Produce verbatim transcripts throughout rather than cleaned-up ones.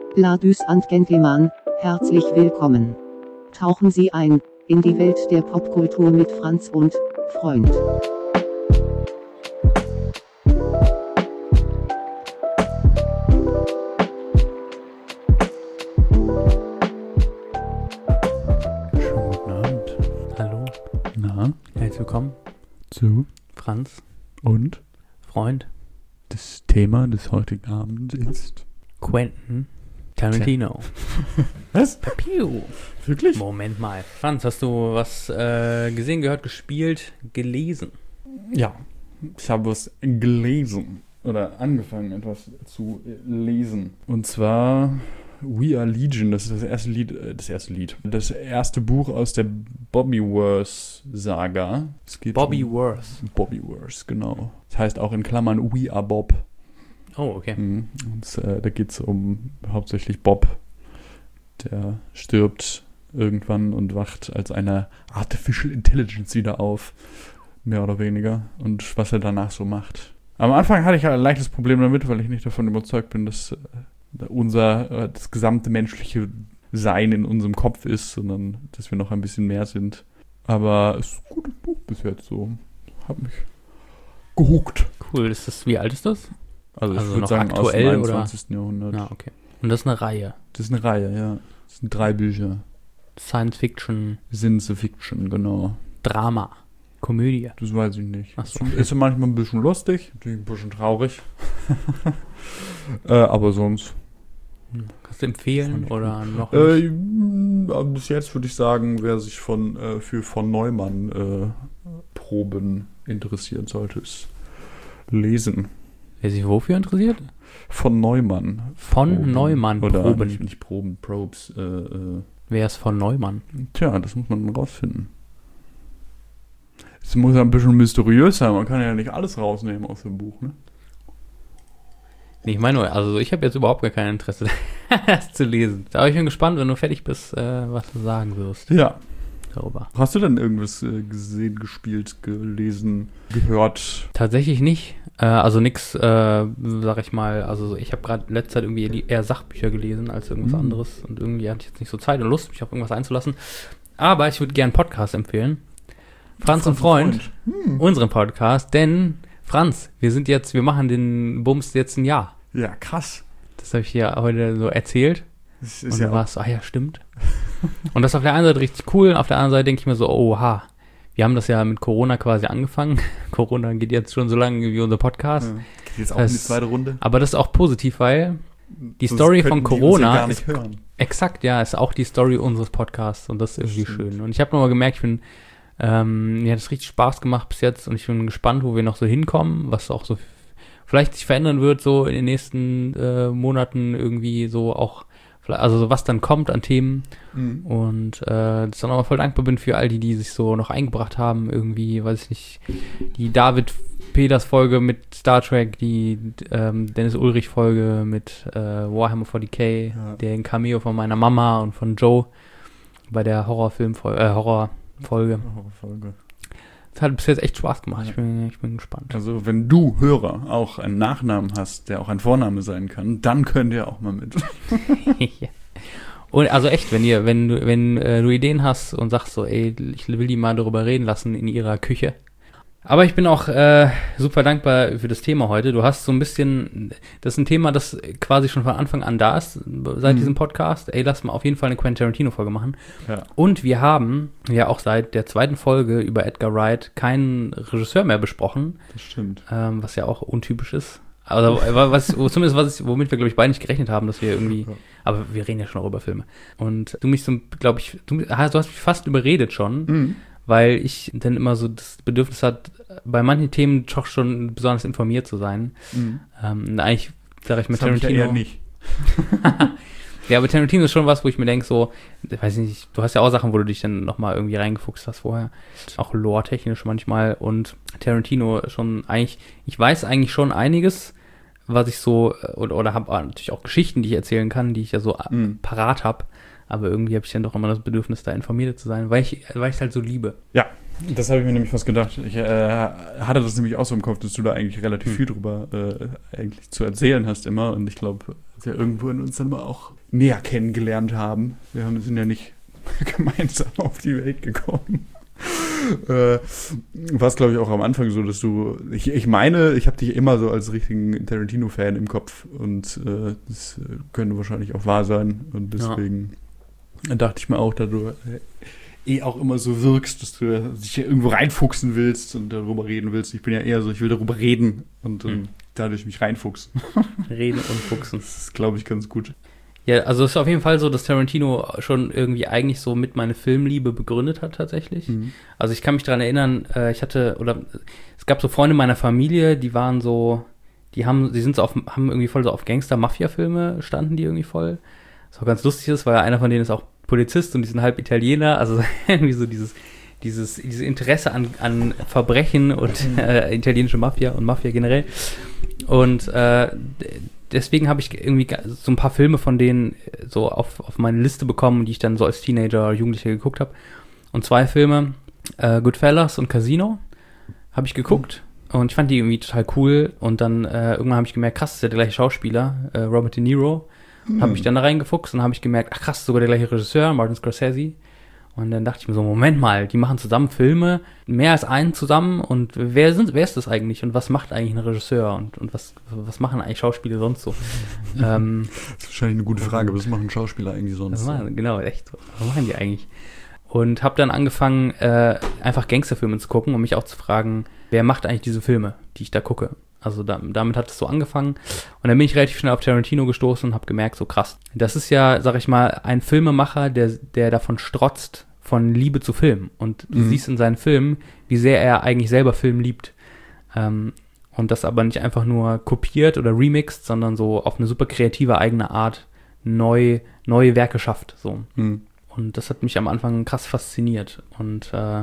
Ladies and Gentlemen, herzlich willkommen. Tauchen Sie ein in die Welt der Popkultur mit Franz und Freund. Schönen guten Abend. Hallo, Na, herzlich willkommen, zu Franz, und Freund, das Thema des heutigen Abends ist... Quentin Tarantino. Was? Papiu. Wirklich? Moment mal. Franz, hast du was äh, gesehen, gehört, gespielt, gelesen? Ja, ich habe was gelesen oder angefangen etwas zu lesen. Und zwar We Are Legion, das ist das erste Lied, äh, das erste Lied, das erste Buch aus der Bobbyverse-Saga. Es geht Bobbyverse. um Bobbyverse, genau. Das heißt auch in Klammern We Are Bob. Oh, okay. Mhm. Und, äh, da geht es um hauptsächlich Bob, der stirbt irgendwann und wacht als eine Artificial Intelligence wieder auf, mehr oder weniger, und was er danach so macht. Am Anfang hatte ich ein leichtes Problem damit, weil ich nicht davon überzeugt bin, dass äh, unser, äh, das gesamte menschliche Sein in unserem Kopf ist, sondern dass wir noch ein bisschen mehr sind. Aber es ist ein gutes Buch bis jetzt so. Hat mich gehuckt. Cool, ist das, wie alt ist das? Also, Also ich würde noch sagen, aus dem aktuell, einundzwanzigsten Jahrhundert. Ja, okay. Und das ist eine Reihe. Das ist eine Reihe, ja. Das sind drei Bücher. Science Fiction, Science Fiction, genau. Drama, Komödie. Das weiß ich nicht. Ach so. Ist, ist manchmal ein bisschen lustig, natürlich ein bisschen traurig. äh, aber sonst. Kannst du empfehlen Fand ich oder noch nicht? Äh, m, bis jetzt würde ich sagen, wer sich von, äh, für von Neumann äh, Proben interessieren sollte, es lesen. Wer sich wofür interessiert? Von Neumann. Von Proben. Neumann Oder Proben. Nicht, nicht Proben, Probes. Äh, äh. Wer ist von Neumann? Tja, das muss man rausfinden. Es muss ja ein bisschen mysteriös sein. Man kann ja nicht alles rausnehmen aus dem Buch, ne? Nee, ich meine nur, also ich habe jetzt überhaupt gar kein Interesse, das zu lesen. Aber ich bin gespannt, wenn du fertig bist, äh, was du sagen wirst Ja. darüber. Hast du denn irgendwas äh, gesehen, gespielt, gelesen, gehört? Tatsächlich nicht. Äh, also nix, äh, sag ich mal, also ich habe gerade letzte Zeit irgendwie eher Sachbücher gelesen als irgendwas Mhm. anderes. Und irgendwie hatte ich jetzt nicht so Zeit und Lust, mich auf irgendwas einzulassen. Aber ich würde gerne einen Podcast empfehlen. Franz, und Freund, Hm. unseren Podcast, denn Franz, wir sind jetzt, wir machen den Bums jetzt ein Jahr. Ja, krass. Das habe ich hier heute so erzählt. Das Und ist dann ja war es so, ah ja, stimmt. Und das auf der einen Seite richtig cool, auf der anderen Seite denke ich mir so, oha, wir haben das ja mit Corona quasi angefangen. Corona geht jetzt schon so lange wie unser Podcast. Ja. Geht jetzt auch in die Das- zweite Runde. Aber das ist auch positiv, weil die Sonst Story könnten von die uns ja Corona gar nicht ist hören. exakt, ja, ist auch die Story unseres Podcasts und das ist irgendwie Stimmt. schön. Und ich habe nochmal gemerkt, ich bin, ähm, mir hat es richtig Spaß gemacht bis jetzt und ich bin gespannt, wo wir noch so hinkommen, was auch so f- vielleicht sich verändern wird, so in den nächsten äh, Monaten irgendwie so auch, also so was dann kommt an Themen. Mhm. Und äh, dass ich dann auch voll dankbar bin für all die, die sich so noch eingebracht haben. Irgendwie, weiß ich nicht, die David Peters Folge mit Star Trek, die ähm, Dennis Ulrich Folge mit äh, Warhammer vierzig K, Ja. den Cameo von meiner Mama und von Joe bei der Horrorfilm äh, Horrorfolge. Folge. Das hat bis jetzt echt Spaß gemacht. Ich bin, ich bin gespannt. Also, wenn du, Hörer, auch einen Nachnamen hast, der auch ein Vorname sein kann, dann könnt ihr auch mal mit. Ja. Und also echt, wenn ihr, wenn du, wenn äh, du Ideen hast und sagst so, ey, ich will die mal darüber reden lassen in ihrer Küche. Aber ich bin auch äh, super dankbar für das Thema heute. Du hast so ein bisschen, das ist ein Thema, das quasi schon von Anfang an da ist, seit Mhm. diesem Podcast. Ey, lass mal auf jeden Fall eine Quentin Tarantino-Folge machen. Ja. Und wir haben ja auch seit der zweiten Folge über Edgar Wright keinen Regisseur mehr besprochen, Das stimmt. ähm, was ja auch untypisch ist. Also was, zumindest was ich, womit wir, glaube ich, beide nicht gerechnet haben, dass wir irgendwie, Ja. aber wir reden ja schon auch über Filme. Und du mich so, glaube ich, du, du hast mich fast überredet schon, Mhm. weil ich dann immer so das Bedürfnis hat, bei manchen Themen doch schon besonders informiert zu sein. Mhm. Ähm, eigentlich sage ich mit Das habe ich ja Tarantino. eher nicht. Ja, aber Tarantino ist schon was, wo ich mir denke, so, ich weiß nicht, du hast ja auch Sachen, wo du dich dann nochmal irgendwie reingefuchst hast vorher. Auch lore-technisch manchmal. Und Tarantino schon eigentlich, ich weiß eigentlich schon einiges, was ich so, oder, oder habe natürlich auch Geschichten, die ich erzählen kann, die ich ja so Mhm. parat habe. Aber irgendwie habe ich dann doch immer das Bedürfnis, da informiert zu sein, weil ich weil ich es halt so liebe. Ja, das habe ich mir nämlich fast gedacht. Ich äh, hatte das nämlich auch so im Kopf, dass du da eigentlich relativ Hm. viel drüber äh, eigentlich zu erzählen hast immer. Und ich glaube, dass ja irgendwo in uns dann immer auch näher kennengelernt haben. Wir haben, sind ja nicht gemeinsam auf die Welt gekommen. äh, war es, glaube ich, auch am Anfang so, dass du, ich, ich meine, ich habe dich immer so als richtigen Tarantino-Fan im Kopf und äh, das könnte wahrscheinlich auch wahr sein und deswegen ja. dachte ich mir auch, da du äh, eh auch immer so wirkst, dass du dich ja irgendwo reinfuchsen willst und darüber reden willst. Ich bin ja eher so, ich will darüber reden und ähm, hm. dadurch mich reinfuchsen. Reden und fuchsen. Das ist, glaube ich, ganz gut. Ja, also es ist auf jeden Fall so, dass Tarantino schon irgendwie eigentlich so mit meine Filmliebe begründet hat tatsächlich. Mhm. Also ich kann mich daran erinnern, äh, ich hatte, oder es gab so Freunde meiner Familie, die waren so, die haben, die sind so auf, haben irgendwie voll so auf Gangster-Mafia-Filme standen die irgendwie voll. Was auch ganz lustig ist, weil einer von denen ist auch Polizist und die sind halb Italiener, also irgendwie so dieses, dieses, dieses Interesse an, an Verbrechen und äh, italienische Mafia und Mafia generell. Und äh, deswegen habe ich irgendwie so ein paar Filme von denen so auf, auf meine Liste bekommen, die ich dann so als Teenager oder Jugendlicher geguckt habe. Und zwei Filme, äh, Goodfellas und Casino, habe ich geguckt. Mhm. Und ich fand die irgendwie total cool. Und dann äh, irgendwann habe ich gemerkt, krass, das ist ja der gleiche Schauspieler, äh, Robert De Niro. Mhm. Habe mich dann da reingefuchst und habe ich gemerkt, ach krass, sogar der gleiche Regisseur, Martin Scorsese. Und dann dachte ich mir so, Moment mal, die machen zusammen Filme, mehr als einen zusammen und wer sind, wer ist das eigentlich und was macht eigentlich ein Regisseur und, und was, was machen eigentlich Schauspieler sonst so? ähm, das ist wahrscheinlich eine gute Frage, was machen Schauspieler eigentlich sonst? Was machen, genau, echt so. Was machen die eigentlich? Und habe dann angefangen, äh, einfach Gangsterfilme zu gucken und mich auch zu fragen, wer macht eigentlich diese Filme, die ich da gucke? Also da, damit hat es so angefangen. Und dann bin ich relativ schnell auf Tarantino gestoßen und habe gemerkt, so krass. Das ist ja, sag ich mal, ein Filmemacher, der, der davon strotzt, von Liebe zu Film. Und du mhm. siehst in seinen Filmen, wie sehr er eigentlich selber Film liebt. Ähm, und das aber nicht einfach nur kopiert oder remixt, sondern so auf eine super kreative eigene Art neu, neue Werke schafft. So. Mhm. Und das hat mich am Anfang krass fasziniert. Und äh,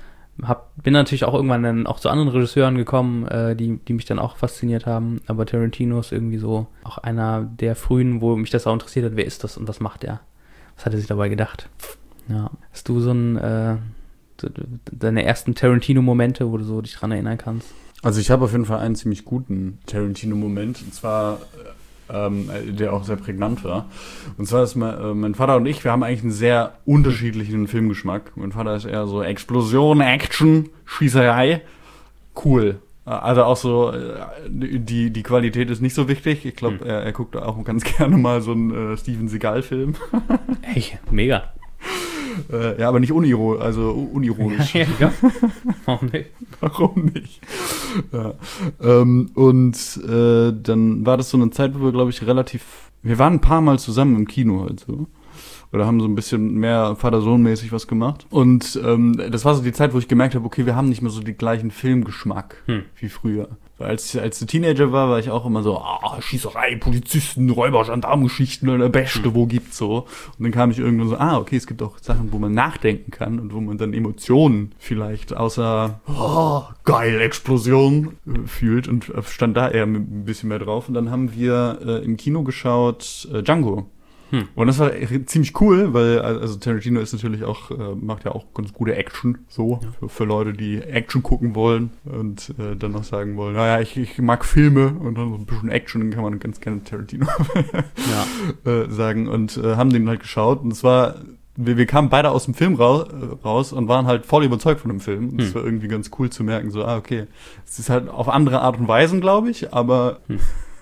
Hab, bin natürlich auch irgendwann dann auch zu anderen Regisseuren gekommen, äh, die, die mich dann auch fasziniert haben. Aber Tarantino ist irgendwie so auch einer der frühen, wo mich das auch interessiert hat, wer ist das und was macht er? Was hat er sich dabei gedacht? Ja. Hast du so ein, äh, so deine ersten Tarantino-Momente, wo du so dich dran erinnern kannst? Also ich habe auf jeden Fall einen ziemlich guten Tarantino-Moment. Und zwar Ähm, der auch sehr prägnant war. Und zwar ist mein, äh, mein Vater und ich, wir haben eigentlich einen sehr unterschiedlichen Filmgeschmack. Mein Vater ist eher so Explosion, Action, Schießerei. Cool. Also auch so, die, die Qualität ist nicht so wichtig. Ich glaube, hm. er, er guckt auch ganz gerne mal so einen äh, Steven Seagal-Film. Echt? Mega. Äh, ja, aber nicht uniro, also unironisch. Ja, ja. Warum nicht? Warum nicht? Ja. Ähm, und äh, dann war das so eine Zeit, wo wir, glaube ich, relativ... Wir waren ein paar Mal zusammen im Kino halt so. Oder haben so ein bisschen mehr Vater-Sohn-mäßig was gemacht. Und ähm, das war so die Zeit, wo ich gemerkt habe, okay, wir haben nicht mehr so den gleichen Filmgeschmack hm. wie früher. Weil als ich, als ich Teenager war, war ich auch immer so, ah, Schießerei, Polizisten, Räuber, Gendarmengeschichten oder Beste, hm. wo gibt's so. Und dann kam ich irgendwann so, ah, okay, es gibt auch Sachen, wo man nachdenken kann und wo man dann Emotionen vielleicht außer, oh, geil, Explosion äh, fühlt und stand da eher ein bisschen mehr drauf. Und dann haben wir äh, im Kino geschaut äh, Django. Hm. Und das war ziemlich cool, weil also Tarantino ist natürlich auch, äh, macht ja auch ganz gute Action, so, ja. für, für Leute, die Action gucken wollen und äh, dann noch sagen wollen, naja, ich, ich mag Filme und dann so ein bisschen Action, dann kann man ganz gerne Tarantino ja. äh, sagen und äh, haben den halt geschaut und es war, wir, wir kamen beide aus dem Film ra- raus und waren halt voll überzeugt von dem Film und es hm. war irgendwie ganz cool zu merken, so, ah, okay, es ist halt auf andere Art und Weisen, glaube ich, aber es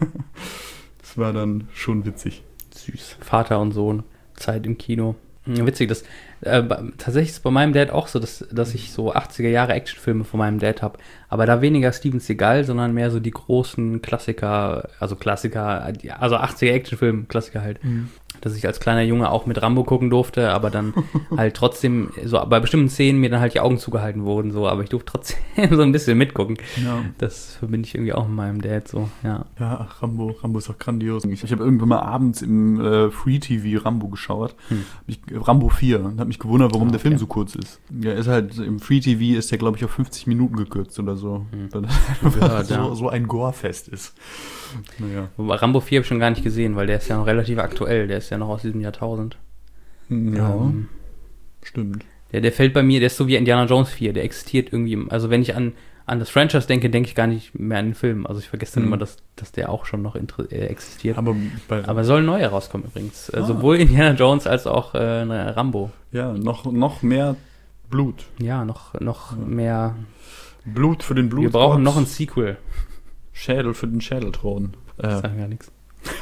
hm. war dann schon witzig. Süß. Vater und Sohn, Zeit im Kino. Witzig, das äh, tatsächlich ist bei meinem Dad auch so, dass, dass ich so achtziger Jahre Actionfilme von meinem Dad habe. Aber da weniger Steven Seagal, sondern mehr so die großen Klassiker, also Klassiker, also achtziger Actionfilm, Klassiker halt. Mhm. Dass ich als kleiner Junge auch mit Rambo gucken durfte, aber dann halt trotzdem, so bei bestimmten Szenen mir dann halt die Augen zugehalten wurden, so, aber ich durfte trotzdem so ein bisschen mitgucken. Ja. Das verbinde ich irgendwie auch mit meinem Dad so, ja. Ja, ach, Rambo, Rambo ist auch grandios. Ich, ich habe irgendwann mal abends im äh, Free-T V Rambo geschaut, hm. ich, Rambo vier, und habe mich gewundert, warum oh, okay. der Film so kurz ist. Ja, ist halt, im Free-T V ist der, glaube ich, auf fünfzig Minuten gekürzt oder so, hm. weil das ja, so, ja. so ein Gore-Fest ist. Naja. Rambo vier habe ich schon gar nicht gesehen, weil der ist ja noch relativ aktuell, der ist ja noch aus diesem Jahrtausend. Ja, ähm, stimmt. Der, der fällt bei mir, der ist so wie Indiana Jones vier, der existiert irgendwie, also wenn ich an, an das Franchise denke, denke ich gar nicht mehr an den Film. Also ich vergesse dann Mhm. immer, dass, dass der auch schon noch inter- äh, existiert. Aber, bei, Aber soll ein neuer rauskommen übrigens. Äh, Ah. Sowohl Indiana Jones als auch äh, Rambo. ja, noch, noch mehr Blut. Ja, noch, noch Ja. mehr. Blut für den Blut. Wir brauchen noch ein Sequel. Schädel für den Schädelthron. Das Äh, sagen ja nichts.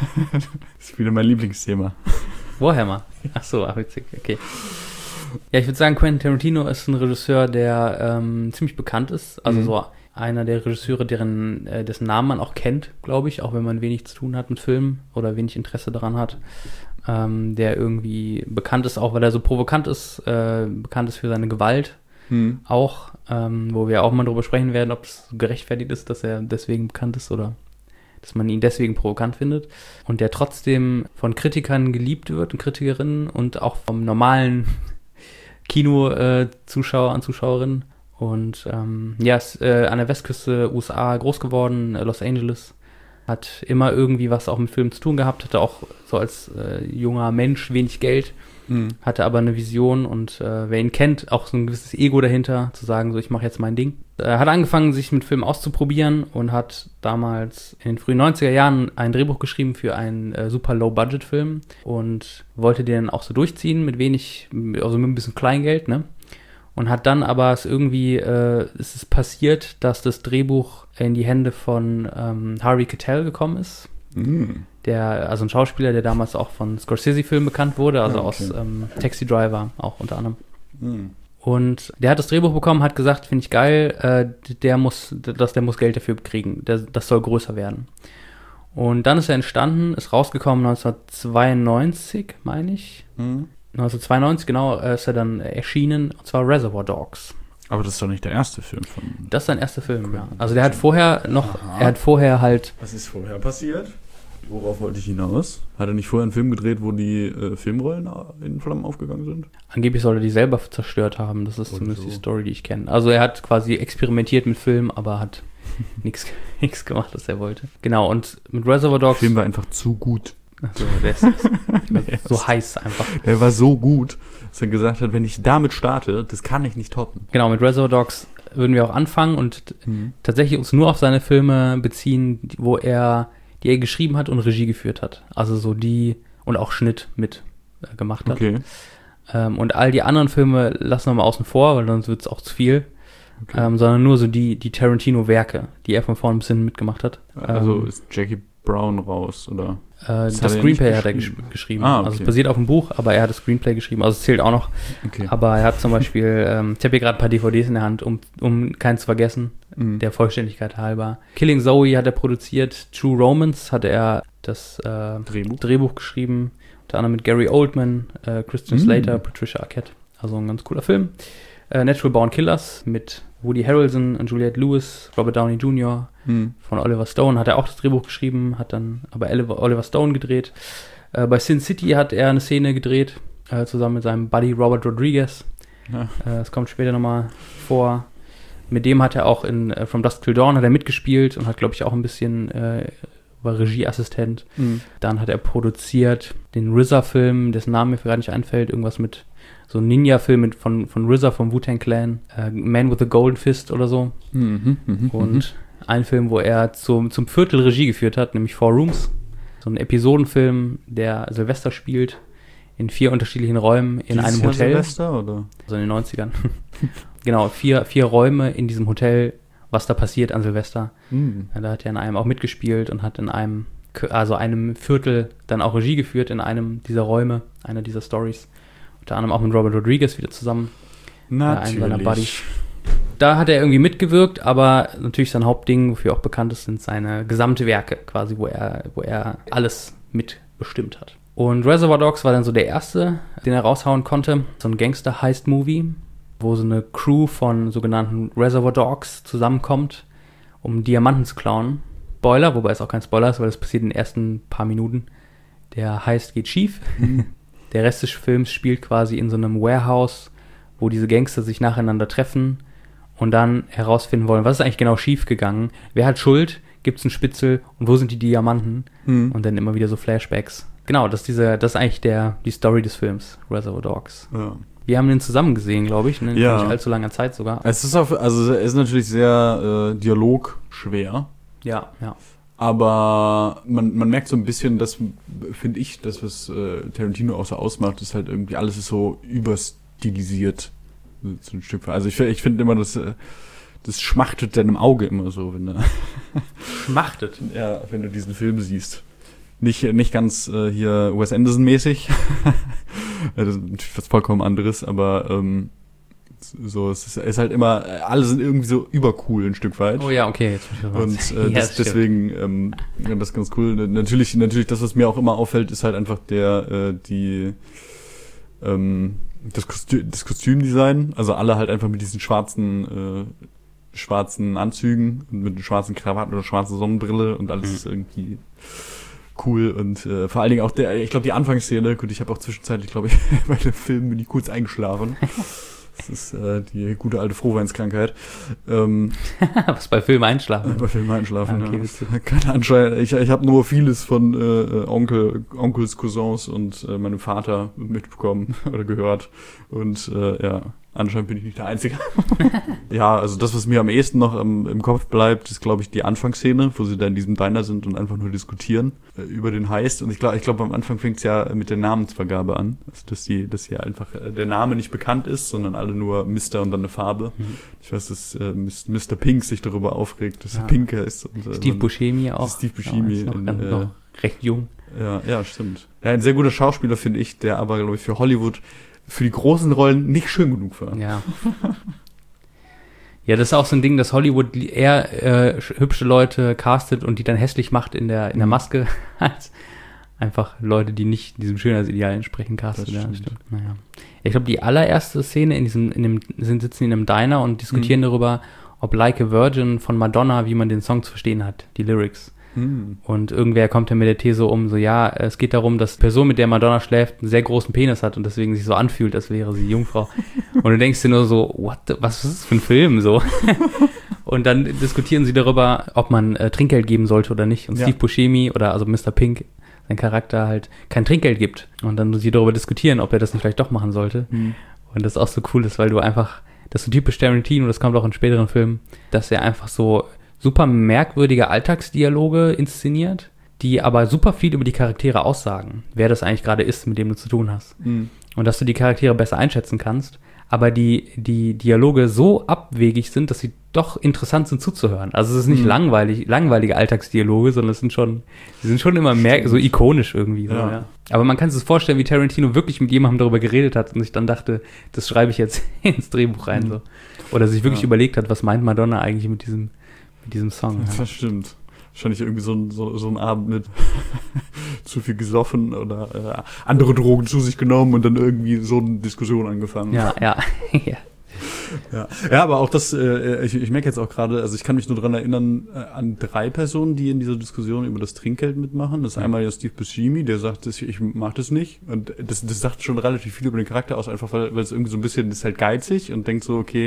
das ist wieder mein Lieblingsthema. Warhammer. Ach so, ach, witzig, okay. Ja, ich würde sagen, Quentin Tarantino ist ein Regisseur, der ähm, ziemlich bekannt ist. Also Mhm. so einer der Regisseure, deren, äh, dessen Namen man auch kennt, glaube ich, auch wenn man wenig zu tun hat mit Filmen oder wenig Interesse daran hat. Ähm, der irgendwie bekannt ist, auch weil er so provokant ist, äh, bekannt ist für seine Gewalt Hm. auch, ähm, wo wir auch mal darüber sprechen werden, ob es gerechtfertigt ist, dass er deswegen bekannt ist oder dass man ihn deswegen provokant findet. Und der trotzdem von Kritikern geliebt wird und Kritikerinnen und auch vom normalen Kino-Zuschauer und Zuschauerinnen. Und ähm, ja, ist äh, an der Westküste U S A groß geworden, äh, Los Angeles. Hat immer irgendwie was auch mit Filmen zu tun gehabt, hatte auch so als äh, junger Mensch wenig Geld, Hm. hatte aber eine Vision und äh, wer ihn kennt, auch so ein gewisses Ego dahinter, zu sagen, so ich mache jetzt mein Ding. Er hat angefangen, sich mit Filmen auszuprobieren und hat damals in den frühen neunziger Jahren ein Drehbuch geschrieben für einen äh, super Low-Budget-Film und wollte den auch so durchziehen mit wenig, also mit ein bisschen Kleingeld, ne? Und hat dann aber es irgendwie, äh, es ist passiert, dass das Drehbuch in die Hände von ähm, Harvey Keitel gekommen ist. Hm. Der, also ein Schauspieler, der damals auch von Scorsese-Filmen bekannt wurde, also Ah, okay. aus ähm, Taxi Driver auch unter anderem. Hm. Und der hat das Drehbuch bekommen, hat gesagt, finde ich geil, äh, der muss, dass der muss Geld dafür kriegen, der, das soll größer werden. Und dann ist er entstanden, ist rausgekommen neunzehnhundertzweiundneunzig, meine ich. Hm. neunzehnhundertzweiundneunzig, genau, äh, ist er dann erschienen, und zwar Reservoir Dogs. Aber das ist doch nicht der erste Film von. Das ist sein erster Film, Cool. ja. Also der hat vorher noch, Aha. er hat vorher halt, Was ist vorher passiert? Worauf wollte ich hinaus? Hat er nicht vorher einen Film gedreht, wo die äh, Filmrollen in Flammen aufgegangen sind? angeblich soll er die selber zerstört haben, das ist Oder zumindest so. die Story, die ich kenne. Also er hat quasi experimentiert mit Filmen, aber hat nichts nichts gemacht, was er wollte. Genau, und mit Reservoir Der Dogs, Film war einfach zu gut. also, der ist so heiß einfach. Der war so gut, dass er gesagt hat, wenn ich damit starte, das kann ich nicht toppen. Genau, mit Reservoir Dogs würden wir auch anfangen und Mhm. tatsächlich uns nur auf seine Filme beziehen, die- wo er, die er geschrieben hat und Regie geführt hat. Also so die und auch Schnitt mit äh, gemacht hat. Okay. Ähm, und all die anderen Filme lassen wir mal außen vor, weil sonst wird es auch zu viel. okay. Ähm, sondern nur so die, die Tarantino-Werke, die er von vorn bis hin mitgemacht hat. Also ähm, ist Jackie Brown raus, oder? Äh, Das das hat er ja Screenplay nicht hat er geschrieben. gesch geschrieben. Ah, okay. Also es basiert auf dem Buch, aber er hat das Screenplay geschrieben. Also es zählt auch noch. Okay. Aber er hat zum Beispiel, ähm, ich habe hier gerade ein paar D V Ds in der Hand, um, um keinen zu vergessen, Mhm. der Vollständigkeit halber. Killing Zoe hat er produziert. True Romance hat er das äh, Drehbuch. Drehbuch geschrieben. Unter anderem mit Gary Oldman, äh, Christian Mhm. Slater, Patricia Arquette. Also ein ganz cooler Film. Äh, Natural Born Killers mit Woody Harrelson und Juliette Lewis, Robert Downey Junior Mhm. von Oliver Stone hat er auch das Drehbuch geschrieben, hat dann aber Oliver Oliver Stone gedreht. Äh, bei Sin City hat er eine Szene gedreht, äh, zusammen mit seinem Buddy Robert Rodriguez. Ja. Äh, das kommt später nochmal vor. Mit dem hat er auch in äh, From Dusk Till Dawn hat er mitgespielt und hat, glaube ich, auch ein bisschen äh, war Regieassistent. Mhm. Dann hat er produziert den R Z A-Film, dessen Name mir gerade nicht einfällt, irgendwas mit so einem Ninja-Film mit- von, von R Z A vom Wu-Tang Clan, äh, Man with a Golden Fist oder so. Mhm. Mhm. Und ein Film, wo er zum, zum Viertel Regie geführt hat, nämlich Four Rooms. So ein Episodenfilm, der Silvester spielt, in vier unterschiedlichen Räumen in Dieses einem Jahr Hotel. Silvester, oder? Also in den neunzigern. Genau, vier, vier Räume in diesem Hotel, was da passiert an Silvester. Mhm. Ja, da hat er in einem auch mitgespielt und hat in einem, also einem Viertel dann auch Regie geführt in einem dieser Räume, einer dieser Stories. Unter anderem auch mit Robert Rodriguez wieder zusammen. einen seiner Buddies. Natürlich. Da hat er irgendwie mitgewirkt, aber natürlich sein Hauptding, wofür er auch bekannt ist, sind seine gesamte Werke, quasi, wo er, wo er alles mitbestimmt hat. Und Reservoir Dogs war dann so der erste, den er raushauen konnte. So ein Gangster-Heist-Movie, wo so eine Crew von sogenannten Reservoir Dogs zusammenkommt, um Diamanten zu klauen. Spoiler, wobei es auch kein Spoiler ist, weil das passiert in den ersten paar Minuten. Der Heist geht schief. Der Rest des Films spielt quasi in so einem Warehouse, wo diese Gangster sich nacheinander treffen und dann herausfinden wollen, was ist eigentlich genau schief gegangen, wer hat Schuld, gibt es einen Spitzel und wo sind die Diamanten? Hm. Und dann immer wieder so Flashbacks. Genau, das ist, diese, das ist eigentlich der, die Story des Films, Reservoir Dogs. Ja. Wir haben den zusammen gesehen, glaube ich, in Ja. nicht allzu langer Zeit sogar. Es ist, auf, also es ist natürlich sehr äh, dialogschwer. Ja, ja. Aber man, man merkt so ein bisschen, das finde ich, das, was äh, Tarantino auch so ausmacht, ist halt irgendwie, alles ist so überstilisiert. So ein Stück. Also ich, ich finde immer, das, das schmachtet deinem Auge immer so, wenn du, Schmachtet. ja, wenn du diesen Film siehst. Nicht, nicht ganz äh, hier Wes Anderson-mäßig. Das ist natürlich was vollkommen anderes, aber ähm, so, es ist, es ist halt immer, alle sind irgendwie so übercool ein Stück weit. Oh ja, okay. Jetzt bin ich Und äh, ja, das, deswegen, ähm, ja, das ist ganz cool. Natürlich, natürlich, das, was mir auch immer auffällt, ist halt einfach der, äh, die, ähm, das, Kostü- das Kostümdesign. Also alle halt einfach mit diesen schwarzen, äh, schwarzen Anzügen und mit schwarzen Krawatten oder schwarzen Sonnenbrille und alles Mhm. ist irgendwie cool und äh, vor allen Dingen auch der, ich glaube die Anfangsszene, gut, ich habe auch zwischenzeitlich, glaube ich, bei dem Film bin ich kurz eingeschlafen. Das ist äh, die gute alte Frohweinskrankheit. Ähm, Was bei Filmen einschlafen. bei Filmen einschlafen, Okay, ja. witzig. Keine Anschein. Ich, ich habe nur vieles von äh, Onkel, Onkels, Cousins und äh, meinem Vater mitbekommen oder gehört. Und äh, ja, anscheinend bin ich nicht der Einzige. Ja, also das, was mir am ehesten noch ähm, im Kopf bleibt, ist, glaube ich, die Anfangsszene, wo sie da in diesem Diner sind und einfach nur diskutieren äh, über den Heist. Und ich glaube, ich glaube, am Anfang fängt es ja mit der Namensvergabe an. Also, dass die, dass hier einfach äh, der Name nicht bekannt ist, sondern alle nur Mister und dann eine Farbe. Mhm. Ich weiß, dass äh, Mister Pink sich darüber aufregt, dass Ja. er Pink ist. Und, äh, Steve man- Buscemi auch. Steve Buscemi Ja, ist noch, in, ganz, äh, noch recht jung. Ja, ja, stimmt. Ja, ein sehr guter Schauspieler, finde ich, der aber, glaube ich, für Hollywood, für die großen Rollen nicht schön genug war. Ja. Ja, das ist auch so ein Ding, dass Hollywood eher äh, sch- hübsche Leute castet und die dann hässlich macht in der, in der Maske, als einfach Leute, die nicht diesem Schönheitsideal entsprechen, castet. Das Ja, stimmt. stimmt. Naja. Ich glaube, die allererste Szene in diesem, in dem, sind sitzen in einem Diner und diskutieren Mhm. darüber, ob Like a Virgin von Madonna, wie man den Song zu verstehen hat, die Lyrics. Hm. Und irgendwer kommt dann mit der These um, so ja, es geht darum, dass die Person, mit der Madonna schläft, einen sehr großen Penis hat und deswegen sich so anfühlt, als wäre sie Jungfrau. Und du denkst dir nur so, what the, was ist das für ein Film? So. Und dann diskutieren sie darüber, ob man äh, Trinkgeld geben sollte oder nicht. Und Ja. Steve Buscemi oder also Mister Pink, sein Charakter halt kein Trinkgeld gibt. Und dann sie darüber diskutieren, ob er das nicht vielleicht doch machen sollte. Hm. Und das auch so cool ist, weil du einfach, das ist so typisch Tarantino, das kommt auch in späteren Filmen, dass er einfach so super merkwürdige Alltagsdialoge inszeniert, die aber super viel über die Charaktere aussagen, wer das eigentlich gerade ist, mit dem du zu tun hast. Hm. Und dass du die Charaktere besser einschätzen kannst, aber die, die Dialoge so abwegig sind, dass sie doch interessant sind zuzuhören. Also es ist nicht Mhm. langweilig, langweilige Alltagsdialoge, sondern es sind schon, die sind schon immer mehr so ikonisch irgendwie. So, Ja. ja. Aber man kann sich das vorstellen, wie Tarantino wirklich mit jemandem darüber geredet hat und sich dann dachte, das schreibe ich jetzt ins Drehbuch rein. Mhm. So. Oder sich wirklich Ja. überlegt hat, was meint Madonna eigentlich mit diesem, mit diesem Song. Ja. Das stimmt. Wahrscheinlich irgendwie so ein, so, so ein Abend mit zu viel gesoffen oder äh, andere Drogen zu sich genommen und dann irgendwie so eine Diskussion angefangen. Ja, ja, ja. Ja, ja, aber auch das, äh, ich, ich merke jetzt auch gerade, also ich kann mich nur daran erinnern, äh, an drei Personen, die in dieser Diskussion über das Trinkgeld mitmachen. Das ist Mhm. einmal ja Steve Buscemi, der sagt, das, ich mach das nicht. Und das, das sagt schon relativ viel über den Charakter aus, einfach weil, weil es irgendwie so ein bisschen, das ist halt geizig und denkt so, okay,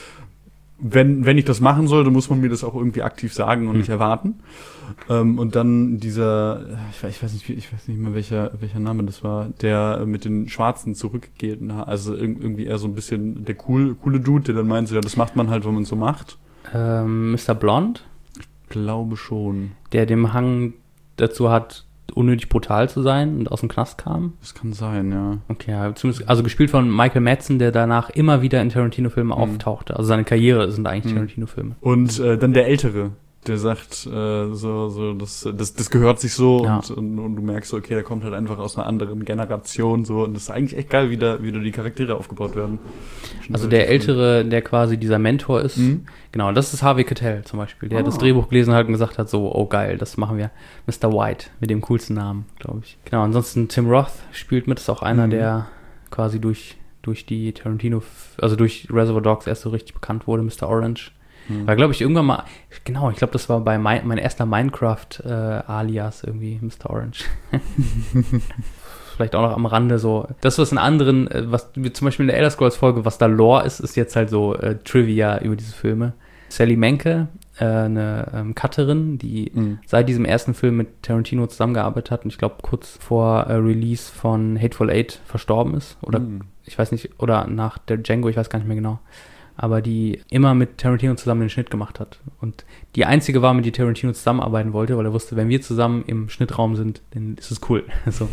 wenn, wenn ich das machen soll, dann muss man mir das auch irgendwie aktiv sagen und Mhm. nicht erwarten. Ähm, und dann dieser, ich weiß, ich weiß nicht, wie- ich weiß nicht mehr, welcher, welcher Name das war, der mit den Schwarzen zurückgeht. Also irg- irgendwie eher so ein bisschen der cool, coole Dude, der dann meint, so, ja, das macht man halt, wenn man es so macht. Ähm, Mister Blonde, Glaube schon. der den Hang dazu hat, unnötig brutal zu sein und aus dem Knast kam. Das kann sein, ja. Okay, ja, zumindest, also gespielt von Michael Madsen, der danach immer wieder in Tarantino-Filmen Mhm. auftauchte. Also seine Karriere sind eigentlich Mhm. Tarantino-Filme. Und äh, dann der Ältere, der sagt, äh, so, so, das, das, das gehört sich so Ja. und, und, und du merkst so, okay, der kommt halt einfach aus einer anderen Generation so und das ist eigentlich echt geil, wie da, wie da die Charaktere aufgebaut werden. Schon Also relativ der cool. Ältere, der quasi dieser Mentor ist, Mhm. genau, das ist Harvey Keitel zum Beispiel, der Ah. das Drehbuch gelesen hat und gesagt hat, so, oh geil, das machen wir. Mister White, mit dem coolsten Namen, glaube ich. Genau, ansonsten Tim Roth spielt mit, ist auch einer, Mhm. der quasi durch, durch die Tarantino, also durch Reservoir Dogs erst so richtig bekannt wurde, Mister Orange. Mhm. War, glaube ich, irgendwann mal, genau, ich glaube, das war bei mein, mein erster Minecraft-Alias irgendwie, Mister Orange. Vielleicht auch noch am Rande so. Das, was in anderen, äh, was wie zum Beispiel in der Elder Scrolls-Folge, was da Lore ist, ist jetzt halt so äh, Trivia über diese Filme. Sally Menke äh, eine ähm, Cutterin, die Mhm. seit diesem ersten Film mit Tarantino zusammengearbeitet hat und ich glaube kurz vor äh, Release von Hateful Eight verstorben ist. Oder Mhm. ich weiß nicht, oder nach der Django, ich weiß gar nicht mehr genau. Aber die immer mit Tarantino zusammen den Schnitt gemacht hat. Und die einzige war, mit die Tarantino zusammenarbeiten wollte, weil er wusste, wenn wir zusammen im Schnittraum sind, dann ist es cool. So.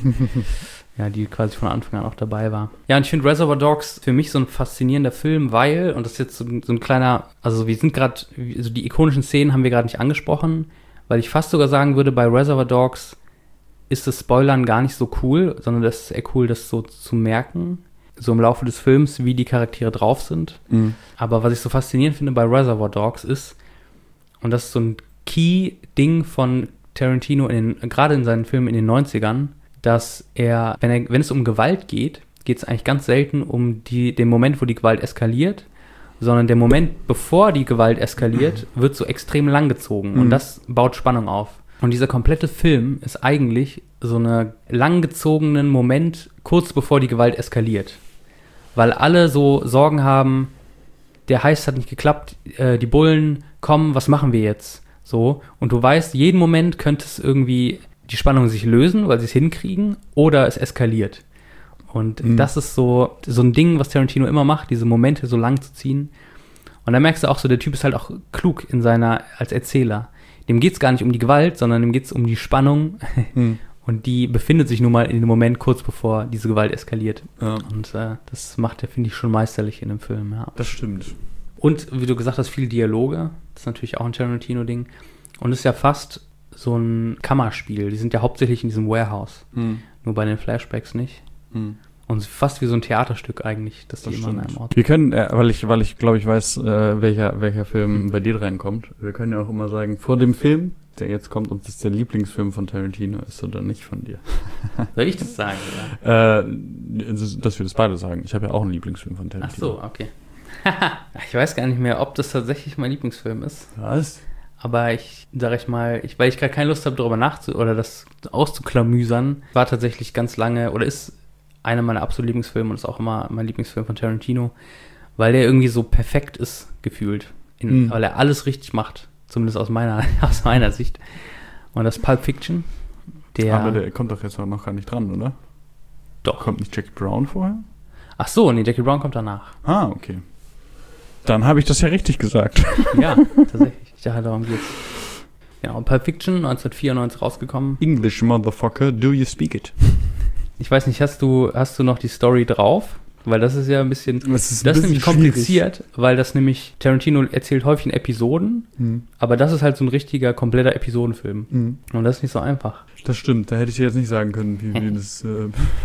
Ja, die quasi von Anfang an auch dabei war. Ja, und ich finde Reservoir Dogs für mich so ein faszinierender Film, weil, und das ist jetzt so, ein- so ein kleiner, also wir sind gerade, also die ikonischen Szenen haben wir gerade nicht angesprochen, weil ich fast sogar sagen würde, bei Reservoir Dogs ist das Spoilern gar nicht so cool, sondern das ist eher cool, das so zu merken, so im Laufe des Films, wie die Charaktere drauf sind. Mhm. Aber was ich so faszinierend finde bei Reservoir Dogs ist, und das ist so ein Key-Ding von Tarantino, in den, gerade in seinen Filmen in den neunzigern, dass er, wenn, er, wenn es um Gewalt geht, geht es eigentlich ganz selten um die, den Moment, wo die Gewalt eskaliert, sondern der Moment, bevor die Gewalt eskaliert, wird so extrem lang gezogen. Und Mhm. das baut Spannung auf. Und dieser komplette Film ist eigentlich so einen langgezogenen Moment, kurz bevor die Gewalt eskaliert. Weil alle so Sorgen haben, der Heist hat nicht geklappt, äh, die Bullen kommen, was machen wir jetzt? So. Und du weißt, jeden Moment könnte es irgendwie die Spannung sich lösen, weil sie es hinkriegen, oder es eskaliert. Und Mhm. das ist so, so ein Ding, was Tarantino immer macht, diese Momente so lang zu ziehen. Und da merkst du auch so, der Typ ist halt auch klug in seiner, als Erzähler. Dem geht es gar nicht um die Gewalt, sondern dem geht es um die Spannung. Mhm. Und die befindet sich nun mal in dem Moment kurz bevor diese Gewalt eskaliert. Ja, Und äh, das macht er, finde ich, schon meisterlich in dem Film, ja. das stimmt. Und wie du gesagt hast, viele Dialoge. Das ist natürlich auch ein Tarantino-Ding. Und es ist ja fast so ein Kammerspiel. Die sind ja hauptsächlich in diesem Warehouse. Mhm. Nur bei den Flashbacks nicht. Mhm. Und fast wie so ein Theaterstück eigentlich, dass die Das immer an stimmt. einem Ort. Wir können, äh, weil ich, weil ich glaube, ich weiß, äh, welcher, welcher Film bei dir reinkommt. Wir können ja auch immer sagen, vor dem Film, der jetzt kommt, ob das der Lieblingsfilm von Tarantino ist oder nicht von dir. Soll ich das sagen, oder? Äh, dass wir das beide sagen. Ich habe ja auch einen Lieblingsfilm von Ach Tarantino. so, okay. Ich weiß gar nicht mehr, ob das tatsächlich mein Lieblingsfilm ist. Was? Aber ich, sag ich mal, ich, weil ich gerade keine Lust habe, darüber nachzu- oder das auszuklamüsern, war tatsächlich ganz lange, oder ist einer meiner absoluten Lieblingsfilme und ist auch immer mein Lieblingsfilm von Tarantino, weil der irgendwie so perfekt ist, gefühlt. In, Mhm. Weil er alles richtig macht. Zumindest aus meiner, aus meiner Sicht. Und das ist Pulp Fiction. Der, Aber der kommt doch jetzt noch gar nicht dran, oder? doch. Kommt nicht Jackie Brown vorher? Ach so, nee, Jackie Brown kommt danach. Ah, okay. Dann habe ich das ja richtig gesagt. Ja, tatsächlich. Ich dachte, darum geht's. Genau, Pulp Fiction, neunzehnhundertvierundneunzig rausgekommen. English, motherfucker, do you speak it? Ich weiß nicht, hast du, hast du noch die Story drauf? Weil das ist ja ein bisschen, Das ist, das ist nämlich kompliziert, weil das nämlich, Tarantino erzählt häufig in Episoden, Mhm. aber das ist halt so ein richtiger, kompletter Episodenfilm. Mhm. Und das ist nicht so einfach. Das stimmt, da hätte ich dir jetzt nicht sagen können, wie, wie das, äh,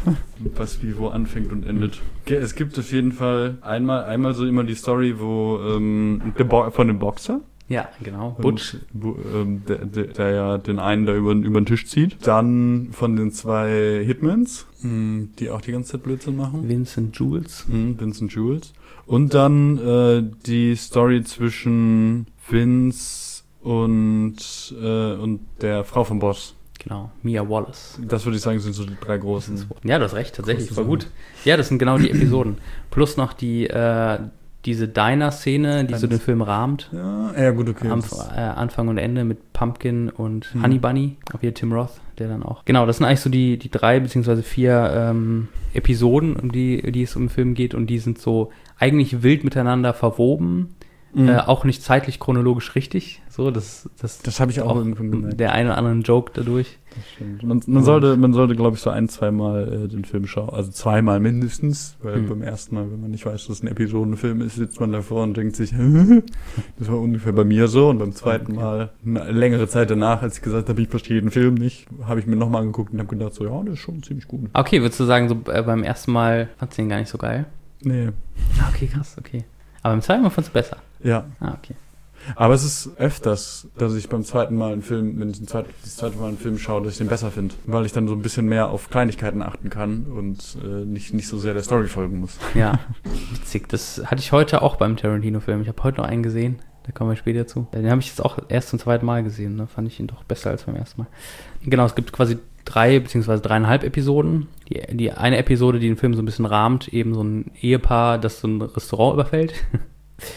was wie wo anfängt und endet. Okay, es gibt auf jeden Fall einmal, einmal so immer die Story, wo ähm, der Bo- von dem Boxer, Ja, genau. und, Butch. Bu- ähm, der, der, der ja den einen da über, über den Tisch zieht. Dann von den zwei Hitmans, mh, die auch die ganze Zeit Blödsinn machen. Vincent Jules. Mhm, Vincent Jules. Und dann äh, die Story zwischen Vince und, äh, und der Frau vom Boss. Genau. Mia Wallace. Das würde ich sagen, sind so die drei großen. Ja, du hast recht, tatsächlich. Große Voll gut. Ja, das sind genau die Episoden. Plus noch die, äh, diese Diner-Szene, die so den Film rahmt. Ja, ja gut, okay. Am, Das- äh, Anfang und Ende mit Pumpkin und Hm. Honey Bunny, auch hier Tim Roth, der dann auch. Genau, das sind eigentlich so die, die drei beziehungsweise vier ähm, Episoden, um die, die es um den Film geht, und die sind so eigentlich wild miteinander verwoben, Mhm. äh, auch nicht zeitlich chronologisch richtig. So, das, das, Das habe ich auch irgendwann gemerkt. der eine oder andere Joke dadurch. Das stimmt. Man, man sollte, man sollte, glaube ich, so ein, zweimal äh, den Film schauen. Also zweimal mindestens, weil Hm. beim ersten Mal, wenn man nicht weiß, dass es ein Episodenfilm ist, sitzt man davor und denkt sich, das war ungefähr bei mir so. Und beim zweiten Okay. Mal, eine längere Zeit danach, als ich gesagt habe, ich verstehe den Film nicht, habe ich mir nochmal angeguckt und habe gedacht, so, ja, das ist schon ziemlich gut. Okay, würdest du sagen, so äh, beim ersten Mal fandst du den gar nicht so geil? Nee, Ah, okay, krass, okay. Aber beim zweiten Mal fandst du besser. ja. Ah, okay. Aber es ist öfters, dass ich beim zweiten Mal einen Film, wenn ich ein zweit, das zweite Mal einen Film schaue, dass ich den besser finde. Weil ich dann so ein bisschen mehr auf Kleinigkeiten achten kann und äh, nicht, nicht so sehr der Story folgen muss. Ja, witzig. Das hatte ich heute auch beim Tarantino-Film. Ich habe heute noch einen gesehen. Da kommen wir später zu. Den habe ich jetzt auch erst zum zweiten Mal gesehen. Da fand ich ihn doch besser als beim ersten Mal. Genau, es gibt quasi drei beziehungsweise dreieinhalb Episoden. Die, die eine Episode, die den Film so ein bisschen rahmt, eben so ein Ehepaar, das so ein Restaurant überfällt.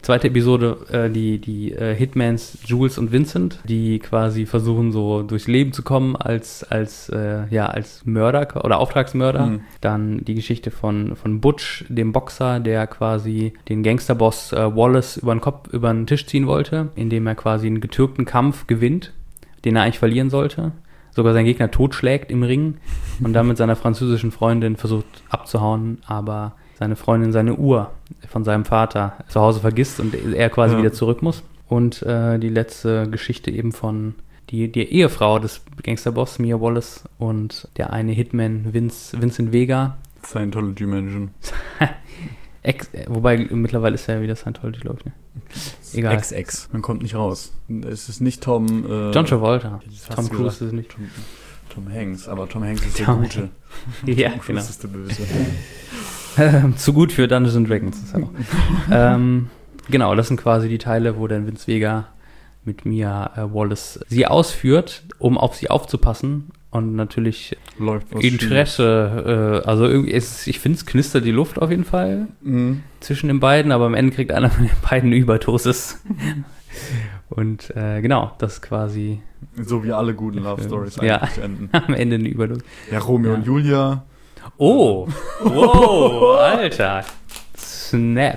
Zweite Episode, äh, die, die äh, Hitmans Jules und Vincent, die quasi versuchen, so durchs Leben zu kommen als, als, äh, ja, als Mörder oder Auftragsmörder. Mhm. Dann die Geschichte von, von Butch, dem Boxer, der quasi den Gangsterboss äh, Wallace über den Kopf, über den Tisch ziehen wollte, indem er quasi einen getürkten Kampf gewinnt, den er eigentlich verlieren sollte. Sogar seinen Gegner totschlägt im Ring und dann mit seiner französischen Freundin versucht abzuhauen, aber seine Freundin seine Uhr von seinem Vater zu Hause vergisst und er quasi ja. wieder zurück muss. Und äh, die letzte Geschichte eben von die, die Ehefrau des Gangsterboss, Mia Wallace, und der eine Hitman, Vince, Vincent Vega. Scientology-Menschen. Ex, wobei mittlerweile ist er ja wieder Scientology, glaube ich. Ne? Egal. Ex-Ex. Man kommt nicht raus. Es ist nicht Tom... Äh, John Travolta. Tom Cruise ist es nicht. Tom, Tom Hanks, aber Tom Hanks ist Tom der Gute. Ja, Tom Cruise genau. ist der Böse. Ähm, zu gut für Dungeons and Dragons. Ist auch. ähm, genau, das sind quasi die Teile, wo dann Vince Vega mit Mia äh, Wallace sie ausführt, um auf sie aufzupassen. Und natürlich Läuft was Interesse, äh, also irgendwie ist, ich finde, es knistert die Luft auf jeden Fall mhm. zwischen den beiden, aber am Ende kriegt einer von den beiden eine Überdosis. Und äh, genau, das ist quasi... So wie alle guten Love Stories ja, eigentlich enden. Am Ende eine Überdosis. Ja, Romeo ja. und Julia. Oh, wow, Alter. Snap.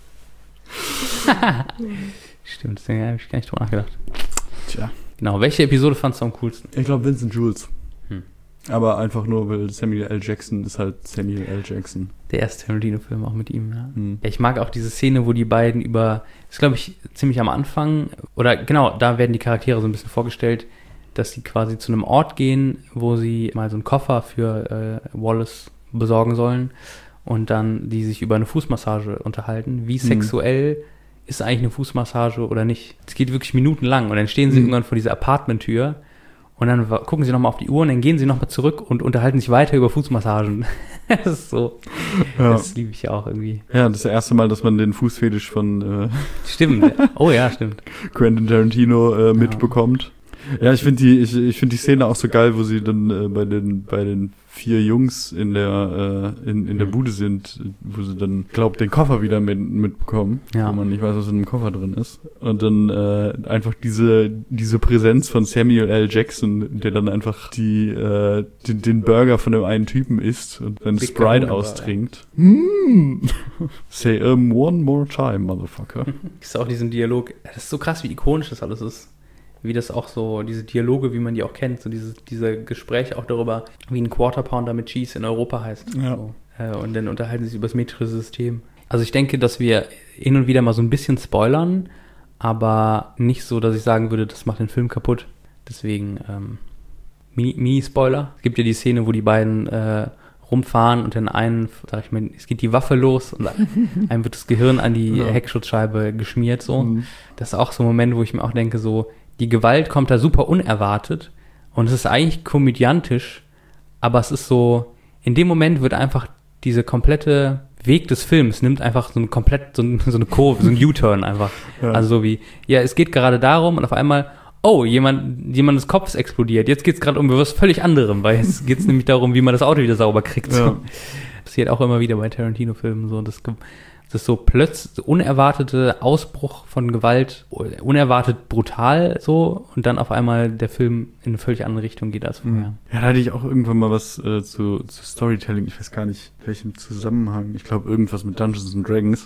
Stimmt, da habe ich gar nicht drüber nachgedacht. Tja. Genau, welche Episode fandst du am coolsten? Ich glaube Vincent Jules. Hm. Aber einfach nur, weil Samuel L. Jackson ist halt Samuel L. Jackson. Der erste Tarantino-Film auch mit ihm, ja. Hm. Ja, ich mag auch diese Szene, wo die beiden über, das ist glaube ich ziemlich am Anfang, oder genau, da werden die Charaktere so ein bisschen vorgestellt, dass sie quasi zu einem Ort gehen, wo sie mal so einen Koffer für äh, Wallace besorgen sollen und dann die sich über eine Fußmassage unterhalten. Wie sexuell hm. ist eigentlich eine Fußmassage oder nicht? Es geht wirklich minutenlang und dann stehen sie hm. irgendwann vor dieser Apartmenttür und dann gucken sie nochmal auf die Uhr und dann gehen sie nochmal zurück und unterhalten sich weiter über Fußmassagen. Das ist so, ja. Das liebe ich auch irgendwie. Ja, das ist das erste Mal, dass man den Fußfetisch von äh, stimmt. Oh ja, stimmt. Quentin Tarantino äh, mitbekommt. Ja, ich finde die, ich, ich finde die Szene auch so geil, wo sie dann äh, bei den, bei den vier Jungs in der, äh, in, in der Bude sind, wo sie dann, glaub, den Koffer wieder mit, mitbekommen, ja. wo man nicht weiß, was in dem Koffer drin ist. Und dann äh, einfach diese, diese Präsenz von Samuel L. Jackson, der dann einfach die, äh, den, den Burger von dem einen Typen isst und dann Big Sprite Burger, austrinkt. Mm. Say um, one more time, motherfucker. Ist auch diesen Dialog, das ist so krass, wie ikonisch das alles ist. Wie das auch so, diese Dialoge, wie man die auch kennt, so diese, diese Gespräche auch darüber, wie ein Quarter Pounder mit Cheese in Europa heißt. Ja. So. Äh, und dann unterhalten sie sich über das metrische System. Also ich denke, dass wir hin und wieder mal so ein bisschen spoilern, aber nicht so, dass ich sagen würde, das macht den Film kaputt. Deswegen ähm, Mini- Mini-Spoiler. Es gibt ja die Szene, wo die beiden äh, rumfahren und dann einen, sag ich mal, es geht die Waffe los und einem wird das Gehirn an die ja. Heckschutzscheibe geschmiert. So. Mhm. Das ist auch so ein Moment, wo ich mir auch denke, so, die Gewalt kommt da super unerwartet und es ist eigentlich komödiantisch, aber es ist so, in dem Moment wird einfach diese komplette Weg des Films, nimmt einfach so eine komplett, so, so eine Kurve, so ein U-Turn einfach. Ja. Also so wie, ja, es geht gerade darum und auf einmal, oh, jemand, jemandes Kopf ist explodiert, jetzt geht es gerade um was völlig anderem, weil jetzt geht es nämlich darum, wie man das Auto wieder sauber kriegt. So. Ja. Passiert auch immer wieder bei Tarantino-Filmen so, das Das ist so plötzlich unerwartete Ausbruch von Gewalt, unerwartet brutal so und dann auf einmal der Film in eine völlig andere Richtung geht als vorher. Ja, da hatte ich auch irgendwann mal was äh, zu, zu Storytelling, ich weiß gar nicht, welchem Zusammenhang, ich glaube irgendwas mit Dungeons and Dragons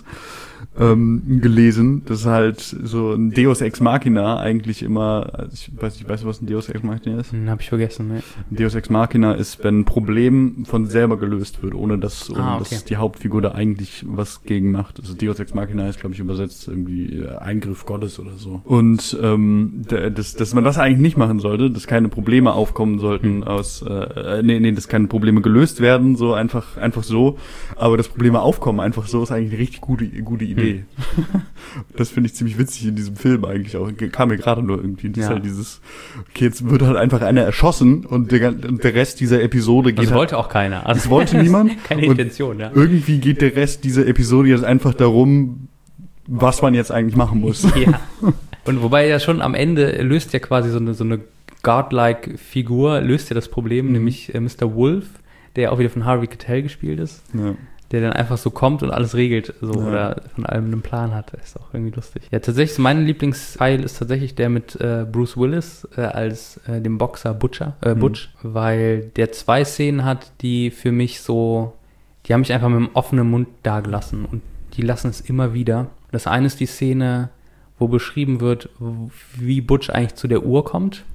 ähm, gelesen, dass halt so ein Deus Ex Machina eigentlich immer, also ich weiß nicht, weißt du, was ein Deus Ex Machina ist? Hm, hab ich vergessen, ne? Deus Ex Machina ist, wenn ein Problem von selber gelöst wird, ohne dass, ohne ah, okay. dass die Hauptfigur da eigentlich was gegen macht. Also Deus Ex Machina ist, glaube ich, übersetzt irgendwie äh, Eingriff Gottes oder so. Und ähm, d- das, dass man das eigentlich nicht machen sollte, dass keine Probleme aufkommen sollten aus, äh, nee, nee, dass keine Probleme gelöst werden, so einfach, einfach so, aber dass Probleme aufkommen einfach so, ist eigentlich eine richtig gute, gute Idee. Hm. Das finde ich ziemlich witzig in diesem Film eigentlich auch. Kam mir gerade nur irgendwie. Das ja. ist halt dieses, okay, jetzt wird halt einfach einer erschossen und der, und der Rest dieser Episode geht. Das halt, wollte auch keiner. Also das wollte niemand. Keine Intention, ja. Irgendwie geht der Rest dieser Episode jetzt einfach darum, was man jetzt eigentlich machen muss. Ja. Und wobei ja schon am Ende löst ja quasi so eine, so eine godlike Figur, löst ja das Problem, mhm. nämlich äh, Mister Wolf, der auch wieder von Harvey Keitel gespielt ist. Ja. der dann einfach so kommt und alles regelt, so, Ja. oder von allem einen Plan hat. Das ist auch irgendwie lustig. Ja, tatsächlich, mein Lieblingsteil ist tatsächlich der mit äh, Bruce Willis äh, als äh, dem Boxer Butcher, äh, Mhm. Butch, weil der zwei Szenen hat, die für mich so, die haben mich einfach mit einem offenen Mund dagelassen und die lassen es immer wieder. Das eine ist die Szene, wo beschrieben wird, wie Butch eigentlich zu der Uhr kommt.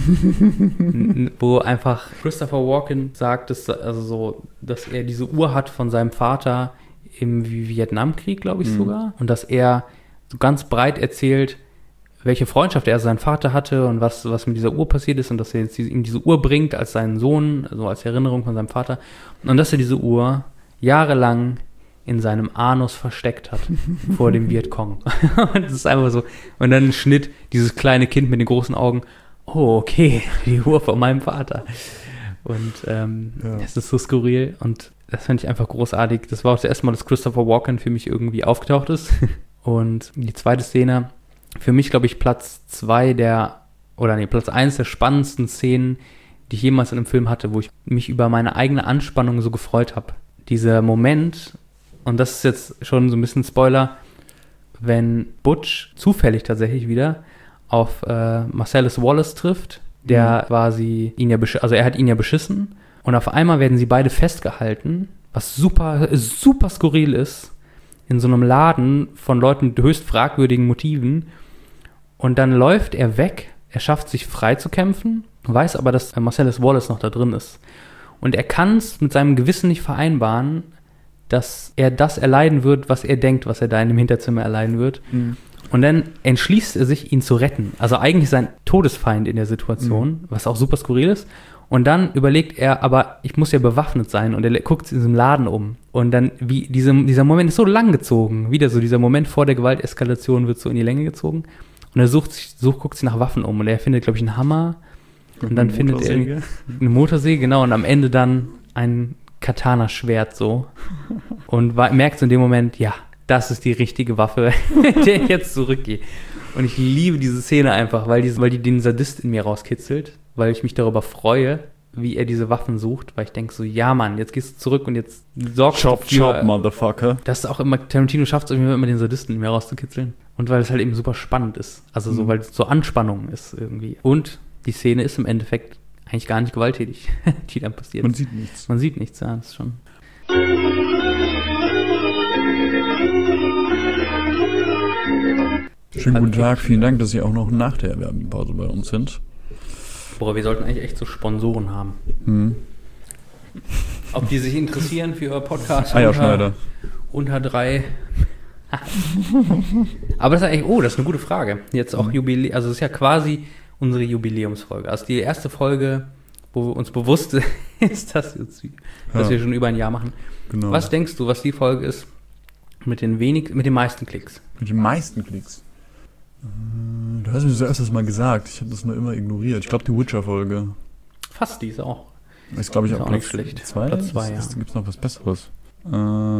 N- wo einfach Christopher Walken sagt, dass, also so, dass er diese Uhr hat von seinem Vater im Vietnamkrieg, glaube ich Mhm. sogar. Und dass er so ganz breit erzählt, welche Freundschaft er seinen Vater hatte und was, was mit dieser Uhr passiert ist und dass er jetzt diese, ihm diese Uhr bringt als seinen Sohn, also als Erinnerung von seinem Vater. Und dass er diese Uhr jahrelang in seinem Anus versteckt hat vor dem Vietcong. Und das ist einfach so. Und dann ein Schnitt, dieses kleine Kind mit den großen Augen. Oh, okay, die Uhr von meinem Vater. Und ähm, Ja. es ist so skurril und das fand ich einfach großartig. Das war auch das erste Mal, dass Christopher Walken für mich irgendwie aufgetaucht ist. Und die zweite Szene, für mich, glaube ich, Platz zwei der, oder nee, Platz eins der spannendsten Szenen, die ich jemals in einem Film hatte, wo ich mich über meine eigene Anspannung so gefreut habe. Dieser Moment, und das ist jetzt schon so ein bisschen Spoiler, wenn Butch zufällig tatsächlich wieder auf äh, Marcellus Wallace trifft, der quasi ihn ja, besch- also er hat ihn ja beschissen und auf einmal werden sie beide festgehalten, was super, super skurril ist, in so einem Laden von Leuten mit höchst fragwürdigen Motiven und dann läuft er weg, er schafft sich frei zu kämpfen, weiß aber, dass äh, Marcellus Wallace noch da drin ist und er kann es mit seinem Gewissen nicht vereinbaren, dass er das erleiden wird, was er denkt, was er da in dem Hinterzimmer erleiden wird. Mhm. Und dann entschließt er sich, ihn zu retten. Also eigentlich sein Todesfeind in der Situation, mhm. was auch super skurril ist. Und dann überlegt er, aber ich muss ja bewaffnet sein. Und er guckt sich in diesem Laden um. Und dann, wie diese, dieser Moment ist so lang gezogen. Wieder so dieser Moment vor der Gewalteskalation wird so in die Länge gezogen. Und er sucht sich, sucht, guckt sich nach Waffen um. Und er findet, glaube ich, einen Hammer. Und dann Eine findet Motorsäge. er eine Motorsäge, genau. Und am Ende dann ein Katana-Schwert so. Und war, merkt so in dem Moment, ja, das ist die richtige Waffe, mit der ich jetzt zurückgehe. Und ich liebe diese Szene einfach, weil die, weil die den Sadist in mir rauskitzelt, weil ich mich darüber freue, wie er diese Waffen sucht, weil ich denke so, ja Mann, jetzt gehst du zurück und jetzt sorgst Chop, du für, chop, Motherfucker. dass auch immer, Tarantino schafft es irgendwie immer den Sadisten in mir rauszukitzeln. Und weil es halt eben super spannend ist. Also so, Mhm. weil es so Anspannung ist irgendwie. Und die Szene ist im Endeffekt eigentlich gar nicht gewalttätig, die dann passiert. Man sieht nichts. Man sieht nichts, ja, das ist schon. Schönen guten Tag, vielen Dank, dass Sie auch noch nach der Werbepause bei uns sind. Boah, wir sollten eigentlich echt so Sponsoren haben. Hm. Ob die sich interessieren für ihr Podcast Eierschneider. unter, unter drei. Aber das ist eigentlich, oh, das ist eine gute Frage. Jetzt auch Jubiläum, also es ist ja quasi unsere Jubiläumsfolge. Also die erste Folge, wo uns bewusst ist, dass, jetzt, dass Ja. wir schon über ein Jahr machen. Genau. Was denkst du, was die Folge ist mit den wenig, mit den meisten Klicks? Mit den meisten Klicks. Äh, Du hast mir das erstes Mal gesagt, ich habe das nur immer ignoriert. Ich glaube, die Witcher-Folge Fast die ist auch. ist, glaube ich, Ist auf auch nicht Platz schlecht. zwei. Platz zwei, ja. Gibt es noch was Besseres? Äh,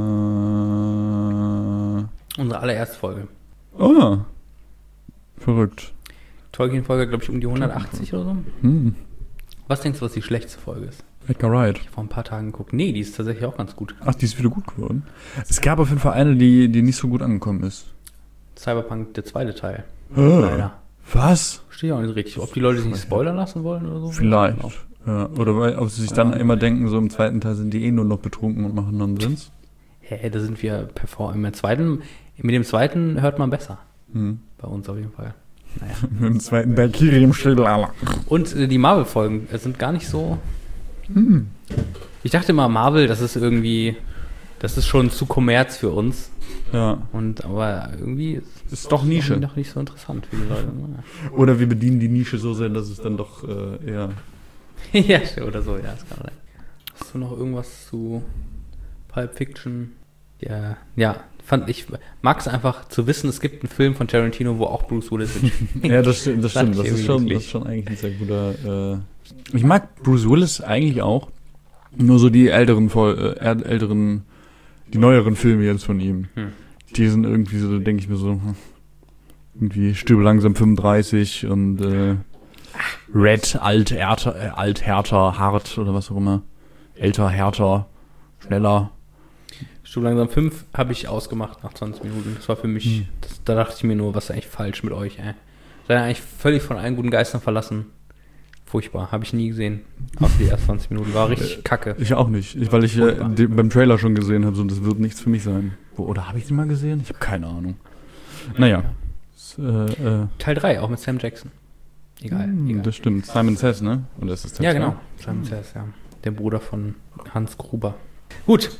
Unsere allererste Folge. oh, verrückt. Tolkien-Folge, glaube ich, um die hundertachtzig oder so. Hm. Was denkst du, was die schlechteste Folge ist? Edgar Wright. Ich habe vor ein paar Tagen geguckt. Nee, die ist tatsächlich auch ganz gut. Ach, die ist wieder gut geworden. Es gab auf jeden Fall eine, die, die nicht so gut angekommen ist. Cyberpunk, der zweite Teil. Oh. Leider. Was? Steht ja auch nicht richtig. Ob die Leute sich nicht spoilern lassen wollen oder so? Vielleicht. Genau. Ja, oder weil, ob sie sich dann Ja. immer denken, so im zweiten Teil sind die eh nur noch betrunken und machen Nonsens. Hä, da sind wir perform. Im zweiten, mit dem zweiten hört man besser. Hm. Bei uns auf jeden Fall. Naja. Mit dem zweiten Valkyrie im Schädel. Und äh, die Marvel-Folgen äh, sind gar nicht so. Hm. Ich dachte immer, Marvel, das ist irgendwie. Das ist schon zu Kommerz für uns. Ja. Und aber irgendwie Ist doch Nische. Noch nicht so interessant für die Leute. Naja. Oder wir bedienen die Nische so sehr, dass es dann doch äh, eher. Ja, oder so, ja, das kann sein. Hast du noch irgendwas zu Pulp Fiction? Ja, ja, fand ich, mag es einfach zu wissen, es gibt einen Film von Tarantino, wo auch Bruce Willis mitspielt. Ja, das stimmt. Das, Sag stimmt. ich Das, ist irgendwie schon, wirklich. das ist schon eigentlich ein sehr guter. Äh ich mag Bruce Willis eigentlich auch. Nur so die älteren, Vol- äh, älteren, die neueren Filme jetzt von ihm. Hm. Die sind irgendwie so, denke ich mir so, hm, irgendwie Stirb langsam fünfunddreißig und äh, Red, alt, härter, äh, alt, härter, hart oder was auch immer. Älter, härter, schneller. Stirb langsam fünf habe ich ausgemacht nach zwanzig Minuten. Das war für mich, Hm. das, da dachte ich mir nur, was ist eigentlich falsch mit euch, ey. Seid ihr eigentlich völlig von allen guten Geistern verlassen. Furchtbar, habe ich nie gesehen. Auch die ersten zwanzig Minuten. War richtig kacke. Ich auch nicht, ich, weil ich äh, die, beim Trailer schon gesehen habe, so, das wird nichts für mich sein. Wo, oder habe ich den mal gesehen? Ich habe keine Ahnung. Naja. Das, äh, äh, Teil drei, auch mit Sam Jackson. Egal, mh, egal. Das stimmt. Simon Says, ne? Oder ist das Teil Ja, zwei? genau. Simon Says, ja. Der Bruder von Hans Gruber. Gut.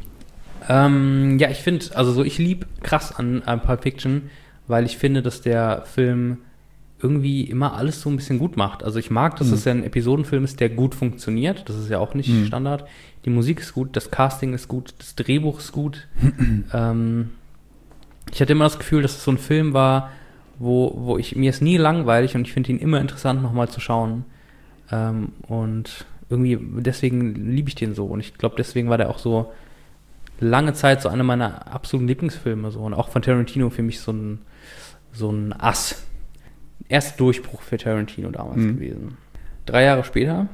Ähm, ja, ich finde, also so, ich lieb krass an, an Pulp Fiction, weil ich finde, dass der Film irgendwie immer alles so ein bisschen gut macht. Also ich mag, dass Mhm. es ja ein Episodenfilm ist, der gut funktioniert. Das ist ja auch nicht Mhm. Standard. Die Musik ist gut, das Casting ist gut, das Drehbuch ist gut. ähm, ich hatte immer das Gefühl, dass es so ein Film war, wo, wo ich, mir ist nie langweilig und ich finde ihn immer interessant, nochmal zu schauen. Ähm, und irgendwie, deswegen liebe ich den so. Und ich glaube, deswegen war der auch so lange Zeit so einer meiner absoluten Lieblingsfilme. So. Und auch von Tarantino für mich so ein, so ein Ass. Erst Durchbruch für Tarantino damals Mhm. gewesen. Drei Jahre später,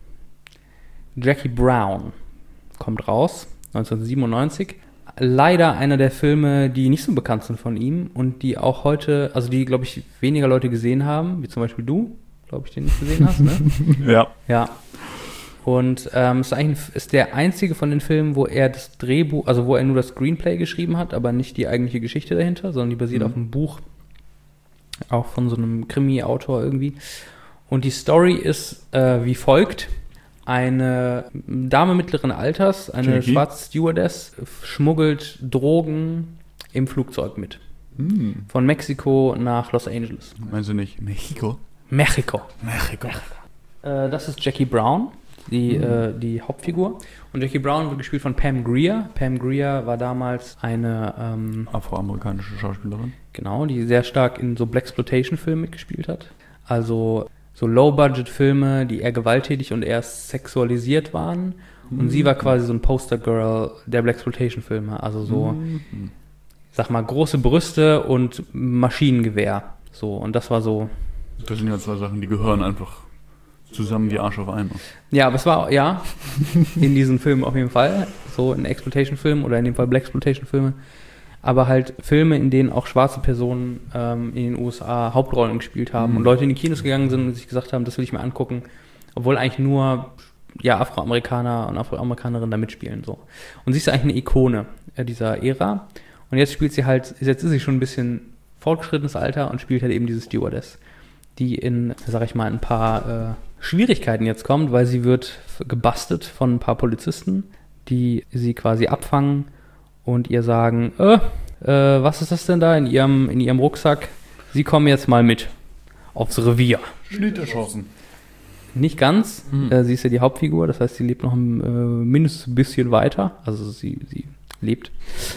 Jackie Brown kommt raus, neunzehnhundertsiebenundneunzig. Leider einer der Filme, die nicht so bekannt sind von ihm und die auch heute, also die, glaube ich, weniger Leute gesehen haben, wie zum Beispiel du, glaube ich, den nicht gesehen hast, ne? Ja. Ja. Und ähm, ist eigentlich ist der einzige von den Filmen, wo er das Drehbuch, also wo er nur das Screenplay geschrieben hat, aber nicht die eigentliche Geschichte dahinter, sondern die basiert Mhm. auf einem Buch, auch von so einem Krimi-Autor irgendwie. Und die Story ist äh, wie folgt. Eine Dame mittleren Alters, eine Jackie? schwarze Stewardess, schmuggelt Drogen im Flugzeug mit. Hm. Von Mexiko nach Los Angeles. Meinst du nicht Mexiko? Mexiko. Mexiko. Äh, das ist Jackie Brown, die, Mhm. äh, die Hauptfigur. Und Jackie Brown wird gespielt von Pam Grier. Pam Grier war damals eine, ähm, Afroamerikanische Schauspielerin. genau, die sehr stark in so Blaxploitation-Filmen mitgespielt hat. Also so Low-Budget-Filme, die eher gewalttätig und eher sexualisiert waren. Und Mhm. sie war quasi so ein Poster-Girl der Blaxploitation-Filme. Also so, Mhm. ich sag mal, große Brüste und Maschinengewehr. So, und das war so. Das sind ja zwei Sachen, die gehören einfach zusammen wie Arsch auf Eimer. Ja, aber es war, ja, in diesen Filmen auf jeden Fall. So in Exploitation-Filmen oder in dem Fall Blaxploitation-Filme. Aber halt Filme, in denen auch schwarze Personen ähm, in den U S A Hauptrollen gespielt haben Mhm. und Leute in die Kinos gegangen sind und sich gesagt haben, das will ich mir angucken, obwohl eigentlich nur ja, Afroamerikaner und Afroamerikanerinnen da mitspielen. So. Und sie ist eigentlich eine Ikone äh, dieser Ära. Und jetzt spielt sie halt, jetzt ist sie schon ein bisschen fortgeschrittenes Alter und spielt halt eben diese Stewardess, die in, sag ich mal, ein paar äh, Schwierigkeiten jetzt kommt, weil sie wird gebastelt von ein paar Polizisten, die sie quasi abfangen und ihr sagen, äh, äh, was ist das denn da in ihrem, in ihrem Rucksack? Sie kommen jetzt mal mit aufs Revier. Schnitt erschossen. Nicht ganz. Mhm. Äh, sie ist ja die Hauptfigur, das heißt, sie lebt noch ein, äh, mindestens ein bisschen weiter. Also sie, sie lebt.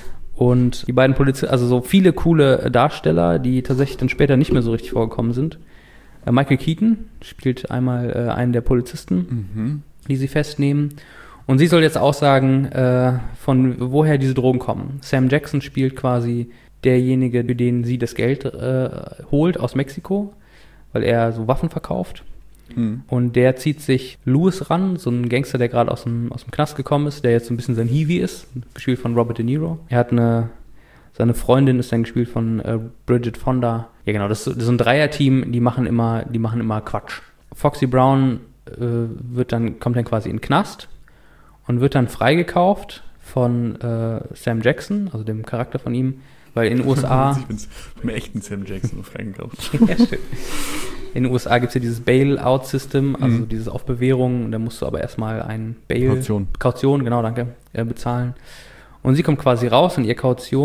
Und die beiden Polizisten, also so viele coole Darsteller, die tatsächlich dann später nicht mehr so richtig vorgekommen sind. Äh, Michael Keaton spielt einmal äh, einen der Polizisten, Mhm. die sie festnehmen. Und sie soll jetzt aussagen, äh, von woher diese Drogen kommen. Sam Jackson spielt quasi derjenige, für den sie das Geld äh, holt aus Mexiko, weil er so Waffen verkauft. Mhm. Und der zieht sich Louis ran, so ein Gangster, der gerade aus dem, aus dem Knast gekommen ist, der jetzt so ein bisschen sein Hiwi ist, gespielt von Robert De Niro. Er hat eine, seine Freundin ist dann gespielt von äh, Bridget Fonda. Ja genau, das ist, das ist ein Dreier-Team, die machen immer, die machen immer Quatsch. Foxy Brown äh, wird dann, kommt dann quasi in den Knast und wird dann freigekauft von äh, Sam Jackson, also dem Charakter von ihm, weil in den U S A... Ich bin's vom echten Sam Jackson freigekauft. Ja, stimmt. In den U S A gibt es ja dieses Bail-Out-System, also Mhm. dieses auf Bewährung, und da musst du aber erstmal ein Bail... Kaution. Kaution, genau, danke, äh, bezahlen. Und sie kommt quasi raus und ihr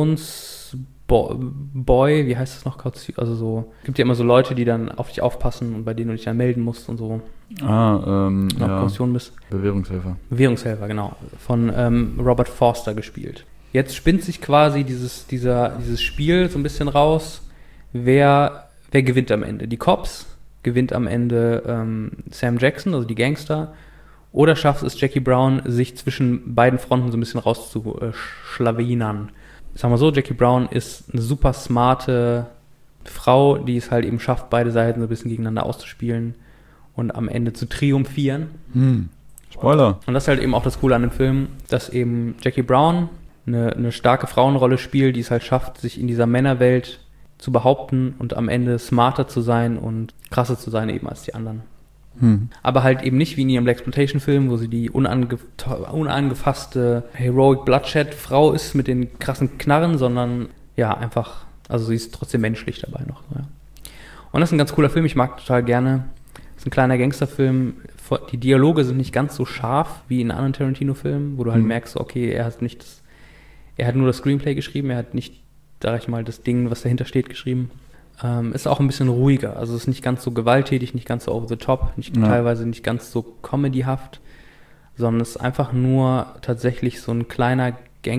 Kautionsboy, wie heißt das noch, Kaution, also so, gibt ja immer so Leute, die dann auf dich aufpassen und bei denen du dich dann melden musst und so, Ah, ähm, noch ja. Kaution bist. Bewährungshelfer. Bewährungshelfer, genau, von ähm, Robert Forster gespielt. Jetzt spinnt sich quasi dieses, dieser, dieses Spiel so ein bisschen raus, wer, wer gewinnt am Ende. Die Cops gewinnt am Ende ähm, Sam Jackson, also die Gangster, oder schafft es Jackie Brown, sich zwischen beiden Fronten so ein bisschen rauszuschlawinern. Sagen wir so, Jackie Brown ist eine super smarte Frau, die es halt eben schafft, beide Seiten so ein bisschen gegeneinander auszuspielen und am Ende zu triumphieren. Hm. Spoiler. Und das ist halt eben auch das Coole an dem Film, dass eben Jackie Brown eine, eine starke Frauenrolle spielt, die es halt schafft, sich in dieser Männerwelt zu behaupten und am Ende smarter zu sein und krasser zu sein eben als die anderen. Hm. Aber halt eben nicht wie in ihrem Blaxploitation-Film, wo sie die unange unangefasste Heroic Bloodshed-Frau ist mit den krassen Knarren, sondern ja, einfach, also sie ist trotzdem menschlich dabei noch. Ja. Und das ist ein ganz cooler Film, ich mag total gerne. Das ist ein kleiner Gangsterfilm. Die Dialoge sind nicht ganz so scharf wie in anderen Tarantino-Filmen, wo du halt Mhm. merkst, okay, er hat nicht das, er hat nur das Screenplay geschrieben, er hat nicht, sag ich mal, das Ding, was dahinter steht, geschrieben. Ähm, ist auch ein bisschen ruhiger, also ist nicht ganz so gewalttätig, nicht ganz so over the top, nicht, Ja. teilweise nicht ganz so comedyhaft, sondern es ist einfach nur tatsächlich so ein kleiner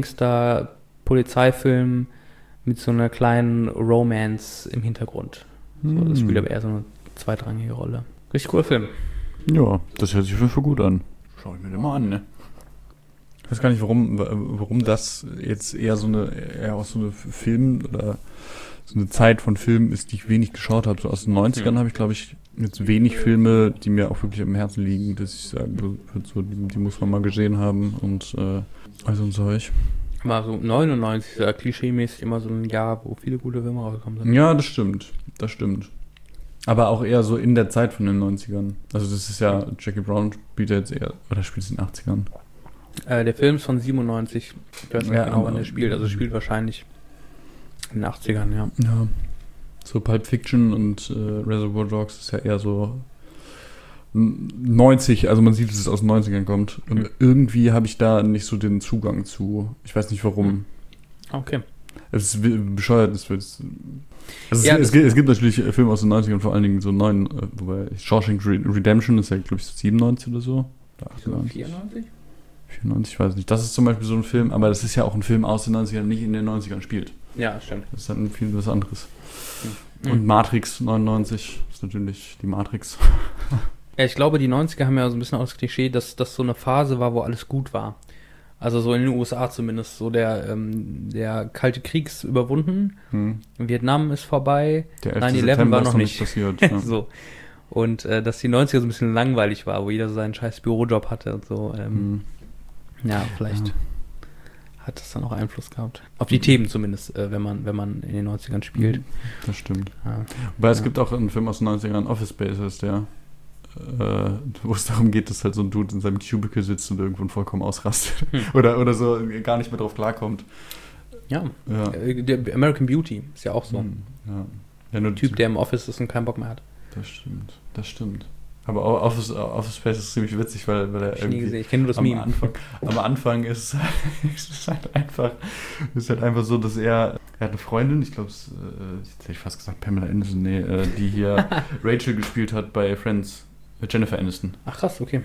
Gangster-Polizeifilm mit so einer kleinen Romance im Hintergrund. So, das Hm. spielt aber eher so eine zweitrangige Rolle. Richtig cooler Film. Ja, das hört sich auf jeden Fall gut an. Schau ich mir den mal an, ne? Ich weiß gar nicht, warum, warum das jetzt eher so eine, eher auch so eine Film- oder so eine Zeit von Filmen ist, die ich wenig geschaut habe. So aus den neunzigern Mhm. habe ich, glaube ich, jetzt wenig Filme, die mir auch wirklich am Herzen liegen, dass ich sage, so, die, die muss man mal gesehen haben und äh, also und Zeug. War so neunundneunzig, ist ja klischeemäßig immer so ein Jahr, wo viele gute Filme rausgekommen sind. Ja, das stimmt. Das stimmt. Aber auch eher so in der Zeit von den neunzigern. Also das ist ja, Jackie Brown spielt ja jetzt eher, oder spielt es in den achtzigern? Äh, der Film ist von siebenundneunzig. Ich weiß nicht Ja, genau, wann aber- der spielt. Also spielt wahrscheinlich in den achtzigern, ja. Ja. So Pulp Fiction und äh, Reservoir Dogs ist ja eher so neunzig, also man sieht, dass es aus den neunzigern kommt. Und Mhm. irgendwie habe ich da nicht so den Zugang zu. Ich weiß nicht warum. Okay. Es ist wi- bescheuert, es wird. Also Ja, es, es, das- gibt, es gibt natürlich äh, Filme aus den neunzigern, vor allen Dingen so neuen, äh, wobei Shawshank Re- Redemption ist ja, glaube ich, so siebenundneunzig oder so. Oder achtundneunzig, vierundneunzig? vierundneunzig, ich weiß nicht. Das ist zum Beispiel so ein Film, aber das ist ja auch ein Film aus den neunzigern, der nicht in den neunzigern spielt. Ja, stimmt. Das ist dann viel was anderes. Mhm. Und Matrix neunundneunzig ist natürlich die Matrix. Ja, ich glaube, die neunziger haben ja so ein bisschen auch das Klischee, dass das so eine Phase war, wo alles gut war. Also so in den U S A zumindest. So der, ähm, der Kalte Krieg ist überwunden, Hm. Vietnam ist vorbei, Der elfte neun elf September war ist noch nicht. passiert. Ja. so. Und äh, dass die neunziger so ein bisschen langweilig war, wo jeder so seinen scheiß Bürojob hatte und so. Ähm, Hm. Ja, vielleicht Ja. hat das dann auch Einfluss gehabt. Auf die Themen zumindest, äh, wenn man wenn man in den neunzigern spielt. Das stimmt. Ja. Wobei es Ja. gibt auch einen Film aus den neunzigern, Office Space heißt der, äh, wo es darum geht, dass halt so ein Dude in seinem Cubicle sitzt und irgendwann vollkommen ausrastet. Hm. oder, oder so gar nicht mehr drauf klarkommt. Ja. Ja. Äh, der American Beauty ist ja auch so. Hm. Ja. Ja, nur Ein Typ, der im Office ist und keinen Bock mehr hat. Das stimmt, das stimmt. Aber auch Office, Office Space ist ziemlich witzig, weil, weil er Hab ich nie irgendwie gesehen. Ich kenne nur das am Meme. Anfang, am Anfang ist es ist halt einfach, ist halt einfach so, dass er, er hat eine Freundin, ich glaube, äh, jetzt hätte ich fast gesagt Pamela Anderson, nee, äh, die hier Rachel gespielt hat bei Friends, äh, Jennifer Aniston. Ach krass, okay.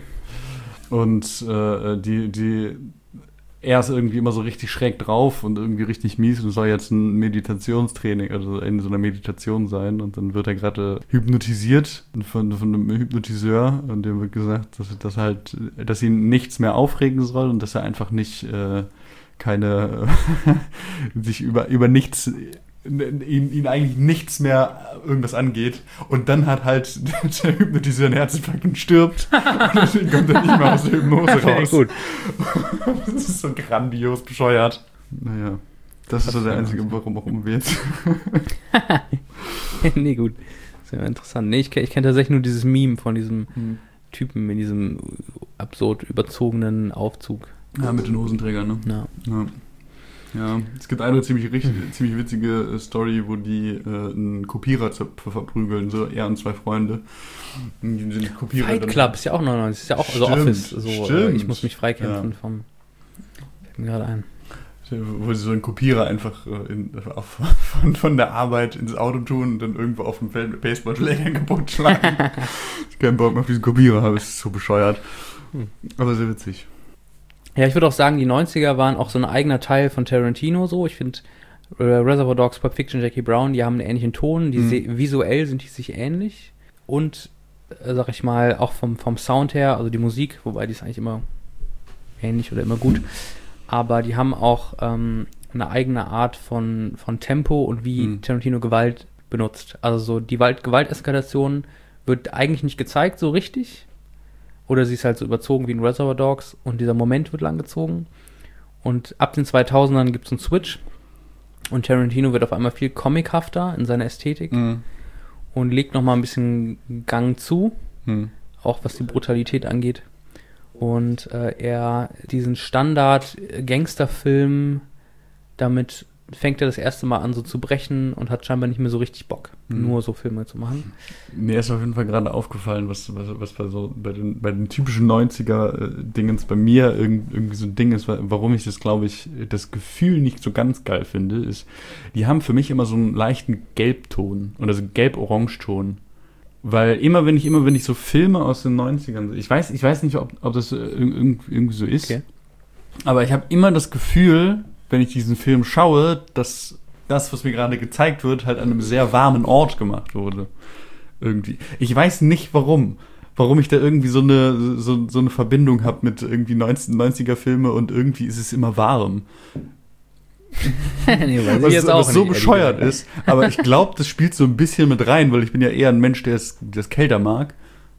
Und äh, die, die, er ist irgendwie immer so richtig schräg drauf und irgendwie richtig mies und soll jetzt ein Meditationstraining, also in so einer Meditation sein und dann wird er gerade hypnotisiert von, von einem Hypnotiseur und dem wird gesagt, dass, dass halt, dass ihn nichts mehr aufregen soll und dass er einfach nicht äh, keine sich über, über nichts ihn, ihn eigentlich nichts mehr irgendwas angeht und dann hat halt der Hypnotiseur einen Herzinfarkt und stirbt und deswegen kommt er nicht mehr aus der Hypnose raus. gut. Das ist so grandios bescheuert. Naja, das ist so der einzige, warum, warum wir jetzt. Nee, gut. Sehr interessant. Nee, ich, kenn- ich kenne tatsächlich nur dieses Meme von diesem Hm. Typen in diesem absurd überzogenen Aufzug. Ja, mit den Hosenträgern, ne? Ja. Ja. Ja, es gibt eine ziemlich, richtig, ziemlich witzige äh, Story, wo die äh, einen Kopierer zer- verprügeln, so er und zwei Freunde. Und die den Kopierer Fight dann- Club ist ja auch neunundneunzig, ist ja auch also Stimmt, Office. So, äh, stimmt. ich muss mich freikämpfen Ja. vom. Fällt mir gerade ein. Wo sie so einen Kopierer einfach äh, in, auf, von, von der Arbeit ins Auto tun und dann irgendwo auf dem Feld mit Baseballschlägern kaputt schlagen. Ich keinen Bock mehr auf diesen Kopierer habe, es ist so bescheuert. Hm. Aber sehr witzig. Ja, ich würde auch sagen, die neunziger waren auch so ein eigener Teil von Tarantino so. Ich finde äh, Reservoir Dogs, Pulp Fiction, Jackie Brown, die haben einen ähnlichen Ton. Die Mhm. se- visuell sind die sich ähnlich. Und, äh, sag ich mal, auch vom, vom Sound her, also die Musik, wobei die ist eigentlich immer ähnlich oder immer gut. Aber die haben auch ähm, eine eigene Art von, von Tempo und wie Mhm. Tarantino Gewalt benutzt. Also so die Gewalt- Gewalteskalation wird eigentlich nicht gezeigt so richtig. Oder sie ist halt so überzogen wie in Reservoir Dogs und dieser Moment wird langgezogen. Und ab den zweitausendern gibt es einen Switch. Und Tarantino wird auf einmal viel comichafter in seiner Ästhetik. Mhm. Und legt nochmal ein bisschen Gang zu. Mhm. Auch was die Brutalität angeht. Und äh, er diesen Standard-Gangsterfilm, damit fängt er das erste Mal an so zu brechen und hat scheinbar nicht mehr so richtig Bock, Mhm. nur so Filme zu machen. Mir ist auf jeden Fall gerade aufgefallen, was, was, was bei, so, bei, den, bei den typischen neunziger-Dingens bei mir irgend, irgendwie so ein Ding ist, warum ich das, glaube ich, das Gefühl nicht so ganz geil finde, ist, die haben für mich immer so einen leichten Gelbton oder so Gelb-Orange-Ton. Weil immer, wenn ich immer, wenn ich so Filme aus den neunzigern, ich weiß, ich weiß nicht, ob, ob das irgendwie, irgendwie so ist, Okay. aber ich habe immer das Gefühl, wenn ich diesen Film schaue, dass das, was mir gerade gezeigt wird, halt an einem sehr warmen Ort gemacht wurde. Irgendwie. Ich weiß nicht, warum. Warum ich da irgendwie so eine, so, so eine Verbindung habe mit irgendwie neunziger-Filme und irgendwie ist es immer warm. nee, weiß ich Was, jetzt was auch so nicht, bescheuert ehrlich ist. Aber ich glaube, das spielt so ein bisschen mit rein, weil ich bin ja eher ein Mensch, der es, der es kälter mag.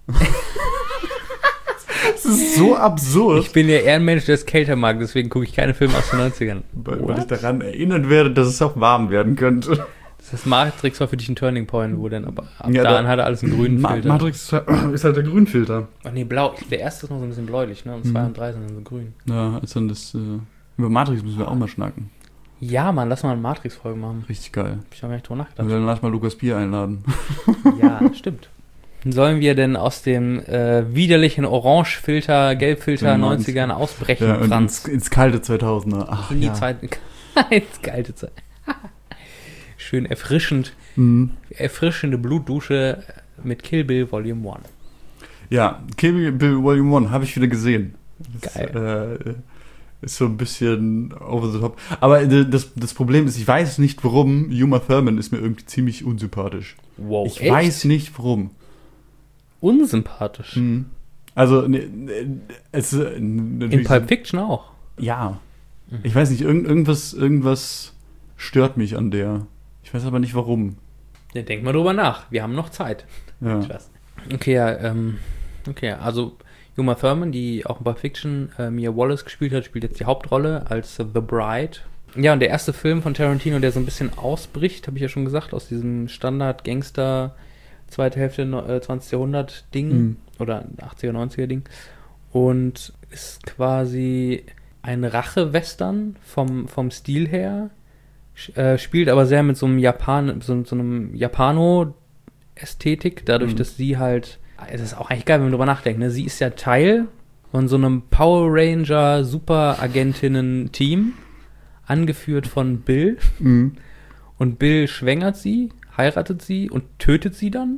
Das ist so absurd. Ich bin ja eher ein Mensch, der es kälter mag, deswegen gucke ich keine Filme aus den neunzigern. Weil, weil ich daran erinnert werde, dass es auch warm werden könnte. Das heißt, Matrix war für dich ein Turning Point, wo dann aber ab Ja, dahin da- hat er alles einen grünen Ma- Filter. Matrix ist halt der Grünfilter. Ach nee, blau. Der erste ist noch so ein bisschen bläulich, ne? Und zwei Mhm. und drei sind dann so grün. Ja, also das, äh, über Matrix müssen wir auch mal schnacken. Ja, Mann, lass mal eine Matrix-Folge machen. Richtig geil. Hab ich noch gar nicht drüber Wir nachgedacht. werden lass mal Lukas Bier einladen. Ja, stimmt. Sollen wir denn aus dem äh, widerlichen Orange-Filter, Gelbfilter Ja, neunzigern ausbrechen, Ja, und Franz? ins, ins kalte zweitausender. Ach, In die ja. Zeit, ins kalte Zeit. Schön erfrischend, Mhm. erfrischende Blutdusche mit Kill Bill Volume eins. Ja, Kill Bill Volume eins habe ich wieder gesehen. Geil. Das, äh, ist so ein bisschen over the top. Aber äh, das, das Problem ist, ich weiß nicht warum, Uma Thurman ist mir irgendwie ziemlich unsympathisch. Wow, Ich echt? weiß nicht warum. Unsympathisch. Mhm. Also, ne, ne, es ist äh, natürlich. In Pulp Fiction auch. Ja. Ich weiß nicht, irgend, irgendwas, irgendwas stört mich an der. Ich weiß aber nicht warum. Ja, denk mal drüber nach. Wir haben noch Zeit. Ja. Spaß. Okay, ja, ähm, okay, also Uma Thurman, die auch in Pulp Fiction äh, Mia Wallace gespielt hat, spielt jetzt die Hauptrolle als äh, The Bride. Ja, und der erste Film von Tarantino, der so ein bisschen ausbricht, habe ich ja schon gesagt, aus diesem Standard-Gangster- zweite Hälfte äh, zwanzigsten Jahrhundert-Ding Mhm. oder achtziger, neunziger-Ding und ist quasi ein Rache-Western vom, vom Stil her, sch- äh, spielt aber sehr mit so einem Japan, so, so einem Japano-Ästhetik, dadurch, Mhm. dass sie halt, es ist auch eigentlich geil, wenn man drüber nachdenkt, ne? Sie ist ja Teil von so einem Power Ranger Superagentinnen-Team, angeführt von Bill, Mhm. und Bill schwängert sie, heiratet sie und tötet sie dann.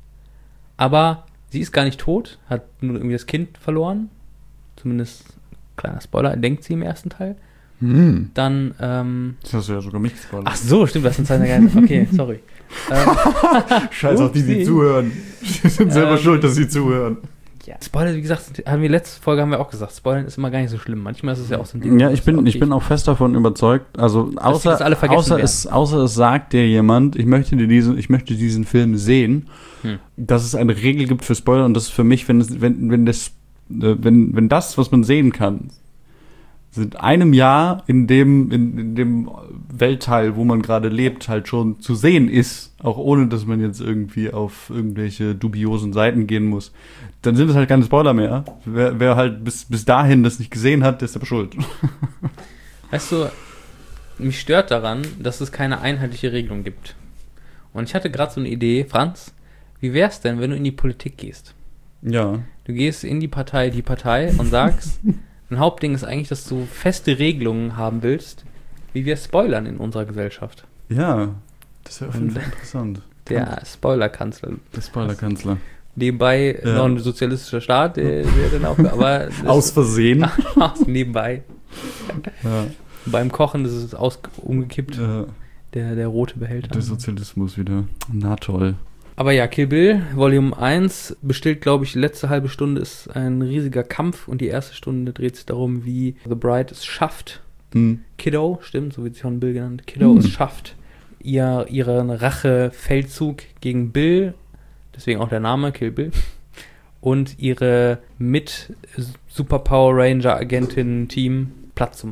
Aber sie ist gar nicht tot, hat nur irgendwie das Kind verloren. Zumindest, kleiner Spoiler, denkt sie im ersten Teil. Mhm. Dann, ähm, Das hast du ja sogar mich gespoilert. ach so, stimmt, das sind zwei Okay, sorry. ähm, Scheiß auf die, die upsie. zuhören. Die sind selber Ähm, schuld, dass sie zuhören. ja. Spoiler, wie gesagt, haben wir letzte Folge haben wir auch gesagt, Spoilern ist immer gar nicht so schlimm. Manchmal ist es ja auch so ein Ding. Ja, ich bin, okay, ich bin auch fest davon überzeugt. Also das außer, alle vergessen außer, werden. es, außer es sagt dir jemand, ich möchte dir diesen, ich möchte diesen Film sehen, Hm. dass es eine Regel gibt für Spoiler und das ist für mich, wenn es, wenn, wenn das, äh, wenn, wenn das, was man sehen kann, sind einem Jahr in dem, in, in dem Weltteil, wo man gerade lebt, halt schon zu sehen ist, auch ohne, dass man jetzt irgendwie auf irgendwelche dubiosen Seiten gehen muss, dann sind es halt keine Spoiler mehr. Wer, wer halt bis, bis dahin das nicht gesehen hat, der ist aber schuld. Weißt du, mich stört daran, dass es keine einheitliche Regelung gibt. Und ich hatte gerade so eine Idee, Franz, wie wär's denn, wenn du in die Politik gehst? Ja. Du gehst in die Partei, die Partei und sagst, ein Hauptding ist eigentlich, dass du feste Regelungen haben willst, wie wir spoilern in unserer Gesellschaft. Ja, das wäre auf jeden Fall interessant. Der Spoiler-Kanzler. Der Spoiler-Kanzler. Nebenbei Ja. noch ein sozialistischer Staat, der, der dann auch, aber das- Aus Versehen. aus nebenbei. Ja, Beim Kochen ist es aus, umgekippt, äh, der, der rote Behälter. der Sozialismus wieder. Na toll. Aber ja, Kill Bill, Volume eins, besteht, glaube ich, die letzte halbe Stunde ist ein riesiger Kampf und die erste Stunde dreht sich darum, wie The Bride es schafft, Hm. Kiddo, stimmt, so wird sie von Bill genannt, Kiddo Hm. es schafft, ihr, ihren Rachefeldzug gegen Bill, deswegen auch der Name Kill Bill, und ihre mit Super Power Ranger Agentin-Team platt zu machen.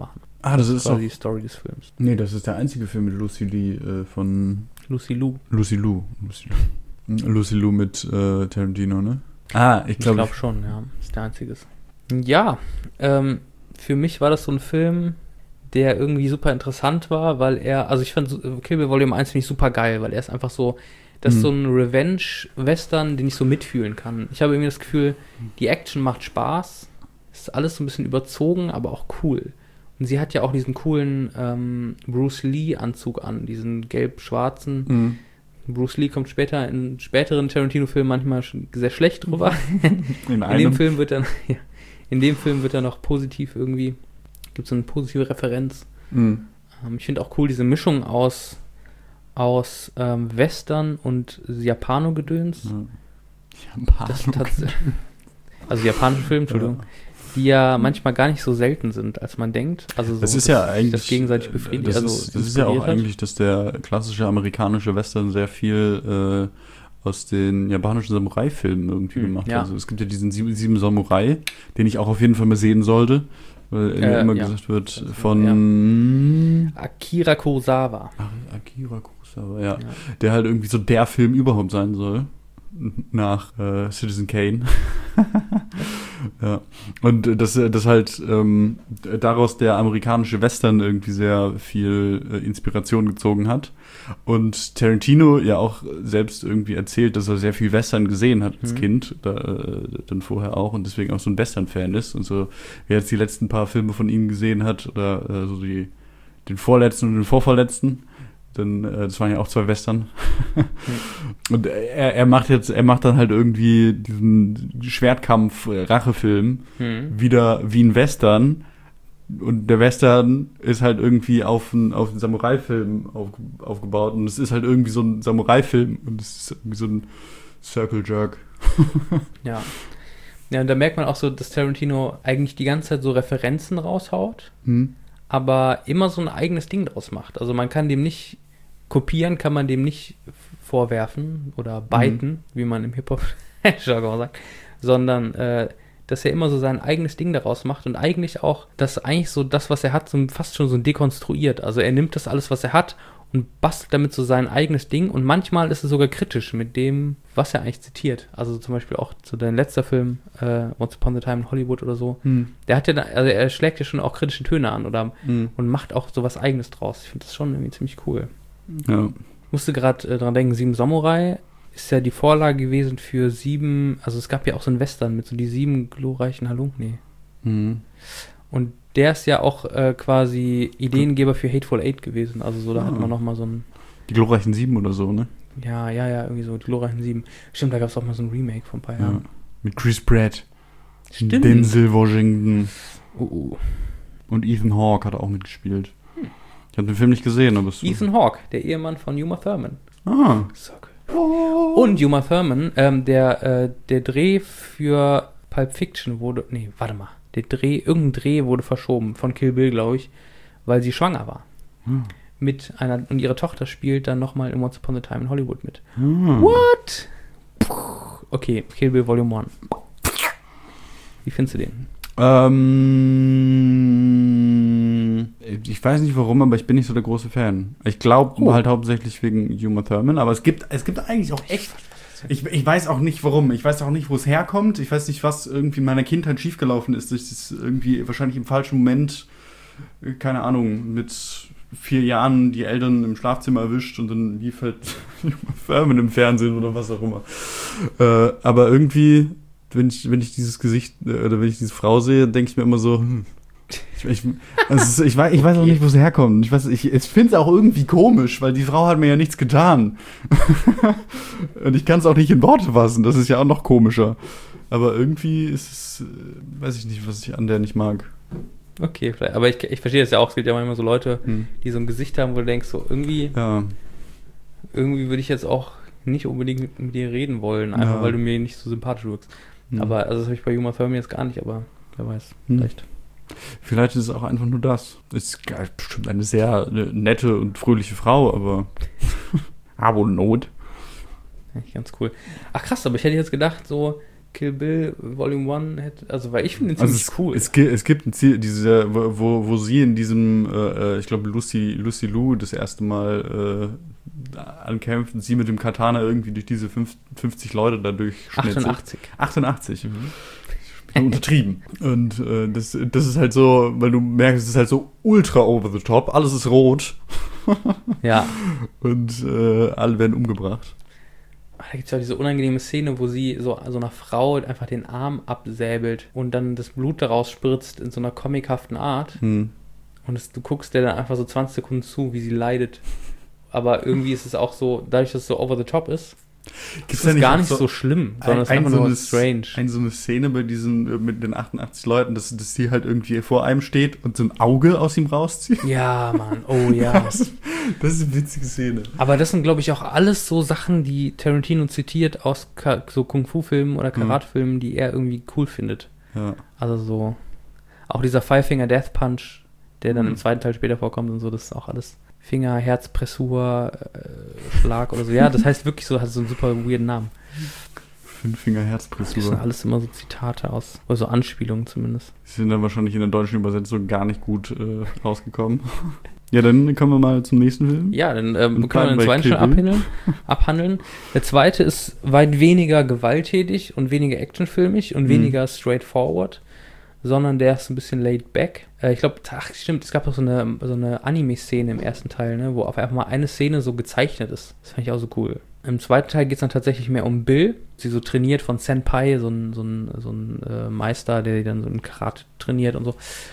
Ah, das ist quasi auch... die Story des Films. Nee, das ist der einzige Film mit Lucy Lee äh, von... Lucy Liu. Lucy Liu. Lucy Liu, Lucy Liu mit äh, Tarantino, ne? Ah, ich Ich glaube... glaube schon, ja. Ist der einzige. Ja, ähm, für mich war das so ein Film, der irgendwie super interessant war, weil er, also ich fand so- Kill Bill Volume eins finde ich super geil, weil er ist einfach so, das ist Mhm. so ein Revenge-Western, den ich so mitfühlen kann. Ich habe irgendwie das Gefühl, die Action macht Spaß, ist alles so ein bisschen überzogen, aber auch cool. Und sie hat ja auch diesen coolen ähm, Bruce Lee-Anzug an, diesen gelb-schwarzen. Mhm. Bruce Lee kommt später in späteren Tarantino-Filmen manchmal schon sehr schlecht drüber. In In einem... dem Film wird dann, ja, in dem Film wird er noch positiv irgendwie, gibt es so eine positive Referenz. Mhm. Ähm, ich finde auch cool diese Mischung aus, aus ähm, Western und Japano-Gedöns. Ja. Das tats- also japanische Filme, Entschuldigung, die ja manchmal gar nicht so selten sind, als man denkt. Also so, Das ist dass ja sich eigentlich... das gegenseitig befriedigt. Das, Also ist, das ist ja auch inspiriert hat. eigentlich, dass der klassische amerikanische Western sehr viel äh, aus den japanischen Samurai-Filmen irgendwie Hm, gemacht hat. ja. Also es gibt ja diesen Sieben, Sieben Samurai, den ich auch auf jeden Fall mal sehen sollte, weil Äh, mir immer ja. gesagt wird Das- von Akira Kurosawa. Ach, Akira Kurosawa, ja. Ja. Der halt irgendwie so der Film überhaupt sein soll. Nach äh, Citizen Kane. Ja. Und das, das halt ähm, daraus der amerikanische Western irgendwie sehr viel äh, Inspiration gezogen hat. Und Tarantino ja auch selbst irgendwie erzählt, dass er sehr viel Western gesehen hat als Mhm. Kind, da, äh, dann vorher auch, und deswegen auch so ein Western-Fan ist. Und so, wer jetzt die letzten paar Filme von ihm gesehen hat, oder äh, so die, den vorletzten und den vorvorletzten, dann, äh, das waren ja auch zwei Western. Und er, er macht jetzt, er macht dann halt irgendwie diesen Schwertkampf-Rachefilm Hm. wieder wie ein Western. Und der Western ist halt irgendwie auf einen, auf einen Samurai-Film auf, aufgebaut. Und es ist halt irgendwie so ein Samurai-Film. Und es ist irgendwie so ein Circle Jerk. Ja. Ja, und da merkt man auch so, dass Tarantino eigentlich die ganze Zeit so Referenzen raushaut, Hm? aber immer so ein eigenes Ding draus macht. Also man kann dem nicht kopieren, kann man dem nicht vorwerfen oder biten, wie man im Hip-Hop-Jargon sagt, sondern äh, dass er immer so sein eigenes Ding daraus macht und eigentlich auch, dass eigentlich so das, was er hat, so fast schon so dekonstruiert. Also er nimmt das alles, was er hat und bastelt damit so sein eigenes Ding und manchmal ist es sogar kritisch mit dem, was er eigentlich zitiert. Also zum Beispiel auch zu dein letzter Film, äh, Once Upon a Time in Hollywood oder so. Hm. Der hat ja, da, also er schlägt ja schon auch kritische Töne an oder Hm. und macht auch so was Eigenes draus. Ich finde das schon irgendwie ziemlich cool. Ja. Ich musste gerade äh, dran denken, Sieben Samurai ist ja die Vorlage gewesen für sieben, also es gab ja auch so einen Western mit so die sieben glorreichen Halunken, nee. Hm. Und der ist ja auch äh, quasi Ideengeber für Hateful Eight gewesen. Also so, da Ah. hat man nochmal so ein, Die glorreichen Sieben oder so, ne? ja, ja, ja, irgendwie so die glorreichen sieben. Stimmt, da gab es auch mal so ein Remake vor ein paar Jahren. Ja. Mit Chris Pratt. Stimmt. Denzel Washington. Uh, uh. Und Ethan Hawke hat auch mitgespielt. Ich habe den Film nicht gesehen, aber es Ethan Hawke, der Ehemann von Uma Thurman. Ah. Circle. Und Uma Thurman, ähm, der, äh, der Dreh für Pulp Fiction wurde, nee, warte mal, der Dreh, irgendein Dreh wurde verschoben von Kill Bill, glaube ich, weil sie schwanger war. Hm. Mit einer, und ihre Tochter spielt dann nochmal in Once Upon a Time in Hollywood mit. Hm. What? Okay, Kill Bill Volume eins. Wie findest du den? Ähm, ich weiß nicht warum, aber ich bin nicht so der große Fan. Ich glaube Oh. halt hauptsächlich wegen Uma Thurman, aber es gibt, es gibt eigentlich auch echt. Ich, ich weiß auch nicht warum. Ich weiß auch nicht, wo es herkommt. Ich weiß nicht, was irgendwie in meiner Kindheit schiefgelaufen ist. Das ist irgendwie wahrscheinlich im falschen Moment, äh, keine Ahnung, mit vier Jahren die Eltern im Schlafzimmer erwischt und dann lief halt Uma Thurman im Fernsehen oder was auch immer. Äh, aber irgendwie, wenn ich, wenn ich dieses Gesicht äh, oder wenn ich diese Frau sehe, denke ich mir immer so, hm, ich, ich, also es ist, ich, weiß, ich weiß auch nicht, wo es herkommt. Ich, weiß, ich, ich finde es auch irgendwie komisch, weil die Frau hat mir ja nichts getan. Und ich kann es auch nicht in Worte fassen. Das ist ja auch noch komischer. Aber irgendwie ist es, äh, weiß ich nicht, was ich an der nicht mag. Okay, vielleicht, aber ich, ich verstehe das ja auch. Es gibt ja manchmal so Leute, Hm. die so ein Gesicht haben, wo du denkst, so irgendwie, Ja, irgendwie würde ich jetzt auch nicht unbedingt mit, mit dir reden wollen, einfach Ja. weil du mir nicht so sympathisch wirkst. Hm. Aber, also das habe ich bei Uma Thurman jetzt gar nicht, aber wer weiß, Hm. vielleicht. Vielleicht ist es auch einfach nur das. Ist ge- bestimmt eine sehr äh, nette und fröhliche Frau, aber aber Not. Eigentlich ganz cool. Ach krass, aber ich hätte jetzt gedacht, so Kill Bill Volume eins hätte, also weil ich finde den Also ziemlich es, cool. Es, gi- es gibt ein Ziel, diese, wo, wo, wo sie in diesem, äh, ich glaube, Lucy, Lucy Liu das erste Mal äh, ankämpft und sie mit dem Katana irgendwie durch diese fünf, fünfzig Leute da durchschnitzelt. achtundachtzig. achtundachtzig. Mhm. Ich bin untertrieben. Und äh, das, das ist halt so, weil du merkst, es ist halt so ultra over the top, alles ist rot. Ja. Und äh, alle werden umgebracht. Da gibt es ja diese unangenehme Szene, wo sie so, so einer Frau einfach den Arm absäbelt und dann das Blut daraus spritzt in so einer comichaften Art. Hm. Und es, du guckst dir dann einfach so zwanzig Sekunden zu, wie sie leidet. Aber irgendwie ist es auch so, dadurch, dass es so over the top ist, Gibt's ist da es nicht gar auch nicht so so schlimm, sondern es ist ein, einfach so nur eine, strange. Ein, so eine Szene bei diesen, äh, mit den achtundachtzig Leuten, dass, dass die halt irgendwie vor einem steht und so ein Auge aus ihm rauszieht. Ja, Mann, oh ja. Das, das ist eine witzige Szene. Aber das sind, glaube ich, auch alles so Sachen, die Tarantino zitiert aus Ka- so Kung-Fu-Filmen oder Karate-Filmen, die er irgendwie cool findet. Ja. Also so, auch dieser Five-Finger Death Punch, der dann Mhm. im zweiten Teil später vorkommt und so, das ist auch alles Finger, Herz, Pressur, äh, Schlag oder so. Ja, das heißt wirklich so, hat so einen super weirden Namen. Fünffinger Das sind Herzpressur. alles immer so Zitate aus, oder so Anspielungen zumindest. Die sind dann wahrscheinlich in der deutschen Übersetzung gar nicht gut äh, rausgekommen. Ja, dann kommen wir mal zum nächsten Film. Ja, dann ähm, Und können wir den bleiben bei zweiten Kill schon Bill. abhandeln, abhandeln. Der zweite ist weit weniger gewalttätig und weniger actionfilmig und Mhm. weniger straightforward, sondern der ist ein bisschen laid back. Äh, ich glaube, ach stimmt, es gab doch so eine, so eine Anime-Szene im ersten Teil, ne, wo auf einfach mal eine Szene so gezeichnet ist. Das fand ich auch so cool. Im zweiten Teil geht es dann tatsächlich mehr um Bill. Sie so trainiert von Senpai, so ein, so ein, so ein äh, Meister, der dann so ein Karate trainiert und so.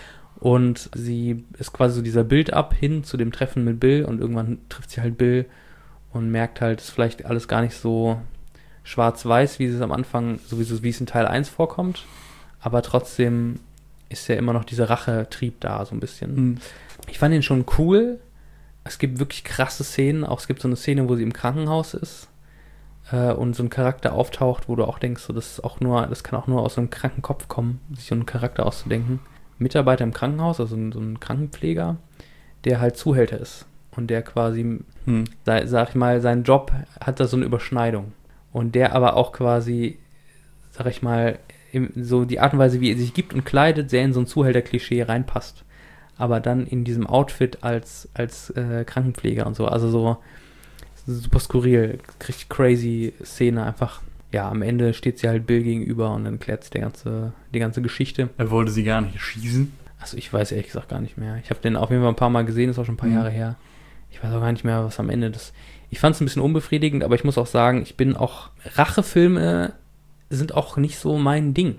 Und sie ist quasi so dieser Build-up hin zu dem Treffen mit Bill und irgendwann trifft sie halt Bill und merkt halt, es ist vielleicht alles gar nicht so schwarz-weiß, wie es am Anfang, sowieso wie es in Teil eins vorkommt. Aber trotzdem ist ja immer noch dieser Rachetrieb da, so ein bisschen. Mhm. Ich fand ihn schon cool. Es gibt wirklich krasse Szenen. Auch es gibt so eine Szene, wo sie im Krankenhaus ist äh, und so ein Charakter auftaucht, wo du auch denkst, so, das ist auch nur, das kann auch nur aus so einem kranken Kopf kommen, sich so einen Charakter auszudenken. Mitarbeiter im Krankenhaus, also ein, so ein Krankenpfleger, der halt Zuhälter ist und der quasi, Hm. sei, sag ich mal, sein Job hat da so eine Überschneidung und der aber auch quasi, sag ich mal, im, so die Art und Weise, wie er sich gibt und kleidet, sehr in so ein Zuhälter-Klischee reinpasst. Aber dann in diesem Outfit als, als äh, Krankenpfleger und so, also so super skurril, richtig crazy Szene einfach. Ja, am Ende steht sie halt Bill gegenüber und dann klärt sie die ganze, die ganze Geschichte. Er wollte sie gar nicht schießen. Also ich weiß ehrlich gesagt gar nicht mehr. Ich habe den auf jeden Fall ein paar Mal gesehen, das ist auch schon ein paar Mhm. Jahre her. Ich weiß auch gar nicht mehr, was am Ende das... Ich fand es ein bisschen unbefriedigend, aber ich muss auch sagen, ich bin auch... Rachefilme sind auch nicht so mein Ding.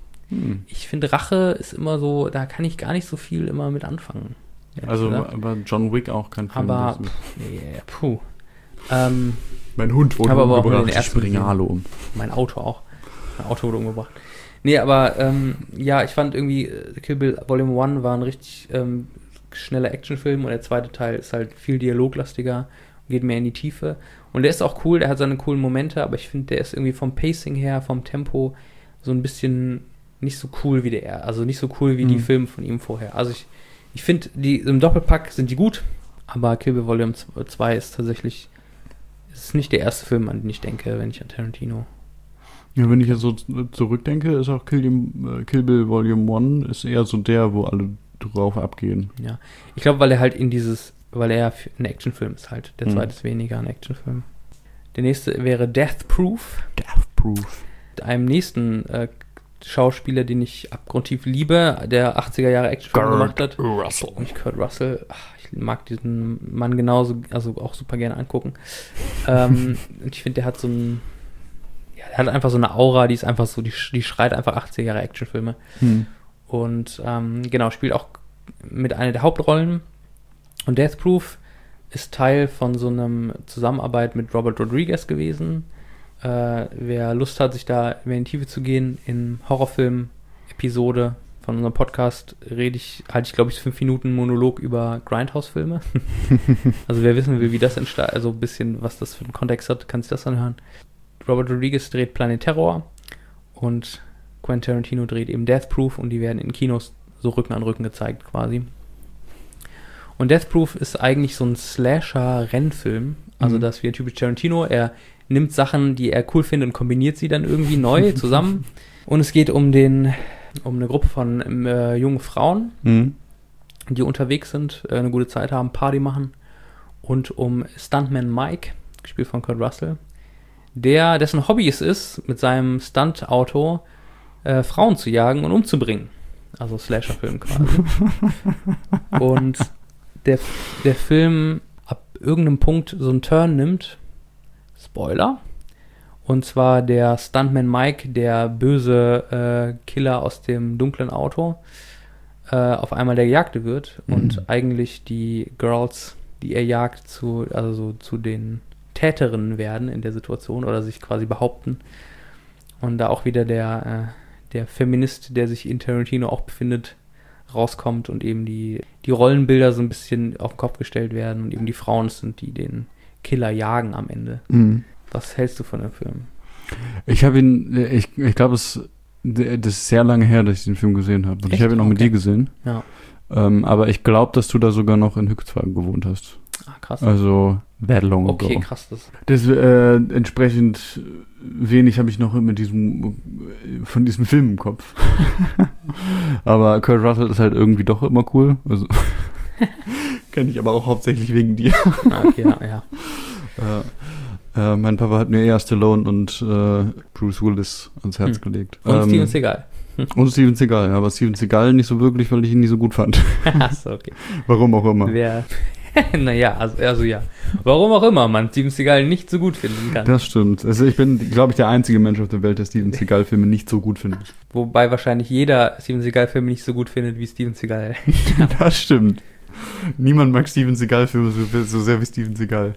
Hm. Ich finde, Rache ist immer so, da kann ich gar nicht so viel immer mit anfangen. ehrlich Also, gesagt. aber John Wick auch kein Film. Aber, das- yeah, puh. Ähm, mein Hund wurde aber auch nur umgebracht, den ich ersten bringe gesehen. alle um. mein Auto auch. Mein Auto wurde umgebracht. Nee, aber ähm, ja, ich fand irgendwie äh, Kill Bill Volume eins war ein richtig ähm, schneller Actionfilm und der zweite Teil ist halt viel dialoglastiger und geht mehr in die Tiefe. Und der ist auch cool, der hat seine coolen Momente, aber ich finde, der ist irgendwie vom Pacing her, vom Tempo so ein bisschen nicht so cool wie der, also nicht so cool wie die Mhm. Filme von ihm vorher. Also ich, ich finde, die im Doppelpack sind die gut, aber Kill Bill Volume zwei ist tatsächlich, es ist nicht der erste Film, an den ich denke, wenn ich an Tarantino. Ja, wenn ich jetzt so z- zurückdenke, ist auch Kill, äh, Kill Bill Volume eins ist eher so der, wo alle drauf abgehen. Ja, ich glaube, weil er halt in dieses, weil er f- ein Actionfilm ist halt. Der Mhm. zweite ist weniger ein Actionfilm. Der nächste wäre Death Proof, Death Proof. mit einem nächsten äh, Schauspieler, den ich abgrundtief liebe, der achtziger Jahre Actionfilm gemacht hat. Russell. Nicht Kurt Russell. Ach, ich mag diesen Mann genauso, also auch super gerne angucken. ähm, und ich finde, der hat so ein, ja, der hat einfach so eine Aura, die ist einfach so, die, sch- die schreit einfach achtziger Jahre Actionfilme. Hm. Und ähm, genau, spielt auch mit einer der Hauptrollen. Und Death Proof ist Teil von so einem Zusammenarbeit mit Robert Rodriguez gewesen. Äh, wer Lust hat, sich da mehr in die Tiefe zu gehen, in Horrorfilm-Episode von unserem Podcast rede ich, halte ich glaube ich fünf Minuten Monolog über Grindhouse-Filme. Also wer wissen will, wie das entsteht, also ein bisschen, was das für einen Kontext hat, kann sich das anhören. Robert Rodriguez dreht Planet Terror und Quentin Tarantino dreht eben Death Proof und die werden in Kinos so Rücken an Rücken gezeigt quasi. Und Death Proof ist eigentlich so ein Slasher-Rennfilm, also Mhm. das wie ein typisch Tarantino, er nimmt Sachen, die er cool findet und kombiniert sie dann irgendwie neu zusammen. Und es geht um den, um eine Gruppe von äh, jungen Frauen, Mhm. die unterwegs sind, äh, eine gute Zeit haben, Party machen. Und um Stuntman Mike, gespielt von Kurt Russell, der, dessen Hobby es ist, mit seinem Stuntauto äh, Frauen zu jagen und umzubringen. Also Slasher-Film quasi. Und der, der Film ab irgendeinem Punkt so einen Turn nimmt, Spoiler, und zwar der Stuntman Mike, der böse äh, Killer aus dem dunklen Auto, äh, auf einmal der Gejagte wird Mhm. und eigentlich die Girls, die er jagt, zu, also so zu den Täterinnen werden in der Situation oder sich quasi behaupten. Und da auch wieder der, äh, der Feminist, der sich in Tarantino auch befindet, rauskommt und eben die, die Rollenbilder so ein bisschen auf den Kopf gestellt werden und eben die Frauen sind, die den Killer jagen am Ende. Mhm. Was hältst du von dem Film? Ich habe ihn, ich, ich glaube, es das ist sehr lange her, dass ich den Film gesehen habe. Und ich Echt? habe ihn auch mit Okay. dir gesehen. Ja. Ähm, aber ich glaube, dass du da sogar noch in Hückeswagen gewohnt hast. Ah, krass. Also, that long ago. Okay, krass. Das, Das, äh, entsprechend wenig habe ich noch mit diesem, von diesem Film im Kopf. Aber Kurt Russell ist halt irgendwie doch immer cool. Also, kenne ich aber auch hauptsächlich wegen dir. ah, okay, ja, ja. Äh, äh, mein Papa hat mir eher Stallone und äh, Bruce Willis ans Herz Hm. gelegt. Und Ähm, Steven Seagal. Und Steven Seagal, ja, aber Steven Seagal nicht so wirklich, weil ich ihn nie so gut fand. Achso, okay. Warum auch immer. Wer, naja, also, also ja. Warum auch immer man Steven Seagal nicht so gut finden kann. Das stimmt. Also ich bin, glaube ich, der einzige Mensch auf der Welt, der Steven Seagal-Filme nicht so gut findet. Wobei wahrscheinlich jeder Steven Seagal-Film nicht so gut findet wie Steven Seagal. Das stimmt. Niemand mag Steven Seagal-Filme so, so sehr wie Steven Seagal.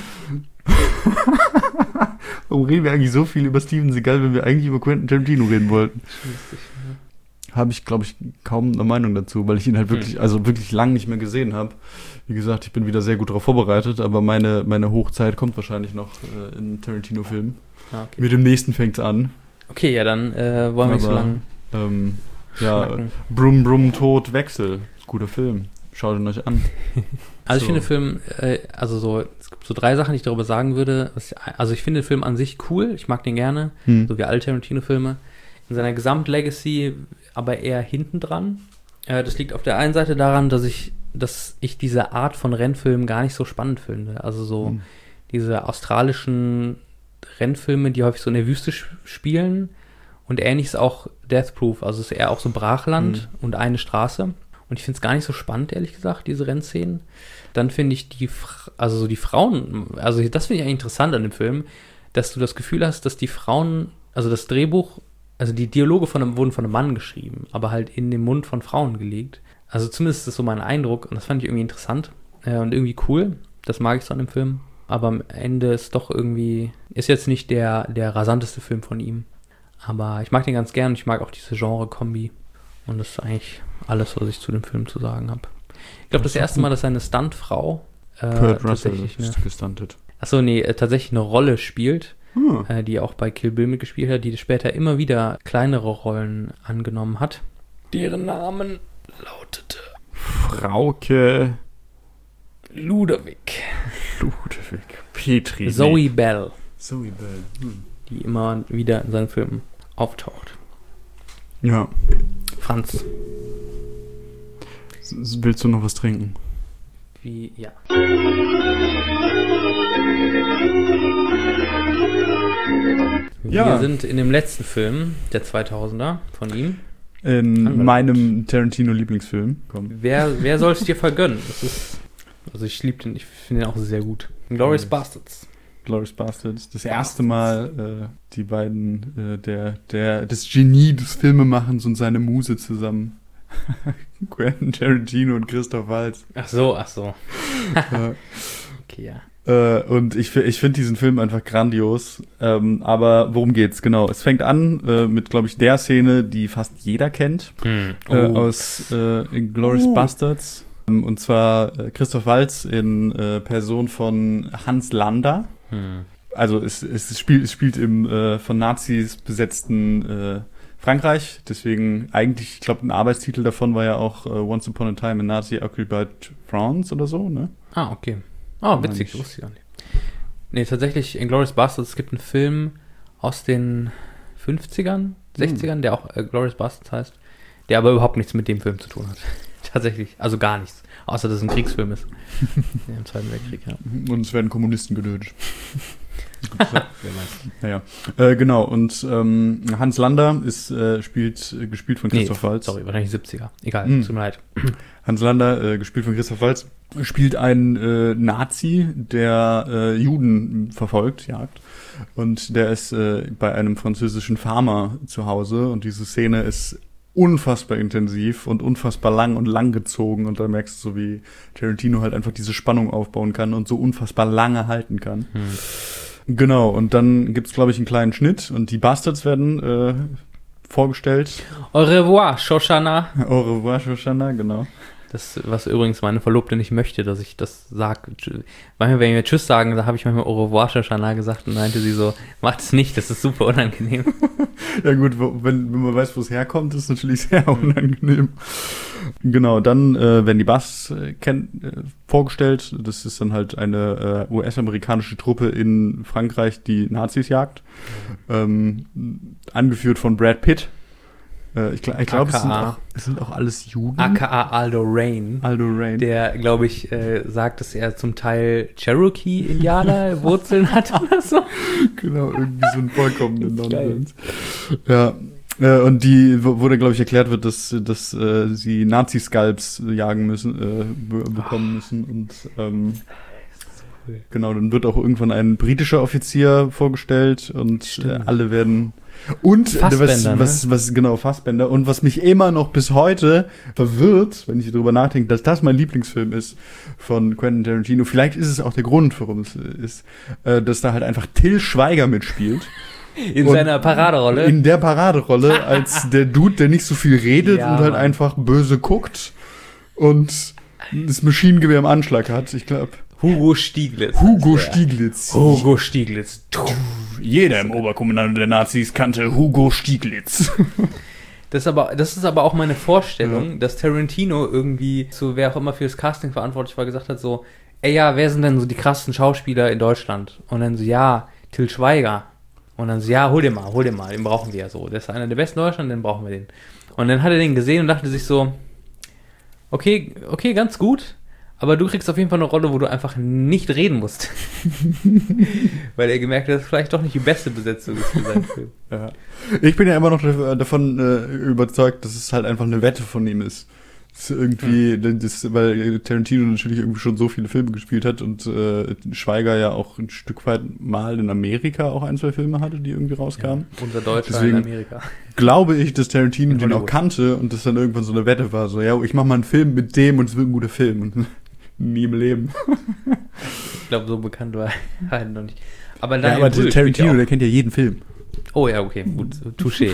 Warum reden wir eigentlich so viel über Steven Seagal, wenn wir eigentlich über Quentin Tarantino reden wollten? Habe ich, glaube ich, kaum eine Meinung dazu, weil ich ihn halt wirklich, Hm. also wirklich lang nicht mehr gesehen habe. Wie gesagt, ich bin wieder sehr gut darauf vorbereitet, aber meine, meine Hochzeit kommt wahrscheinlich noch äh, in Tarantino-Filmen. Ah, okay. Mit dem nächsten fängt's an. Okay, ja, dann äh, wollen wir nicht so Aber, lange Ähm, ja, schnacken. Brumm, Brumm, Tod, Wechsel. Guter Film. Schaut ihn euch an. Also ich So. finde den Film, äh, also so, es gibt so drei Sachen, die ich darüber sagen würde. Was ich, also ich finde den Film an sich cool, ich mag den gerne, Hm. so wie alle Tarantino-Filme. In seiner Gesamtlegacy aber eher hinten dran. Äh, das liegt auf der einen Seite daran, dass ich, dass ich diese Art von Rennfilmen gar nicht so spannend finde. Also so Hm. diese australischen Rennfilme, die häufig so in der Wüste sch- spielen und ähnliches auch Death Proof. Also es ist eher auch so Brachland und eine Straße. Und ich finde es gar nicht so spannend, ehrlich gesagt, diese Rennszenen. Dann finde ich die, Fra- also so die Frauen, also das finde ich eigentlich interessant an dem Film, dass du das Gefühl hast, dass die Frauen, also das Drehbuch, also die Dialoge von einem, wurden von einem Mann geschrieben, aber halt in den Mund von Frauen gelegt. Also zumindest ist das so mein Eindruck und das fand ich irgendwie interessant äh, und irgendwie cool. Das mag ich so an dem Film. Aber am Ende ist doch irgendwie, ist jetzt nicht der, der rasanteste Film von ihm. Aber ich mag den ganz gern und ich mag auch diese Genre-Kombi. Und das ist eigentlich alles, was ich zu dem Film zu sagen habe. Ich glaube, Das das ist erste auch Mal, dass seine Stuntfrau äh, Kurt Russell tatsächlich eine, ist gestuntet. achso, nee, äh, tatsächlich eine Rolle spielt, Hm. äh, die auch bei Kill Bill mitgespielt hat, die später immer wieder kleinere Rollen angenommen hat. Deren Namen lautete Frauke Ludwig. Ludwig Petri. Zoe Bell, Zoe Bell. Hm. die immer wieder in seinen Filmen auftaucht. Ja. Franz, S- Willst du noch was trinken? wie, ja. Ja. Wir sind in dem letzten Film, der zweitausender von ihm. In Angelangt. meinem Tarantino-Lieblingsfilm. Komm. Wer, wer soll es dir vergönnen? Das ist, also ich liebe den, ich finde den auch sehr gut. Glorious Mhm. Bastards. Glorious Bastards. Das erste Mal äh, die beiden, äh, der, der, das Genie des Filmemachens und seine Muse zusammen. Quentin Tarantino und Christoph Waltz. Ach so, ach so. äh, Okay, ja. Äh, und ich, fi- ich finde diesen Film einfach grandios. Ähm, aber worum geht's? Genau. Es fängt an äh, mit, glaube ich, der Szene, die fast jeder kennt. Hm. Äh, aus äh, Glorious Bastards. Ähm, Und zwar äh, Christoph Waltz in äh, Person von Hans Landa. Hm. Also es, es, spielt, es spielt im äh, von Nazis besetzten äh, Frankreich. Deswegen eigentlich, ich glaube, ein Arbeitstitel davon war ja auch äh, Once Upon a Time in Nazi Occupied France oder so, ne? Ah, okay. Ah, witzig, ich. das wusste ich gar nicht. Nee, tatsächlich Inglourious Basterds, es gibt einen Film aus den fünfzigern, sechzigern, der auch äh, Inglourious Basterds heißt, der aber überhaupt nichts mit dem Film zu tun hat. Tatsächlich, also gar nichts. Außer, dass es ein Kriegsfilm ist. Ja, im Zweiten Weltkrieg, ja. Und es werden Kommunisten getötet. Naja, äh, genau. Und ähm, Hans Lander ist, äh, spielt, äh, gespielt von Christoph nee, Waltz. Sorry, wahrscheinlich siebziger. Egal, Mm. tut mir leid. Hans Lander, äh, gespielt von Christoph Waltz, spielt einen äh, Nazi, der äh, Juden verfolgt, jagt. Und der ist äh, bei einem französischen Farmer zu Hause. Und diese Szene ist unfassbar intensiv und unfassbar lang und lang gezogen. Und da merkst du so, wie Tarantino halt einfach diese Spannung aufbauen kann und so unfassbar lange halten kann. Hm. Genau, und dann gibt's, glaube ich, einen kleinen Schnitt und die Bastards werden äh, vorgestellt. Au revoir, Shoshana. Au revoir, Shoshana, genau. Das, was übrigens meine Verlobte nicht möchte, dass ich das sage. Manchmal, wenn wir Tschüss sagen, da habe ich manchmal Au revoir, Shoshana gesagt und meinte sie so, macht es nicht, das ist super unangenehm. Ja gut, wo, wenn, wenn man weiß, wo es herkommt, ist es natürlich sehr unangenehm. Genau, dann äh, werden die Bass äh, kenn, äh, vorgestellt. Das ist dann halt eine äh, U S-amerikanische Truppe in Frankreich, die Nazis jagt. Ähm, angeführt von Brad Pitt. Äh, ich glaube, ich glaub, es, sind auch, es sind auch alles Juden. A K A Aldo Rain. Aldo Rain. Der, glaube ich, äh, sagt, dass er zum Teil Cherokee-Indianer-Wurzeln hat oder so. Genau, irgendwie so ein vollkommenen Nonsens. Ja, äh, und die, wo, wo dann, glaube ich, erklärt wird, dass, dass äh, sie Nazi-Scalps jagen müssen, äh, be- bekommen müssen. Und ähm, genau, dann wird auch irgendwann ein britischer Offizier vorgestellt und äh, alle werden... Und Fassbender, was, was, was, genau, Fassbender. Und was mich immer noch bis heute verwirrt, wenn ich darüber nachdenke, dass das mein Lieblingsfilm ist von Quentin Tarantino. Vielleicht ist es auch der Grund, warum es ist, äh, dass da halt einfach Till Schweiger mitspielt. In Und seiner Paraderolle. In der Paraderolle als der Dude, der nicht so viel redet Ja, und halt Mann. einfach böse guckt und das Maschinengewehr im Anschlag hat. Ich glaube, Hugo Stieglitz. Hugo heißt der. Stieglitz. Hugo Stieglitz. Jeder im Oberkommando der Nazis kannte Hugo Stieglitz. Das ist aber, das ist aber auch meine Vorstellung, ja. dass Tarantino irgendwie, so wer auch immer für das Casting verantwortlich war, gesagt hat so, ey ja, wer sind denn so die krassesten Schauspieler in Deutschland? Und dann so, ja, Till Schweiger. Und dann so, ja, hol den mal, hol den mal, den brauchen wir ja so. Der ist einer der besten in Deutschland, den brauchen wir den. Und dann hat er den gesehen und dachte sich so, okay, okay, ganz gut, aber du kriegst auf jeden Fall eine Rolle, wo du einfach nicht reden musst. Weil er gemerkt hat, dass vielleicht doch nicht die beste Besetzung ist für seinen Film. Ja. Ich bin ja immer noch davon äh, überzeugt, dass es halt einfach eine Wette von ihm ist. Das ist irgendwie, hm. das, weil Tarantino natürlich irgendwie schon so viele Filme gespielt hat und äh, Schweiger ja auch ein Stück weit mal in Amerika auch ein, zwei Filme hatte, die irgendwie rauskamen. Ja, unser Deutscher Deswegen in Amerika. Glaube ich, dass Tarantino in den auch kannte und das dann irgendwann so eine Wette war. So, ja, ich mach mal einen Film mit dem und es wird ein guter Film. Und nie im Leben. Ich glaube, so bekannt war er halt noch nicht. Aber, ja, aber Tarantino, der kennt ja jeden Film. Oh ja, okay, gut, touché.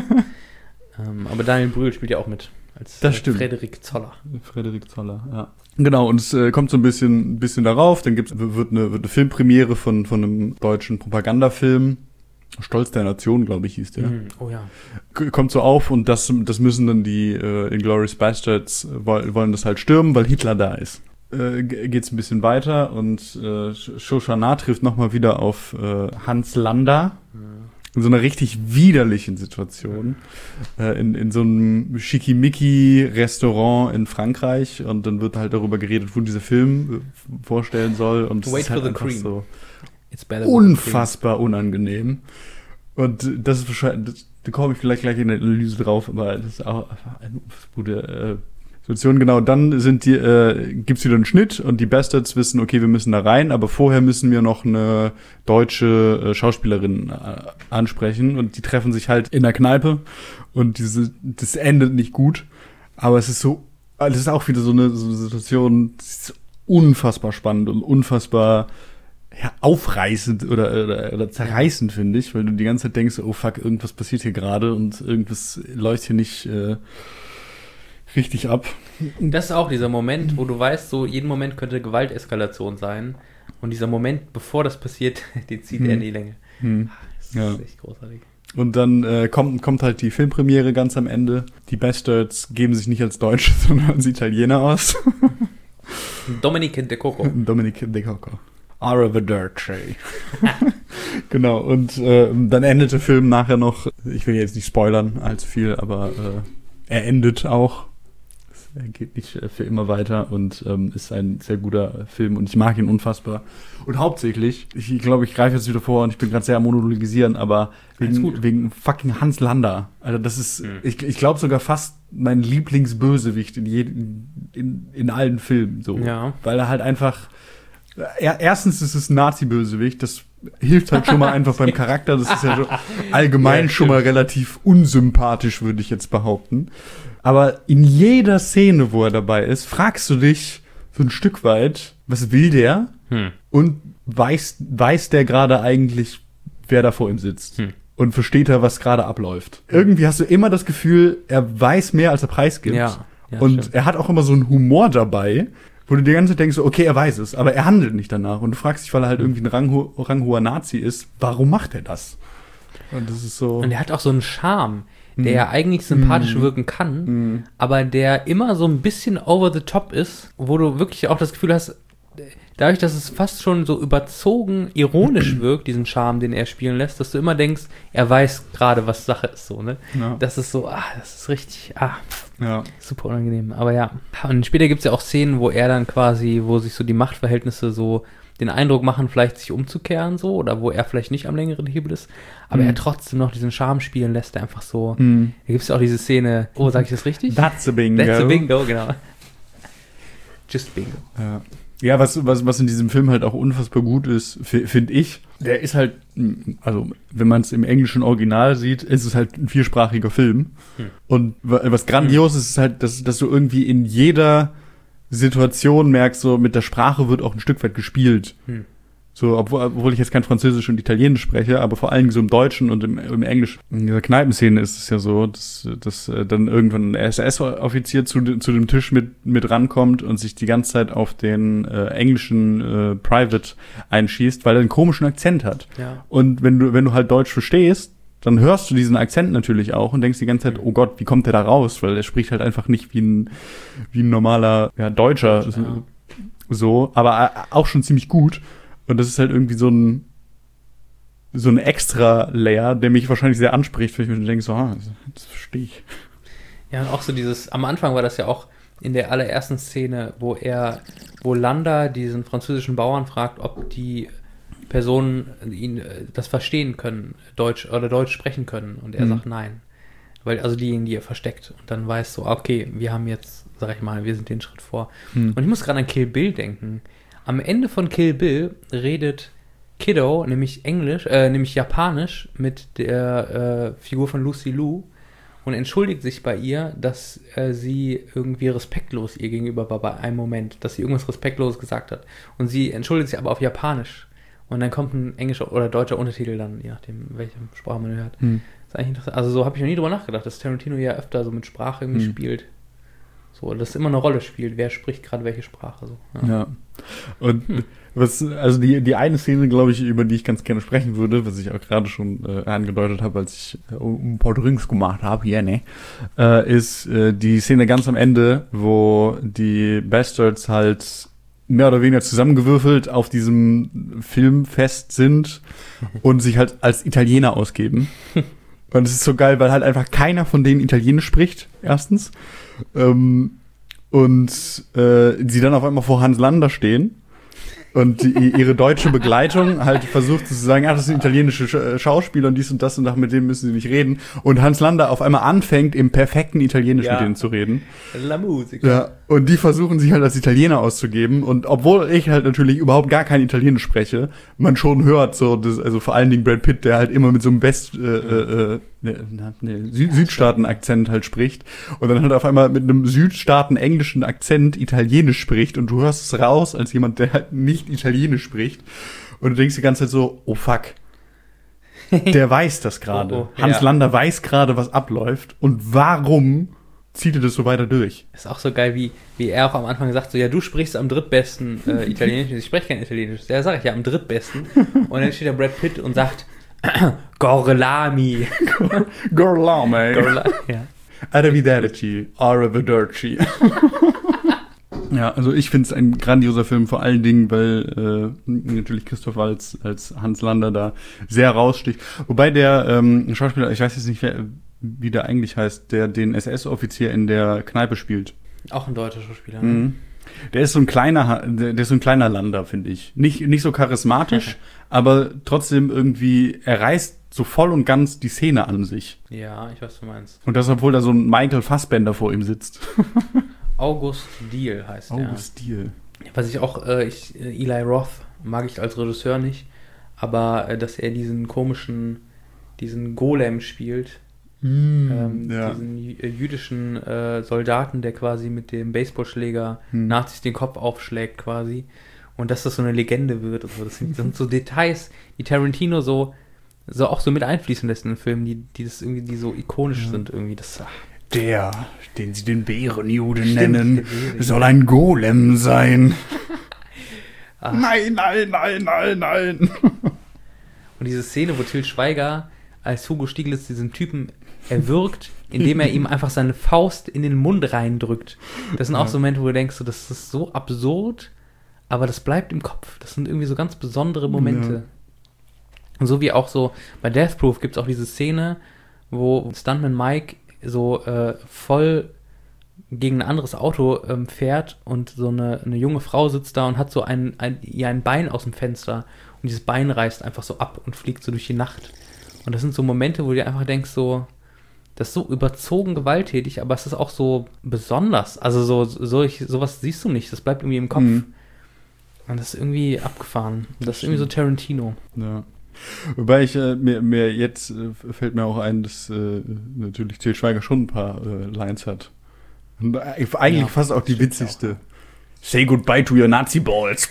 ähm, aber Daniel Brühl spielt ja auch mit. Als das stimmt. Frederik Zoller. Frederik Zoller, ja. Genau, und es äh, kommt so ein bisschen, ein bisschen darauf. Dann gibt's, wird, eine, wird eine Filmpremiere von, von einem deutschen Propagandafilm. Stolz der Nation, glaube ich, hieß der. Mm, oh ja. K- kommt so auf und das, das müssen dann die äh, Inglourious Bastards, äh, wollen das halt stürmen, weil Hitler da ist. Äh, geht's ein bisschen weiter und äh, Shoshana trifft nochmal wieder auf äh, Hans Lander. Mm. In so einer richtig widerlichen Situation. Äh, in, in so einem Schickimicki-Restaurant in Frankreich. Und dann wird halt darüber geredet, wo dieser Film äh, vorstellen soll. Und Wait es ist halt for the einfach cream. so It's better unfassbar unangenehm. Und das ist wahrscheinlich, das, da komme ich vielleicht gleich in der Analyse drauf, aber das ist auch einfach eine gute äh, Situation. Genau, dann sind die, äh, gibt's wieder einen Schnitt und die Bastards wissen, okay, wir müssen da rein, aber vorher müssen wir noch eine deutsche äh, Schauspielerin äh, ansprechen und die treffen sich halt in der Kneipe und diese, das endet nicht gut, aber es ist so, das ist auch wieder so eine, so eine Situation, das ist unfassbar spannend und unfassbar ja, aufreißend oder, oder, oder zerreißend, finde ich, weil du die ganze Zeit denkst, oh fuck, irgendwas passiert hier gerade und irgendwas läuft hier nicht äh, richtig ab. Das ist auch dieser Moment, wo du weißt, so jeden Moment könnte Gewalteskalation sein und dieser Moment, bevor das passiert, den zieht hm. er in die Länge. Hm. Das ja. ist echt großartig. Und dann äh, kommt, kommt halt die Filmpremiere ganz am Ende. Die Bastards geben sich nicht als Deutsche, sondern als Italiener aus. Dominic de Coco. Dominic de Coco. Arrivederci. Genau, und äh, dann endet der Film nachher noch, ich will jetzt nicht spoilern allzu viel, aber äh, er endet auch. Er geht nicht für immer weiter und ähm, ist ein sehr guter Film und ich mag ihn unfassbar. Und hauptsächlich, ich glaube, ich greife jetzt wieder vor und ich bin gerade sehr am Monologisieren, aber wegen, wegen fucking Hans Landa. Also das ist, mhm. ich, ich glaube sogar fast mein Lieblingsbösewicht in, jedem, in, in allen Filmen. So. Ja. Weil er halt einfach, er, erstens ist es ein Nazi-Bösewicht, das hilft halt schon mal einfach beim Charakter. Das ist ja so allgemein ja, schon mal relativ unsympathisch, würde ich jetzt behaupten. Aber in jeder Szene, wo er dabei ist, fragst du dich so ein Stück weit, was will der? Hm. Und weiß, weiß der gerade eigentlich, wer da vor ihm sitzt? Hm. Und versteht er, was gerade abläuft? Hm. Irgendwie hast du immer das Gefühl, er weiß mehr, als er preisgibt. Ja, ja, und stimmt. Er hat auch immer so einen Humor dabei, wo du die ganze Zeit denkst, okay, er weiß es, aber er handelt nicht danach. Und du fragst dich, weil er halt irgendwie ein rangho- ranghoher Nazi ist, warum macht er das? Und das ist so. Und er hat auch so einen Charme, der ja eigentlich sympathisch mm. wirken kann, mm. aber der immer so ein bisschen over the top ist, wo du wirklich auch das Gefühl hast, dadurch, dass es fast schon so überzogen ironisch wirkt, diesen Charme, den er spielen lässt, dass du immer denkst, er weiß gerade, was Sache ist, so, ne? Ja. Das ist so, ah, das ist richtig, ah, ja. super unangenehm, aber ja. Und später gibt es ja auch Szenen, wo er dann quasi, wo sich so die Machtverhältnisse so den Eindruck machen, vielleicht sich umzukehren, so, oder wo er vielleicht nicht am längeren Hebel ist, aber mm. er trotzdem noch diesen Charme spielen lässt, der einfach so, mm. da gibt es ja auch diese Szene, oh, sag ich das richtig? That's a bingo. That's a bingo, genau. Just bingo. Ja. Ja, was, was, was in diesem Film halt auch unfassbar gut ist, finde ich, der ist halt, also wenn man es im englischen Original sieht, ist es halt ein viersprachiger Film. Hm. Und was grandios hm. ist, ist halt, dass, dass du irgendwie in jeder Situation merkst, so mit der Sprache wird auch ein Stück weit gespielt. Hm. So, obwohl, obwohl ich jetzt kein Französisch und Italienisch spreche, aber vor allem so im Deutschen und im, im Englisch. In dieser Kneipenszene ist es ja so, dass, dass dann irgendwann ein S S-Offizier zu, zu dem Tisch mit, mit rankommt und sich die ganze Zeit auf den äh, englischen äh, Private einschießt, weil er einen komischen Akzent hat. Ja. Und wenn du, wenn du halt Deutsch verstehst, dann hörst du diesen Akzent natürlich auch und denkst die ganze Zeit, oh Gott, wie kommt der da raus? Weil er spricht halt einfach nicht wie ein, wie ein normaler ja, Deutscher. Ja. So, aber auch schon ziemlich gut. Und das ist halt irgendwie so ein so ein extra Layer, der mich wahrscheinlich sehr anspricht, weil ich mir denke, so, ah, das verstehe ich. Ja, und auch so dieses, am Anfang war das ja auch in der allerersten Szene, wo er, wo Landa diesen französischen Bauern fragt, ob die Personen ihn das verstehen können, Deutsch oder Deutsch sprechen können. Und er mhm. sagt nein. Weil, also diejenigen, die er versteckt. Und dann weißt du, okay, wir haben jetzt, sag ich mal, wir sind den Schritt vor. Mhm. Und ich muss gerade an Kill Bill denken. Am Ende von Kill Bill redet Kiddo, nämlich Englisch, äh, nämlich Japanisch, mit der äh, Figur von Lucy Liu und entschuldigt sich bei ihr, dass äh, sie irgendwie respektlos ihr gegenüber war bei einem Moment, dass sie irgendwas Respektloses gesagt hat. Und sie entschuldigt sich aber auf Japanisch. Und dann kommt ein englischer oder deutscher Untertitel dann, je nachdem, welche Sprache man hört. Hm. Das ist eigentlich interessant. Also so habe ich noch nie drüber nachgedacht, dass Tarantino ja öfter so mit Sprache irgendwie hm. spielt. So, dass immer eine Rolle spielt, wer spricht gerade welche Sprache. So. Ja. ja. Und hm. was, also die, die eine Szene, glaube ich, über die ich ganz gerne sprechen würde, was ich auch gerade schon äh, angedeutet habe, als ich äh, ein paar Drinks gemacht habe, ja, ne, äh, ist äh, die Szene ganz am Ende, wo die Bastards halt mehr oder weniger zusammengewürfelt auf diesem Filmfest sind und sich halt als Italiener ausgeben. Und es ist so geil, weil halt einfach keiner von denen Italienisch spricht, erstens. Ähm, und äh, sie dann auf einmal vor Hans Landa stehen und die, ihre deutsche Begleitung halt versucht zu sagen, ah, das sind italienische Sch- Schauspieler und dies und das und mit denen müssen sie nicht reden. Und Hans Landa auf einmal anfängt, im perfekten Italienisch ja. mit denen zu reden. La Musica. Ja, und die versuchen sich halt als Italiener auszugeben. Und obwohl ich halt natürlich überhaupt gar kein Italienisch spreche, man schon hört so, das, also vor allen Dingen Brad Pitt, der halt immer mit so einem West, äh, äh, ne, ne, Süd- Südstaaten-Akzent halt spricht. Und dann halt auf einmal mit einem Südstaaten-englischen Akzent Italienisch spricht. Und du hörst es raus als jemand, der halt nicht Italienisch spricht. Und du denkst die ganze Zeit so, oh fuck. Der weiß das gerade. Oh, oh, Hans ja. Landa weiß gerade, was abläuft. Und warum zieht er das so weiter durch? Ist auch so geil, wie, wie er auch am Anfang sagt, so, ja, du sprichst am drittbesten äh, Italienisch. Ich spreche kein Italienisch. Ja, sag ich ja, am drittbesten. Und dann steht da Brad Pitt und sagt, Gorlami. Gorlami. Gorlami, ja. Arrivederci. Arrivederci. Ja, also ich finde es ein grandioser Film, vor allen Dingen, weil äh, natürlich Christoph Waltz als Hans Lander da sehr raussticht. Wobei der ähm, Schauspieler, ich weiß jetzt nicht, wer, wie der eigentlich heißt, der den S S-Offizier in der Kneipe spielt. Auch ein deutscher Schauspieler. Mhm. Der ist so ein kleiner, der ist so ein kleiner Lander, finde ich. Nicht, nicht so charismatisch, aber trotzdem irgendwie, er reißt so voll und ganz die Szene an sich. Ja, ich weiß, was du meinst. Und das, obwohl da so ein Michael Fassbender vor ihm sitzt. August Diehl heißt er. August Diehl. Was ich auch, äh, ich, Eli Roth mag ich als Regisseur nicht, aber äh, dass er diesen komischen, diesen Golem spielt, Mm, ähm, ja. diesen jü- jüdischen äh, Soldaten, der quasi mit dem Baseballschläger Hm. Nazis den Kopf aufschlägt quasi und dass das so eine Legende wird und so. Das sind, das sind so Details, die Tarantino so, so auch so mit einfließen lässt in den Film, die, die das irgendwie, die so ikonisch Ja. sind irgendwie. Das, ach, Der, den sie den Bärenjuden Stimmt, nennen, der Bärenjude. soll ein Golem sein. ach. Nein, nein, nein, nein, nein. Und diese Szene, wo Til Schweiger als Hugo Stieglitz diesen Typen erwürgt, indem er ihm einfach seine Faust in den Mund reindrückt. Das sind auch Ja. so Momente, wo du denkst, so, das ist so absurd, aber das bleibt im Kopf. Das sind irgendwie so ganz besondere Momente. Ja. Und so wie auch so bei Death Proof gibt es auch diese Szene, wo Stuntman Mike so äh, voll gegen ein anderes Auto ähm, fährt und so eine, eine junge Frau sitzt da und hat so ein, ein, ihr ein Bein aus dem Fenster und dieses Bein reißt einfach so ab und fliegt so durch die Nacht. Und das sind so Momente, wo du dir einfach denkst, so, das ist so überzogen gewalttätig, aber es ist auch so besonders. Also so, so ich, sowas siehst du nicht, das bleibt irgendwie im Kopf. Mhm. Und das ist irgendwie abgefahren. Das, Das ist irgendwie so Tarantino. Ja. Wobei ich, äh, mir, mir jetzt äh, fällt mir auch ein, dass äh, natürlich Til Schweiger schon ein paar äh, Lines hat. Und, äh, eigentlich Ja, fast auch die stimmt witzigste. Say goodbye to your Nazi balls.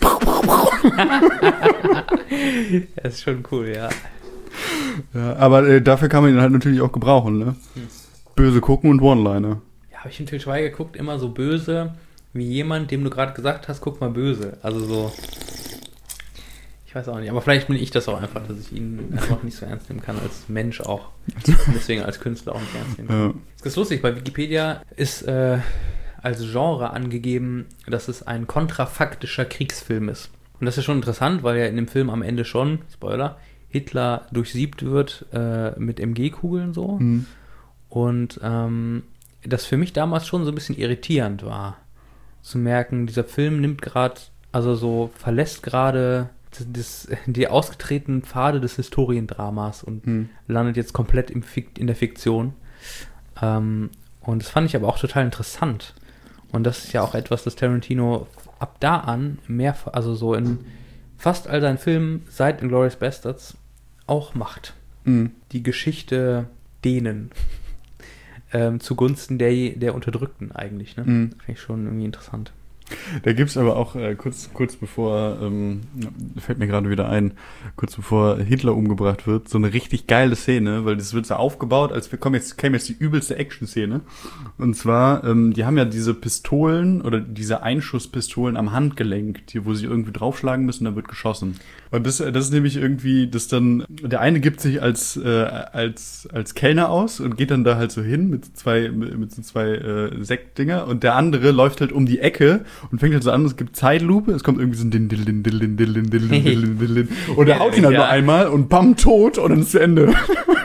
Das ist schon cool, ja. Ja, aber äh, dafür kann man ihn halt natürlich auch gebrauchen, ne? Hm. Böse gucken und One-Liner. Ja, aber ich finde, Til Schweiger guckt immer so böse, wie jemand, dem du gerade gesagt hast, guck mal böse. Also so, ich weiß auch nicht, aber vielleicht bin ich das auch einfach, dass ich ihn einfach nicht so ernst nehmen kann als Mensch auch. Und deswegen als Künstler auch nicht ernst nehmen kann. Ja. Das ist lustig, bei Wikipedia ist äh, als Genre angegeben, dass es ein kontrafaktischer Kriegsfilm ist. Und das ist schon interessant, weil ja in dem Film am Ende schon, Spoiler, Hitler durchsiebt wird äh, mit M G-Kugeln so. Mhm. Und ähm, das für mich damals schon so ein bisschen irritierend war, zu merken, dieser Film nimmt gerade, also so verlässt gerade das, das, die ausgetretenen Pfade des Historiendramas und Mhm. landet jetzt komplett im Fik- in der Fiktion. Ähm, und das fand ich aber auch total interessant. Und das ist ja auch etwas, das Tarantino ab da an mehr, also so in fast all seinen Filmen seit Inglourious Basterds auch macht. Mhm. Die Geschichte dehnen. ähm, zugunsten der, der Unterdrückten eigentlich. Ne? Mhm. Finde ich schon irgendwie interessant. Da gibt's aber auch äh, kurz, kurz bevor, ähm, fällt mir gerade wieder ein, kurz bevor Hitler umgebracht wird, so eine richtig geile Szene, weil das wird so aufgebaut, als wir kommen jetzt, käme jetzt die übelste Action-Szene. Und zwar, ähm, die haben ja diese Pistolen oder diese Einschusspistolen am Handgelenk, die, wo sie irgendwie draufschlagen müssen, da wird geschossen. Und das, das ist nämlich irgendwie, das dann, der eine gibt sich als, äh, als, als Kellner aus und geht dann da halt so hin mit zwei, mit, mit so zwei äh, Sektdinger und der andere läuft halt um die Ecke und fängt halt so an, es gibt Zeitlupe, es kommt irgendwie so ein Din, Din, Din, Din, Din, Din, Din, Din, Din, Din, Din, und der haut ihn halt Ja. nur einmal und bam, tot und dann ist zu Ende.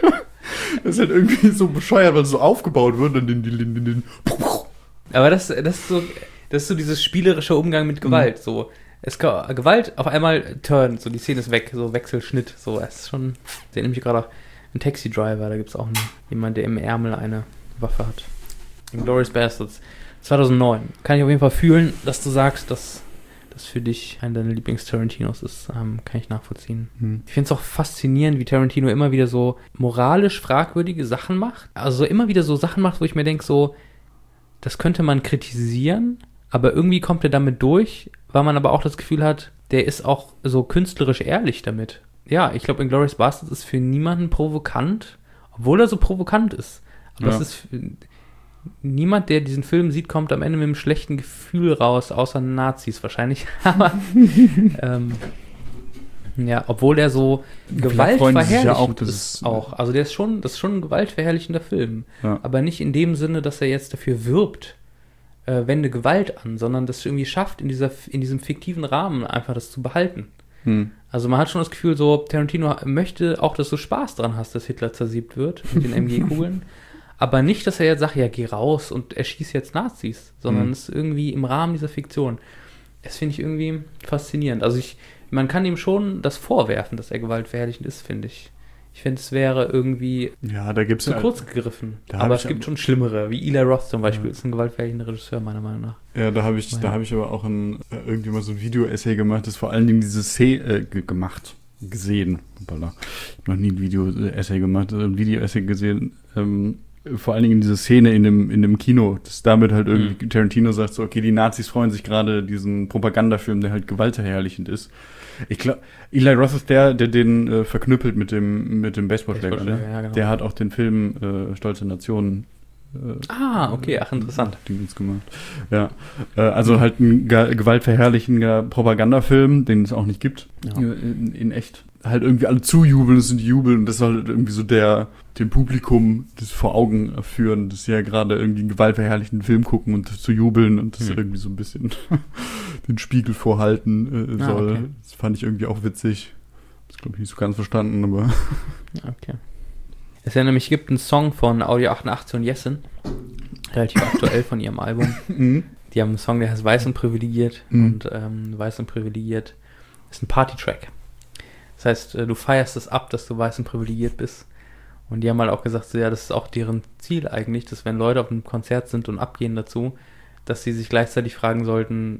Das ist halt irgendwie so bescheuert, weil es so aufgebaut wird und Din, Din, Din, Din, Din. Aber das, das, ist so, das ist so dieses spielerische Umgang mit Gewalt. So. Es kann, Gewalt auf einmal turn, so die Szene ist weg, so Wechselschnitt. So, es ist schon. Ich sehe nämlich gerade auch einen Taxi-Driver, da gibt es auch einen, jemanden, der im Ärmel eine Waffe hat. Inglourious Basterds. zweitausendneun. Kann ich auf jeden Fall fühlen, dass du sagst, dass das für dich einer deiner Lieblings-Tarantinos ist. Ähm, kann ich nachvollziehen. Hm. Ich finde es auch faszinierend, wie Tarantino immer wieder so moralisch fragwürdige Sachen macht. Also immer wieder so Sachen macht, wo ich mir denke, so, das könnte man kritisieren, aber irgendwie kommt er damit durch, weil man aber auch das Gefühl hat, der ist auch so künstlerisch ehrlich damit. Ja, ich glaube, Inglourious Basterds ist für niemanden provokant, obwohl er so provokant ist. Aber Ja. es ist für, niemand, der diesen Film sieht, kommt am Ende mit einem schlechten Gefühl raus, außer Nazis wahrscheinlich. Aber ähm, ja, obwohl er so Vielleicht freuen sie sich gewaltverherrlichend ja auch, ist, dass ist es- auch. Also der ist schon, das ist schon ein gewaltverherrlichender Film. Ja. Aber nicht in dem Sinne, dass er jetzt dafür wirbt, äh, wende Gewalt an, sondern das irgendwie schafft, in, dieser, in diesem fiktiven Rahmen einfach das zu behalten. Hm. Also man hat schon das Gefühl, so Tarantino möchte auch, dass du Spaß dran hast, dass Hitler zersiebt wird mit den M G-Kugeln. Aber nicht, dass er jetzt sagt, ja, geh raus und erschieß jetzt Nazis, sondern Hm. es ist irgendwie im Rahmen dieser Fiktion. Das finde ich irgendwie faszinierend. Also ich, man kann ihm schon das vorwerfen, dass er gewaltverherrlichend ist, finde ich. Ich finde, es wäre irgendwie Ja, da gibt's zu ja, kurz gegriffen. da hab Aber ich es gibt am- schon schlimmere, wie Eli Roth zum Beispiel, Ja. ist ein gewaltverherrlichender Regisseur, meiner Meinung nach. ja, da habe ich, Ja. da habe ich aber auch ein, äh, irgendwie mal so ein Video-Essay gemacht, das vor allen Dingen diese Szene äh, ge- gemacht, gesehen. Hoppala. Ich habe noch nie ein Video-Essay gemacht, äh, ein Video-Essay gesehen, ähm, vor allen Dingen diese Szene in dem, in dem Kino, dass damit halt irgendwie Mhm. Tarantino sagt so, okay, die Nazis freuen sich gerade diesen Propagandafilm, der halt gewaltverherrlichend ist. Ich glaube, Eli Roth ist der, der den äh, verknüppelt mit dem, mit dem Baseballschläger, ne? Baseballschläger, ja, genau. Der hat auch den Film äh, Stolze Nation äh, Ah, okay, ach, interessant. Dingens gemacht. Ja, äh, also halt ein ge- gewaltverherrlichender Propagandafilm, den es auch nicht gibt, Ja. äh, in, in echt. Halt irgendwie alle zujubeln, es sind die jubeln und das soll halt irgendwie so der, dem Publikum das vor Augen führen, dass sie ja gerade irgendwie einen gewaltverherrlichten Film gucken und zu jubeln und das Hm. irgendwie so ein bisschen den Spiegel vorhalten äh, Ah, soll. okay. Das fand ich irgendwie auch witzig. Das glaube ich nicht so ganz verstanden, aber Okay. Es ja nämlich gibt einen Song von Audio achtundachtzig und Jessen, relativ aktuell von ihrem Album. Die haben einen Song, der heißt Weiß und Privilegiert. Mhm. Und ähm, Weiß und Privilegiert ist ein Party-Track. Das heißt, äh, du feierst es ab, dass du weiß und privilegiert bist. Und die haben halt auch gesagt, so, ja, das ist auch deren Ziel eigentlich, dass wenn Leute auf einem Konzert sind und abgehen dazu, dass sie sich gleichzeitig fragen sollten,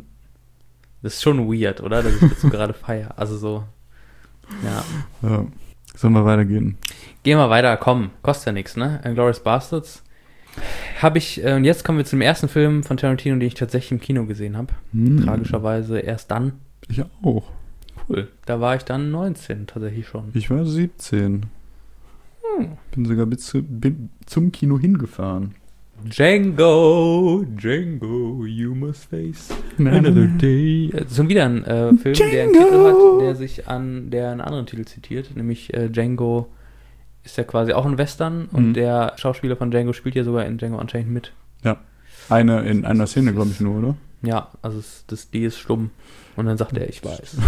das ist schon weird, oder? Dass ich dazu gerade feiere. Also so, ja. ja. Sollen wir weitergehen? Gehen wir weiter, komm, kostet ja nichts, ne? Inglourious Bastards. Habe ich, äh, und jetzt kommen wir zu dem ersten Film von Tarantino, den ich tatsächlich im Kino gesehen habe. Hm. Tragischerweise erst dann. Ich auch. Cool. Da war ich dann neunzehn tatsächlich schon. Ich war siebzehn. Hm. Bin sogar bis zu, bin zum Kino hingefahren. Django, Django, you must face another day. Äh, schon wieder ein äh, Film, der einen Django. Titel hat, der sich an der einen anderen Titel zitiert, nämlich äh, Django ist ja quasi auch ein Western und Mhm. der Schauspieler von Django spielt ja sogar in Django Unchained mit. Eine in einer Szene, glaube ich, nur, oder? Ja, also es, das D ist stumm. Und dann sagt er, ich weiß.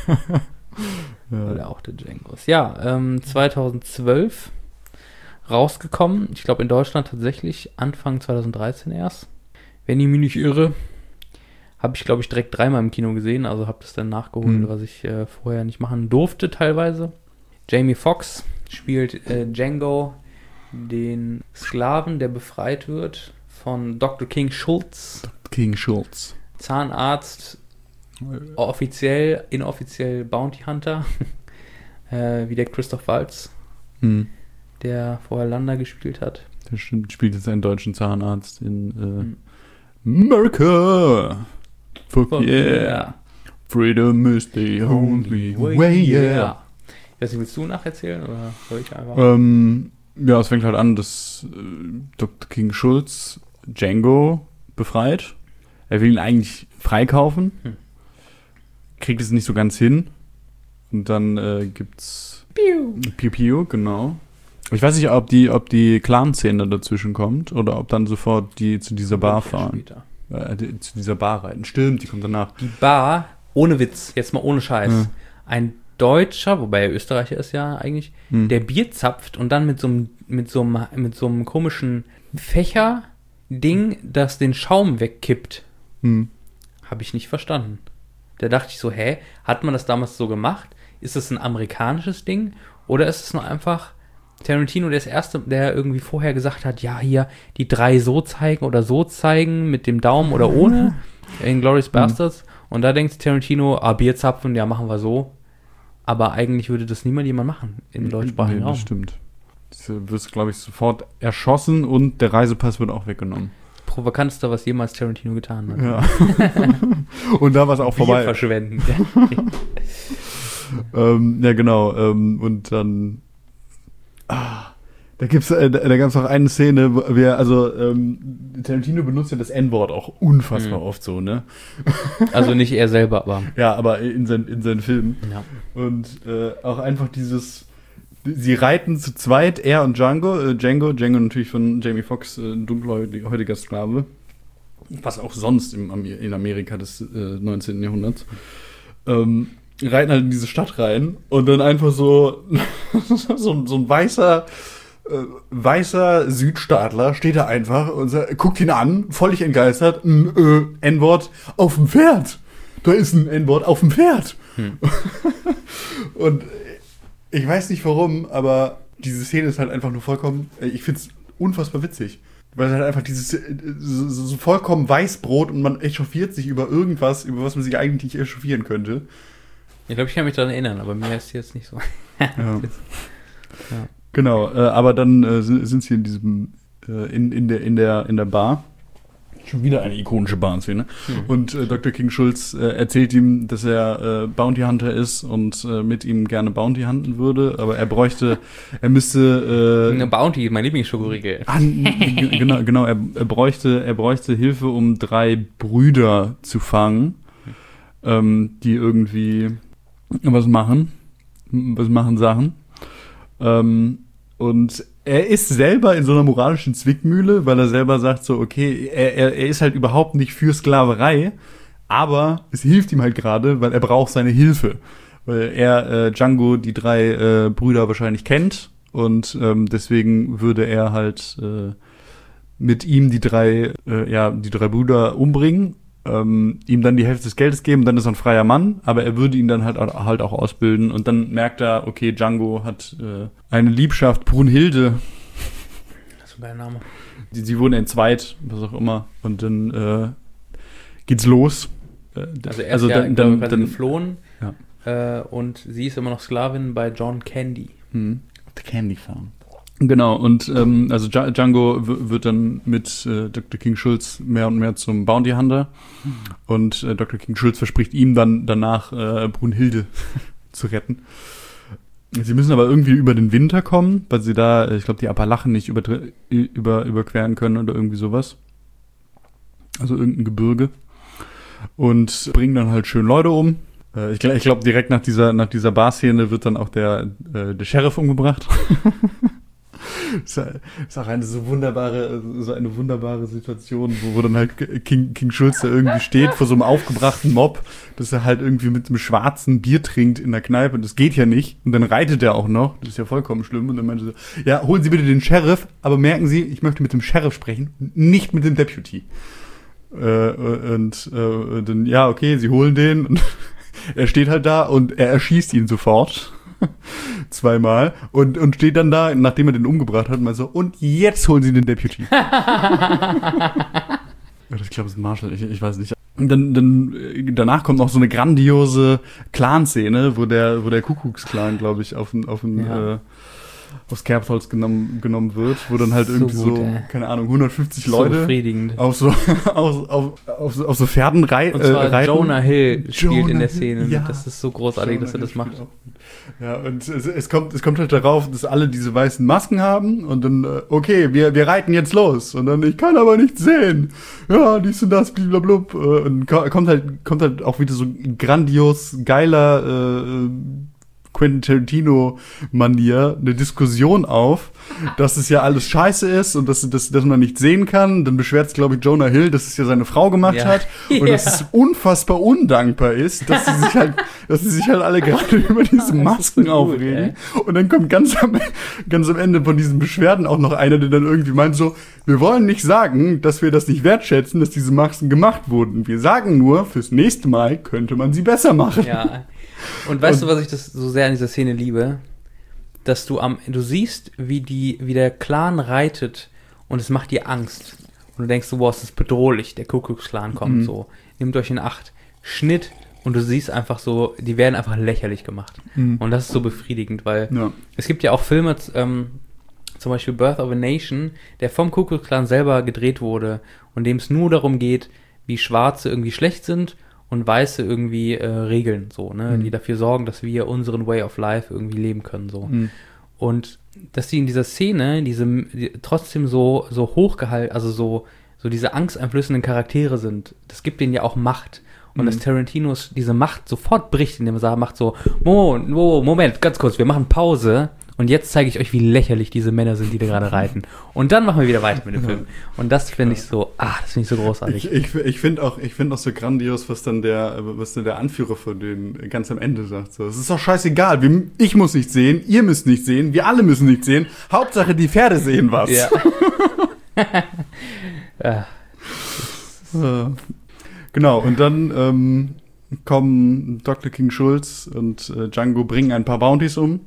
Weil Ja. er auch der Django ist. Ja, ähm, zweitausendzwölf rausgekommen. Ich glaube in Deutschland tatsächlich Anfang zweitausenddreizehn erst. Wenn ich mich nicht irre, habe ich glaube ich direkt dreimal im Kino gesehen. Also habe das dann nachgeholt, Mhm. was ich äh, vorher nicht machen durfte teilweise. Jamie Foxx spielt äh, Django, den Sklaven, der befreit wird von Doktor King Schultz, King Schultz. Zahnarzt, offiziell, inoffiziell Bounty Hunter, äh, wie der Christoph Waltz, Hm. der vorher Landa gespielt hat. Der stimmt, spielt jetzt einen deutschen Zahnarzt in Hm. äh, America. Fuck Fuck yeah. yeah. Freedom is the only way, yeah. Ich weiß nicht, willst du nacherzählen oder soll ich einfach? Ähm, ja, es fängt halt an, dass äh, Doktor King Schultz Django befreit. Er will ihn eigentlich freikaufen. Hm. Kriegt es nicht so ganz hin. Und dann äh, gibt's Piu. Piu Piu, genau. Ich weiß nicht, ob die, ob die Clan-Szene dazwischen kommt oder ob dann sofort die zu dieser Bar fahren. Später. Äh, die, zu dieser Bar reiten. Stimmt, die kommt danach. Die Bar, ohne Witz, jetzt mal ohne Scheiß. Ja. Ein Deutscher, wobei er Österreicher ist ja eigentlich, Hm. der Bier zapft und dann mit so einem mit so einem mit so einem komischen Fächer-Ding, das den Schaum wegkippt. Hm. Habe ich nicht verstanden. Da dachte ich so, hä, hat man das damals so gemacht? Ist das ein amerikanisches Ding? Oder ist es nur einfach Tarantino, der das erste, der irgendwie vorher gesagt hat, ja, hier die drei so zeigen oder so zeigen, mit dem Daumen oder ohne, in Inglourious Bastards. Und da denkt Tarantino, ah, Bierzapfen, ja, machen wir so. Aber eigentlich würde das niemand jemand machen im deutschsprachigen Nee, Raum. das stimmt. Du wirst, glaube ich, sofort erschossen und der Reisepass wird auch weggenommen. Provokanteste, was jemals Tarantino getan hat. Ja. Und da war es auch Bier vorbei. verschwenden. Ähm, ja, genau. Ähm, und dann. Ah, da gibt's, äh, da, da gab es auch eine Szene, wo wir, also ähm, Tarantino benutzt ja das N-Wort auch unfassbar Mhm. oft so, ne? Also nicht er selber, aber Ja, aber in, sein, in seinen Filmen. ja. Und äh, auch einfach dieses. Sie reiten zu zweit, er und Django. Äh, Django, Django natürlich von Jamie Foxx, äh, ein dunkelhäutiger Sklave. was auch sonst im, in Amerika des äh, neunzehnten. Jahrhunderts, ähm, reiten halt in diese Stadt rein und dann einfach so, so, so ein weißer, äh, weißer Südstaatler steht da einfach und sagt, guckt ihn an, völlig entgeistert, ein äh, N-Wort auf dem Pferd. Da ist ein N-Wort auf dem Pferd. Hm. Und ich weiß nicht warum, aber diese Szene ist halt einfach nur vollkommen, ich find's unfassbar witzig. Weil halt einfach dieses so, so vollkommen Weißbrot und man echauffiert sich über irgendwas, über was man sich eigentlich echauffieren könnte. Ich glaube, ich kann mich daran erinnern, aber mir ist jetzt nicht so. Ja. Ja. Genau, äh, aber dann äh, sind sie in diesem, äh, in, in, der, in, der, in der Bar. Schon wieder eine ikonische Bar-Szene. Mhm. Und äh, Doktor King Schulz äh, erzählt ihm, dass er äh, Bounty Hunter ist und äh, mit ihm gerne Bounty hunten würde, aber er bräuchte, er müsste... Äh, eine Bounty, mein Lieblingsschokoriegel. Ah, n- genau, genau er, er, bräuchte, er bräuchte Hilfe, um drei Brüder zu fangen, ähm, die irgendwie was machen, was machen Sachen. Ähm, und er ist selber in so einer moralischen Zwickmühle, weil er selber sagt so, okay, er, er, er ist halt überhaupt nicht für Sklaverei, aber es hilft ihm halt gerade, weil er braucht seine Hilfe. Weil er, äh, Django, die drei äh, Brüder wahrscheinlich kennt und ähm, deswegen würde er halt äh, mit ihm die drei, äh, ja, die drei Brüder umbringen, ähm, ihm dann die Hälfte des Geldes geben, dann ist er ein freier Mann, aber er würde ihn dann halt, halt auch ausbilden und dann merkt er, okay, Django hat äh, eine Liebschaft, Brunhilde. Das ist ein geiler Name. Sie, sie wurden entzweit, was auch immer, und dann äh, geht's los. Äh, also er ist also ja dann, dann, dann, dann geflohen ja. äh, und sie ist immer noch Sklavin bei John Candy. Mhm. The Candy Farm. Genau, und ähm, also Django w- wird dann mit äh, Doktor King Schulz mehr und mehr zum Bounty Hunter mhm. und äh, Doktor King Schulz verspricht ihm dann danach äh, Brunhilde zu retten. Sie müssen aber irgendwie über den Winter kommen, weil sie da, ich glaube, die Appalachen nicht über, über, überqueren können oder irgendwie sowas. Also irgendein Gebirge. Und bringen dann halt schön Leute um. Äh, ich glaube, ich glaub, direkt nach dieser, nach dieser Bar-Szene wird dann auch der, äh, der Sheriff umgebracht. Das ist auch eine so wunderbare, so eine wunderbare Situation, wo, wo dann halt King, King Schulz da irgendwie steht vor so einem aufgebrachten Mob, dass er halt irgendwie mit einem schwarzen Bier trinkt in der Kneipe und das geht ja nicht. Und dann reitet er auch noch, das ist ja vollkommen schlimm. Und dann meinte er so, ja, holen Sie bitte den Sheriff, aber merken Sie, ich möchte mit dem Sheriff sprechen, nicht mit dem Deputy. Äh, und äh, dann, ja, okay, Sie holen den und er steht halt da und er erschießt ihn sofort. Zweimal. Und, und steht dann da, nachdem er den umgebracht hat, und mal so, und jetzt holen sie den Deputy. Ich glaube, es ist Marshall, ich, ich weiß nicht. Und dann, dann, danach kommt noch so eine grandiose Clan-Szene, wo der, wo der Kuckucksklan, glaube ich, auf ein, auf ein, ja. äh, aufs Kerbholz genommen, genommen wird, wo dann halt so irgendwie gut, so, ey. keine Ahnung, hundertfünfzig so Leute befriedigend. auf so, auf, auf, auf, so, auf so Pferden rei- Und zwar äh, reiten. Jonah Hill spielt Jonah in der Szene. Hill, ja. Das ist so großartig, Jonah dass er das Hill macht. spielt auch. Ja, und es, es kommt, es kommt halt darauf, dass alle diese weißen Masken haben und dann, äh, okay, wir, wir reiten jetzt los. Und dann, ich kann aber nichts sehen. Ja, dies und das, blablabla. Und kommt halt, kommt halt auch wieder so ein grandios geiler, äh, Quentin Tarantino-Manier eine Diskussion auf, dass es ja alles scheiße ist und dass, dass, dass man nicht sehen kann. Dann beschwert es, glaube ich, Jonah Hill, dass es ja seine Frau gemacht ja. hat und ja. dass es unfassbar undankbar ist, dass sie sich halt, dass sie sich halt alle gerade über diese Masken so aufregen. gut, und dann kommt ganz am, ganz am Ende von diesen Beschwerden auch noch einer, der dann irgendwie meint so, wir wollen nicht sagen, dass wir das nicht wertschätzen, dass diese Masken gemacht wurden. Wir sagen nur, fürs nächste Mal könnte man sie besser machen. Ja. Und weißt Und- du, was ich das so sehr an dieser Szene liebe? Dass du am, du siehst, wie die, wie der Clan reitet und es macht dir Angst. Und du denkst so, wow, es ist bedrohlich, der Kuckucksklan kommt Mhm. so. Nehmt euch in Acht. Schnitt und du siehst einfach so, die werden einfach lächerlich gemacht. Mhm. Und das ist so befriedigend, weil Ja. es gibt ja auch Filme, ähm, zum Beispiel Birth of a Nation, der vom Kuckucksklan selber gedreht wurde und dem es nur darum geht, wie Schwarze irgendwie schlecht sind und Weiße irgendwie äh, regeln, so, ne, Mhm. die dafür sorgen, dass wir unseren Way of Life irgendwie leben können, so. Mhm. Und dass die in dieser Szene diese die, trotzdem so so hochgehalten, also so so diese angsteinflößenden Charaktere sind, das gibt denen ja auch Macht. Und Mhm. dass Tarantinos diese Macht sofort bricht, indem er sagt, macht so, Moment, Moment, ganz kurz, wir machen Pause Und jetzt zeige ich euch, wie lächerlich diese Männer sind, die da gerade reiten. Und dann machen wir wieder weiter mit dem Film. Und das finde ich so, ah, das finde ich so großartig. Ich, ich, ich finde auch, ich finde auch so grandios, was dann der, was dann der Anführer von denen ganz am Ende sagt. So, es ist doch scheißegal, wir, ich muss nicht sehen, ihr müsst nicht sehen, wir alle müssen nicht sehen. Hauptsache die Pferde sehen was. Ja. Ja. Äh, genau, und dann ähm, kommen Doktor King Schulz und äh, Django bringen ein paar Bounties um.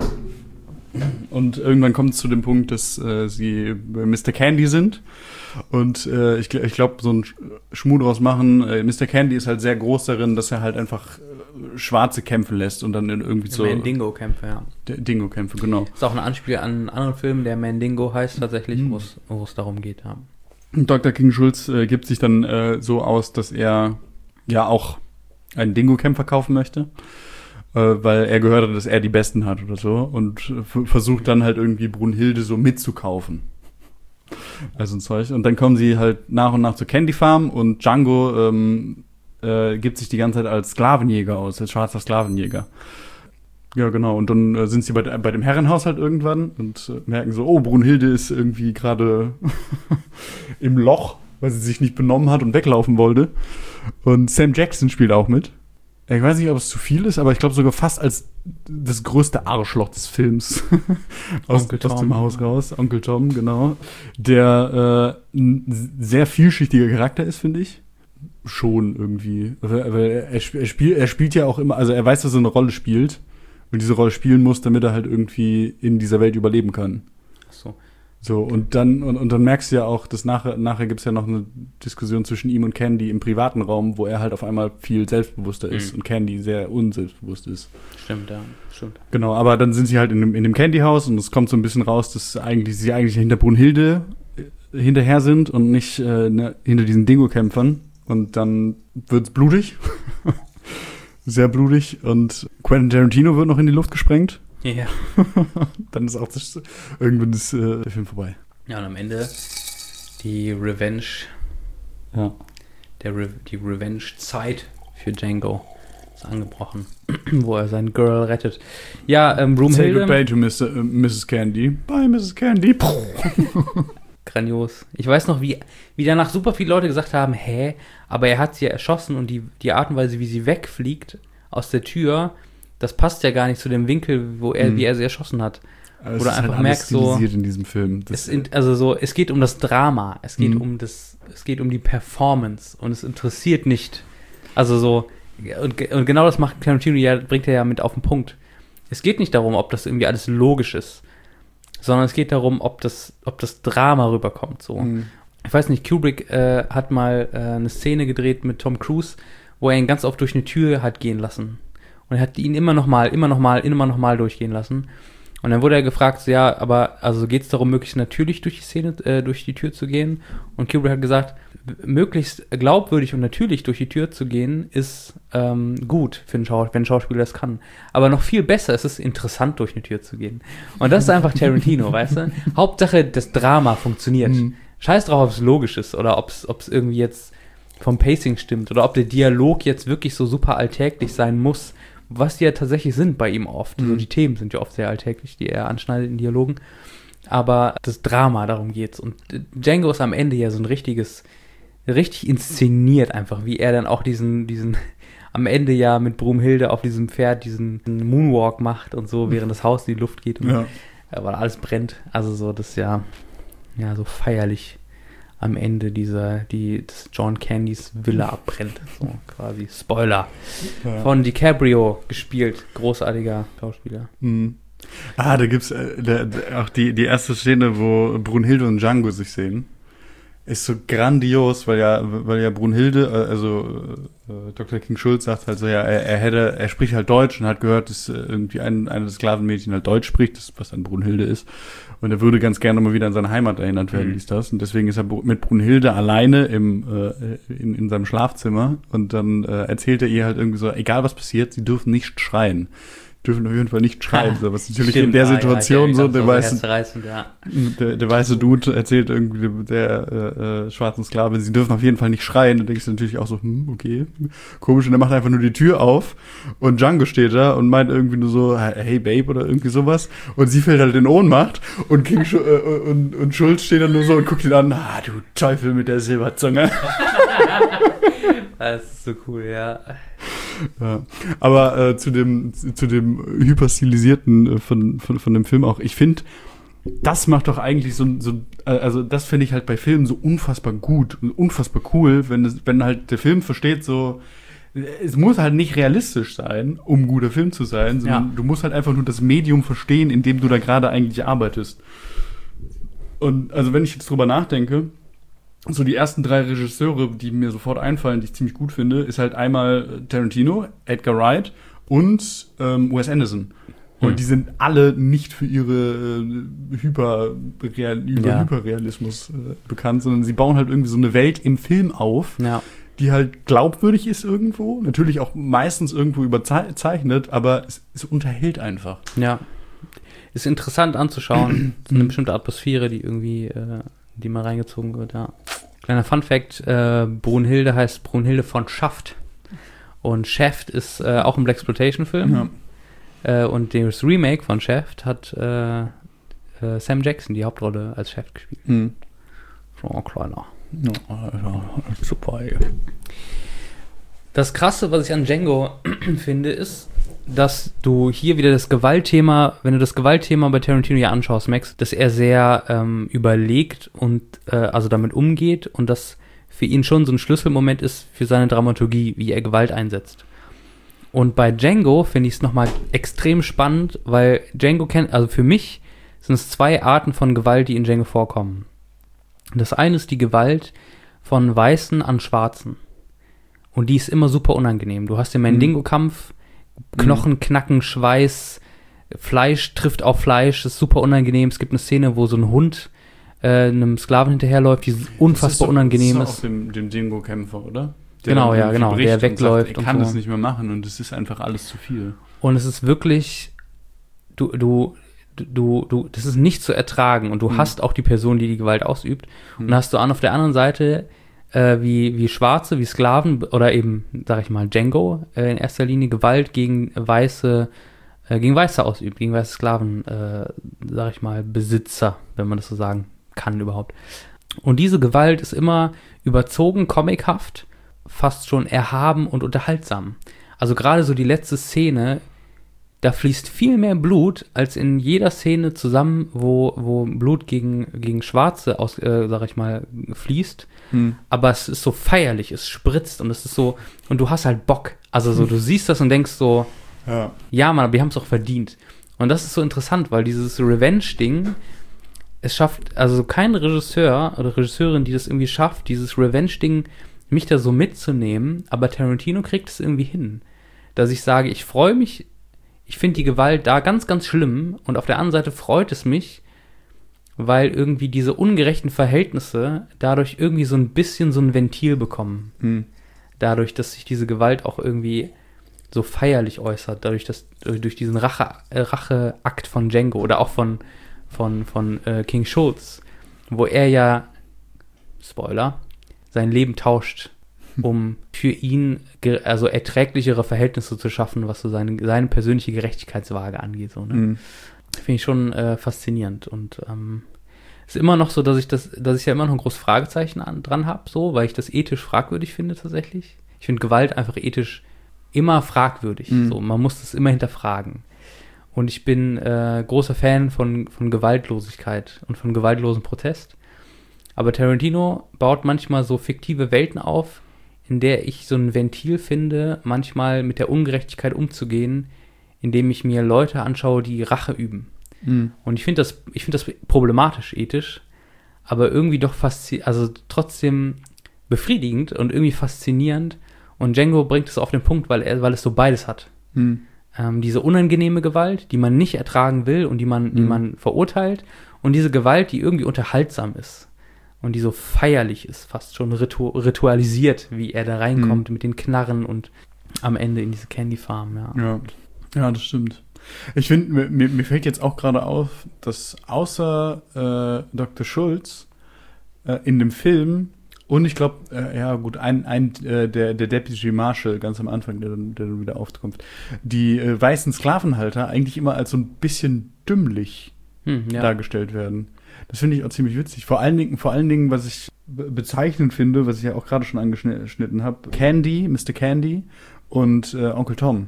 Und irgendwann kommt es zu dem Punkt, dass äh, sie Mister Candy sind. Und äh, ich, ich glaube, so ein Schmuh draus machen. Äh, Mister Candy ist halt sehr groß darin, dass er halt einfach äh, Schwarze kämpfen lässt und dann in irgendwie so. Mandingo-Kämpfe, ja. Dingo-Kämpfe, genau. Ist auch ein Anspiel an einen anderen Film, der Mandingo heißt tatsächlich, mhm. wo es darum geht, ja. Doktor King Schulz äh, gibt sich dann äh, so aus, dass er ja auch einen Dingo-Kämpfer kaufen möchte, äh, weil er gehört hat, dass er die Besten hat oder so und f- versucht dann halt irgendwie Brunhilde so mitzukaufen. Also ein Zeug. Und dann kommen sie halt nach und nach zur Candy Farm und Django ähm, äh, gibt sich die ganze Zeit als Sklavenjäger aus, als schwarzer Sklavenjäger. Ja, genau. Und dann äh, sind sie bei, bei dem Herrenhaus halt irgendwann und äh, merken so, oh, Brunhilde ist irgendwie gerade im Loch, weil sie sich nicht benommen hat und weglaufen wollte. Und Sam Jackson spielt auch mit. Ich weiß nicht, ob es zu viel ist, aber ich glaube sogar fast als das größte Arschloch des Films aus, aus dem Haus raus. Onkel Tom, genau. Der äh, ein sehr vielschichtiger Charakter ist, finde ich. Schon irgendwie. Weil er, er, spielt, er spielt ja auch immer, also er weiß, dass er eine Rolle spielt. Und diese Rolle spielen muss, damit er halt irgendwie in dieser Welt überleben kann. Ach so. So, und dann, und, und dann merkst du ja auch, dass nachher, nachher gibt's ja noch eine Diskussion zwischen ihm und Candy im privaten Raum, wo er halt auf einmal viel selbstbewusster ist mhm. und Candy sehr unselbstbewusst ist. Stimmt, ja, stimmt. Genau, aber dann sind sie halt in dem, in dem Candy-Haus und es kommt so ein bisschen raus, dass eigentlich, sie eigentlich hinter Brunhilde hinterher sind und nicht äh, ne, hinter diesen Dingo-Kämpfern. Und dann wird's blutig. Sehr blutig und Quentin Tarantino wird noch in die Luft gesprengt. Ja. Dann ist auch das, irgendwann ist äh, der Film vorbei. Ja, und am Ende die Revenge, ja. der Re- die Revenge-Zeit für Django ist angebrochen, wo er sein Girl rettet. Ja, ähm, Brunhilde. Say goodbye to Mister, äh, Missus Candy. Bye, Missus Candy. Grandios. Ich weiß noch, wie, wie danach super viele Leute gesagt haben, hä, aber er hat sie ja erschossen und die, die Art und Weise, wie sie wegfliegt aus der Tür, das passt ja gar nicht zu dem Winkel, wo er, mhm. wie er sie erschossen hat. Also Oder einfach halt merkst so, in diesem Film. Es, in, also so, es geht um das Drama, es geht mhm. um das, es geht um die Performance und es interessiert nicht. Also so, und, und genau das macht Tarantino ja, bringt er ja mit auf den Punkt. Es geht nicht darum, ob das irgendwie alles logisch ist, sondern es geht darum, ob das, ob das Drama rüberkommt. So. Mhm. Ich weiß nicht, Kubrick äh, hat mal äh, eine Szene gedreht mit Tom Cruise, wo er ihn ganz oft durch eine Tür hat gehen lassen. Und er hat ihn immer noch mal, immer noch mal, immer noch mal durchgehen lassen. Und dann wurde er gefragt, so, ja, aber also geht es darum, möglichst natürlich durch die Szene, äh, durch die Tür zu gehen? Und Kubrick hat gesagt, möglichst glaubwürdig und natürlich durch die Tür zu gehen, ist ähm, gut, für einen Schau- wenn ein Schauspieler das kann. Aber noch viel besser ist es, interessant durch eine Tür zu gehen. Und das ist einfach Tarantino, weißt du? Hauptsache, das Drama funktioniert. Mhm. Scheiß drauf, ob es logisch ist oder ob es irgendwie jetzt vom Pacing stimmt oder ob der Dialog jetzt wirklich so super alltäglich sein muss, was die ja tatsächlich sind bei ihm oft. Mhm. Also die Themen sind ja oft sehr alltäglich, die er anschneidet in Dialogen. Aber das Drama, darum geht's. Und Django ist am Ende ja so ein richtiges, richtig inszeniert einfach, wie er dann auch diesen, diesen am Ende ja mit Brunhilde auf diesem Pferd diesen Moonwalk macht und so, während das Haus in die Luft geht und ja. weil alles brennt. Also so, das ist ja, ja so feierlich am Ende dieser, die, das John Candys Villa abbrennt. So quasi. Spoiler. Ja. Von DiCaprio gespielt. Großartiger Schauspieler. Mhm. Ah, da gibt's äh, da, da, auch die, die erste Szene, wo Brunhilde und Django sich sehen. Ist so grandios, weil ja, weil ja Brunhilde, also äh, Doktor King Schulz sagt halt so, ja, er, er hätte, er spricht halt Deutsch und hat gehört, dass irgendwie ein, eine des Sklavenmädchen halt Deutsch spricht, das, was dann Brunhilde ist. Und er würde ganz gerne mal wieder an seine Heimat erinnert werden, mhm. dies, das. Und deswegen ist er mit Brunhilde alleine im, äh, in, in seinem Schlafzimmer. Und dann äh, erzählt er ihr halt irgendwie so, egal was passiert, sie dürfen nicht schreien. dürfen auf jeden Fall nicht schreien. So, was natürlich Stimmt, in der ah, Situation ja, so, der weiße, herzzerreißend, ja. der, der weiße Dude erzählt irgendwie der äh, äh, schwarzen Sklave, sie dürfen auf jeden Fall nicht schreien. Da denkst du natürlich auch so, hm, okay, komisch. Und er macht einfach nur die Tür auf und Django steht da und meint irgendwie nur so, hey Babe oder irgendwie sowas. Und sie fällt halt in Ohnmacht und King Sch- äh, und, und Schulz steht dann nur so und guckt ihn an, ah, du Teufel mit der Silberzunge. Das ist so cool, ja. Ja. Aber äh, zu dem zu dem hyperstilisierten äh, von, von von dem Film auch. Ich finde, das macht doch eigentlich so so äh, also das finde ich halt bei Filmen so unfassbar gut und unfassbar cool, wenn es, wenn halt der Film versteht so, es muss halt nicht realistisch sein, um ein guter Film zu sein, sondern Ja. du musst halt einfach nur das Medium verstehen, in dem du da gerade eigentlich arbeitest. Und also wenn ich jetzt drüber nachdenke, so die ersten drei Regisseure, die mir sofort einfallen, die ich ziemlich gut finde, ist halt einmal Tarantino, Edgar Wright und ähm, Wes Anderson. Und Hm. die sind alle nicht für ihre äh, Hyper, Real, über Ja. Hyperrealismus äh, bekannt, sondern sie bauen halt irgendwie so eine Welt im Film auf, Ja. die halt glaubwürdig ist irgendwo, natürlich auch meistens irgendwo überzeichnet, aber es, es unterhält einfach. Ja. Ist interessant anzuschauen. Eine bestimmte Atmosphäre, die irgendwie, äh, die mal reingezogen wird, ja. Kleiner Funfact, äh, Brunhilde heißt Brunhilde von Schaft. Und Shaft ist äh, auch ein Blaxploitation-Film. Ja. Äh, und das Remake von Shaft hat äh, äh, Sam Jackson die Hauptrolle als Shaft gespielt. Hm. So ein kleiner. Ja, ja, super. Ey. Das Krasse, was ich an Django finde, ist, dass du hier wieder das Gewaltthema, wenn du das Gewaltthema bei Tarantino ja anschaust, merkst, dass er sehr ähm, überlegt und äh, also damit umgeht und das für ihn schon so ein Schlüsselmoment ist für seine Dramaturgie, wie er Gewalt einsetzt. Und bei Django finde ich es nochmal extrem spannend, weil Django kennt, also für mich sind es zwei Arten von Gewalt, die in Django vorkommen. Das eine ist die Gewalt von Weißen an Schwarzen. Und die ist immer super unangenehm. Du hast den Mandingo-Kampf, Knochen knacken, Schweiß, Fleisch trifft auf Fleisch, das ist super unangenehm. Es gibt eine Szene, wo so ein Hund äh, einem Sklaven hinterherläuft, die unfassbar unangenehm ist. Das ist. ist auch dem, dem Dingo-Kämpfer, oder? Genau, dann ja, irgendwie genau, bricht der und wegläuft sagt, und er kann so. das nicht mehr machen und es ist einfach alles zu viel. Und es ist wirklich, du, du, du, du, das ist nicht zu ertragen und du Mhm. hast auch die Person, die die Gewalt ausübt. Mhm. Und dann hast du an auf der anderen Seite äh, wie, wie Schwarze, wie Sklaven oder eben, sag ich mal, Django äh, in erster Linie Gewalt gegen Weiße, äh, gegen Weiße ausübt, gegen weiße Sklaven, äh, sag ich mal, Besitzer, wenn man das so sagen kann überhaupt. Und diese Gewalt ist immer überzogen, comichaft, fast schon erhaben und unterhaltsam. Also gerade so die letzte Szene, da fließt viel mehr Blut als in jeder Szene zusammen, wo, wo Blut gegen, gegen Schwarze aus, äh, sag ich mal, fließt. Hm. Aber es ist so feierlich, es spritzt und es ist so, und du hast halt Bock. Also so, du siehst das und denkst so, Ja. ja, Mann, wir haben es auch verdient. Und das ist so interessant, weil dieses Revenge-Ding, es schafft, also kein Regisseur oder Regisseurin, die das irgendwie schafft, dieses Revenge-Ding, mich da so mitzunehmen, aber Tarantino kriegt es irgendwie hin. Dass ich sage, ich freue mich, ich finde die Gewalt da ganz, ganz schlimm und auf der anderen Seite freut es mich, weil irgendwie diese ungerechten Verhältnisse dadurch irgendwie so ein bisschen so ein Ventil bekommen. Hm. Dadurch, dass sich diese Gewalt auch irgendwie so feierlich äußert, dadurch, dass durch diesen Rache, äh, Racheakt von Django oder auch von, von, von äh, King Schulz, wo er ja, Spoiler, sein Leben tauscht, um für ihn ge- also erträglichere Verhältnisse zu schaffen, was so seine, seine persönliche Gerechtigkeitswaage angeht. So, ne? Hm. Finde ich schon äh, faszinierend. Und ähm, ist immer noch so, dass ich das, dass ich ja immer noch ein großes Fragezeichen an, dran habe, so, weil ich das ethisch fragwürdig finde tatsächlich. Ich finde Gewalt einfach ethisch immer fragwürdig. Mhm. So, man muss das immer hinterfragen. Und ich bin äh, großer Fan von, von Gewaltlosigkeit und von gewaltlosen Protest. Aber Tarantino baut manchmal so fiktive Welten auf, in der ich so ein Ventil finde, manchmal mit der Ungerechtigkeit umzugehen, indem ich mir Leute anschaue, die Rache üben. Hm. Und ich finde das, ich finde das problematisch ethisch, aber irgendwie doch faszinierend, also trotzdem befriedigend und irgendwie faszinierend. Und Django bringt es auf den Punkt, weil er, weil es so beides hat. Hm. Ähm, diese unangenehme Gewalt, die man nicht ertragen will und die man, die Mhm. man verurteilt, und diese Gewalt, die irgendwie unterhaltsam ist und die so feierlich ist, fast schon ritu ritualisiert, wie er da reinkommt Mhm. mit den Knarren und am Ende in diese Candy Farm, ja. Ja. Ja, das stimmt. Ich finde, mir, mir fällt jetzt auch gerade auf, dass außer äh, Doktor Schultz äh, in dem Film und ich glaube, äh, ja gut, ein, ein äh, der, der Deputy Marshal ganz am Anfang, der dann, der dann wieder aufkommt, die äh, weißen Sklavenhalter eigentlich immer als so ein bisschen dümmlich hm, ja. dargestellt werden. Das finde ich auch ziemlich witzig. Vor allen Dingen, vor allen Dingen, was ich be- bezeichnend finde, was ich ja auch gerade schon angeschnitten habe, Candy, Mister Candy und äh, Onkel Tom.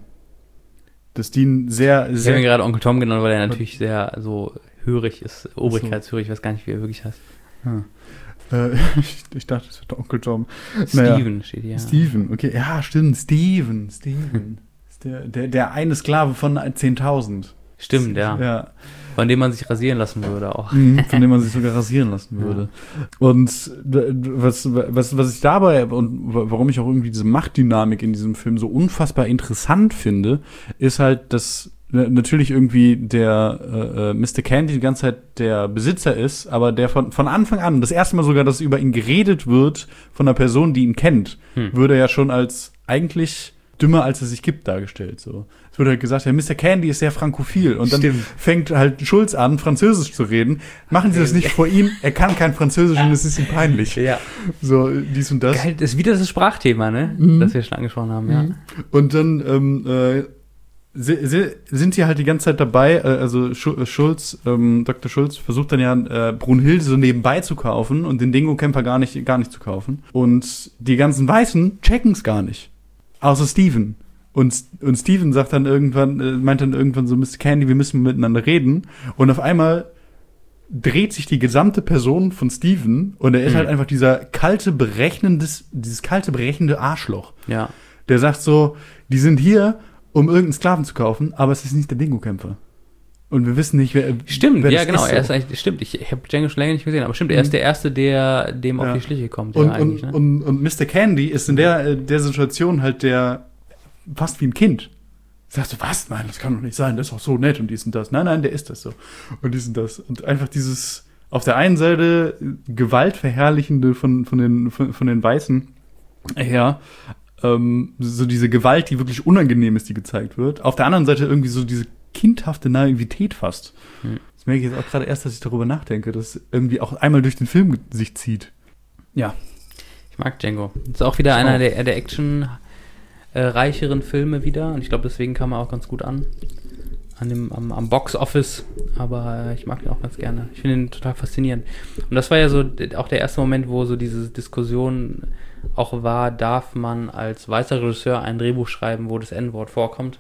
Dass die sehr, sehr... Ich habe mir gerade Onkel Tom genannt, weil er natürlich sehr so hörig ist, obrigkeitshörig, ich weiß gar nicht, wie er wirklich heißt. Ja. Äh, ich, ich dachte, es wird Onkel Tom. Steven naja. steht hier. Steven, okay. Ja, stimmt, Steven. Steven. Ist der, der, der eine Sklave von zehntausend. Stimmt, ja. ja. Von dem man sich rasieren lassen würde auch. Mhm, von dem man sich sogar rasieren lassen würde. Ja. Und was, was, was ich dabei und warum ich auch irgendwie diese Machtdynamik in diesem Film so unfassbar interessant finde, ist halt, dass natürlich irgendwie der äh, Mister Candy die ganze Zeit der Besitzer ist, aber der von, von Anfang an, das erste Mal sogar, dass über ihn geredet wird von einer Person, die ihn kennt, hm. würde er ja schon als eigentlich dümmer, als er sich gibt, dargestellt. So. Es wurde halt gesagt, ja, Mister Candy ist sehr frankophil. Und dann Stimmt. fängt halt Schulz an, Französisch zu reden. Machen Sie das nicht vor ihm, er kann kein Französisch und es ist ihm peinlich. Ja. So, dies und das. Geil, das ist wieder das Sprachthema, ne? Mhm. Das wir schon angesprochen haben, ja. Mhm. Und dann, ähm, äh, Sie, sie, sind sie halt die ganze Zeit dabei, äh, also Schulz, ähm, Doktor Schulz versucht dann ja äh, Brunhilde so nebenbei zu kaufen und den Dingo-Camper gar nicht, gar nicht zu kaufen. Und die ganzen Weißen checken es gar nicht. Außer Steven. Und, und Steven sagt dann irgendwann, äh, meint dann irgendwann so, Mister Candy, wir müssen miteinander reden. Und auf einmal dreht sich die gesamte Person von Steven und er ist mhm. halt einfach dieser kalte, berechnendes, dieses kalte, berechnende Arschloch. Ja. Der sagt so, die sind hier, um irgendeinen Sklaven zu kaufen, aber es ist nicht der Dingo-Kämpfer. Und wir wissen nicht, wer Stimmt, wer ja das genau, ist, er ist eigentlich, stimmt, ich, ich habe Django schon länger nicht gesehen, aber stimmt, er ist der Erste, der dem ja. auf die Schliche kommt. Und, ja, eigentlich, und, ne? und, und Mister Candy ist in der, der Situation halt der, fast wie ein Kind. Sagst du, was? Nein, das kann doch nicht sein, das ist doch so nett und dies und das. Nein, nein, der ist das so. Und dies und das. Und einfach dieses, auf der einen Seite Gewaltverherrlichende von, von, den, von, von den Weißen her, ähm, so diese Gewalt, die wirklich unangenehm ist, die gezeigt wird. Auf der anderen Seite irgendwie so diese kindhafte Naivität fast. Hm. Das merke ich jetzt auch gerade erst, dass ich darüber nachdenke, dass irgendwie auch einmal durch den Film sich zieht. Ja. Ich mag Django. Das ist auch wieder ich einer auch. der, der Action äh, reicheren Filme wieder und ich glaube, deswegen kam er auch ganz gut an. An dem, am, am Box-Office, aber äh, ich mag den auch ganz gerne. Ich finde ihn total faszinierend. Und das war ja so d- auch der erste Moment, wo so diese Diskussion auch war, darf man als weißer Regisseur ein Drehbuch schreiben, wo das N-Wort vorkommt.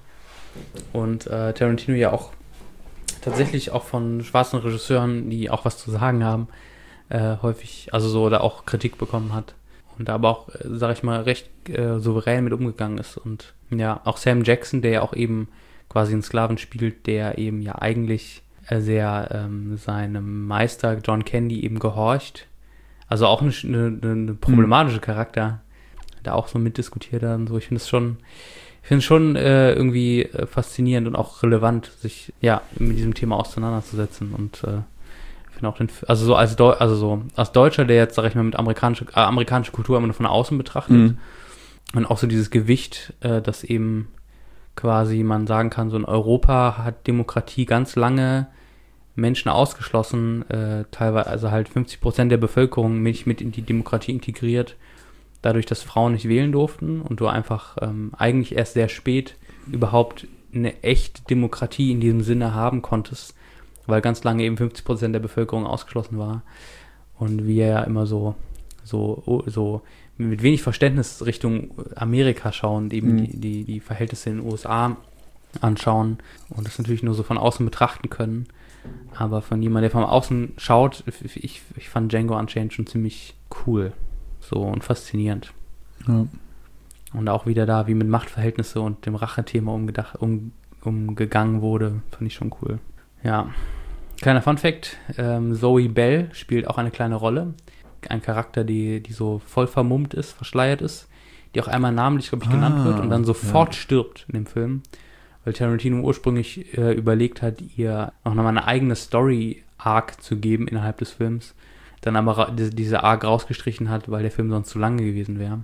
Und äh, Tarantino ja auch tatsächlich auch von schwarzen Regisseuren, die auch was zu sagen haben, äh, häufig, also so, da auch Kritik bekommen hat. Und da aber auch, äh, sag ich mal, recht äh, souverän mit umgegangen ist. Und ja, auch Sam Jackson, der ja auch eben quasi einen Sklaven spielt, der eben ja eigentlich äh, sehr ähm, seinem Meister John Candy eben gehorcht. Also auch eine, eine, eine problematische Charakter, da auch so mitdiskutiert hat und so. Ich finde es schon, ich finde es schon äh, irgendwie äh, faszinierend und auch relevant, sich ja mit diesem Thema auseinanderzusetzen. Und äh, ich finde auch den, also so als Deu- also so als Deutscher, der jetzt, sag ich mal, mit amerikanischer äh, amerikanische Kultur immer nur von außen betrachtet mhm. und auch so dieses Gewicht, äh, dass eben quasi man sagen kann, so in Europa hat Demokratie ganz lange Menschen ausgeschlossen, äh, teilweise, also halt fünfzig Prozent der Bevölkerung nicht mit in die Demokratie integriert, dadurch, dass Frauen nicht wählen durften und du einfach ähm, eigentlich erst sehr spät überhaupt eine echte Demokratie in diesem Sinne haben konntest, weil ganz lange eben fünfzig Prozent der Bevölkerung ausgeschlossen war und wir ja immer so, so, so mit wenig Verständnis Richtung Amerika schauen, eben mhm. die, die, die Verhältnisse in den U S A anschauen und das natürlich nur so von außen betrachten können. Aber von jemandem, der von außen schaut, ich, ich fand Django Unchained schon ziemlich cool. So und faszinierend. Ja. Und auch wieder da, wie mit Machtverhältnisse und dem Rachethema umgedacht, um, umgegangen wurde, fand ich schon cool. Ja. Kleiner Funfact, ähm, Zoe Bell spielt auch eine kleine Rolle. Ein Charakter, die, die so voll vermummt ist, verschleiert ist, die auch einmal namentlich, glaube ich, ah, genannt wird und dann sofort ja. stirbt in dem Film. Weil Tarantino ursprünglich äh, überlegt hat, ihr auch nochmal eine eigene Story-Arc zu geben innerhalb des Films, dann aber ra- diese, diese Arc rausgestrichen hat, weil der Film sonst zu lange gewesen wäre.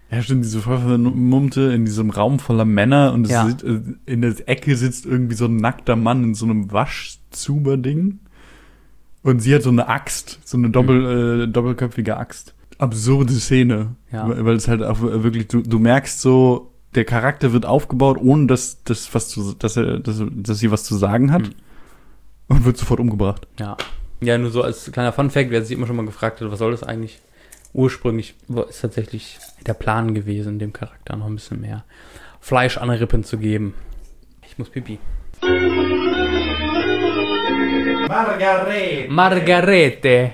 Ja, stimmt, diese voll vermummte in diesem Raum voller Männer und es Ja. sitzt, in der Ecke sitzt irgendwie so ein nackter Mann in so einem Waschzuber-Ding und sie hat so eine Axt, so eine doppel, äh, doppelköpfige Axt. Absurde Szene, Ja. weil, weil es halt auch wirklich, du, du merkst so, der Charakter wird aufgebaut, ohne dass, dass, was zu, dass, er, dass, dass sie was zu sagen hat Mhm. und wird sofort umgebracht. Ja. Ja, nur so als kleiner Funfact, wer sich immer schon mal gefragt hat, was soll das eigentlich? Ursprünglich ist tatsächlich der Plan gewesen, dem Charakter noch ein bisschen mehr Fleisch an den Rippen zu geben. Ich muss pipi. Margarete. Margarete.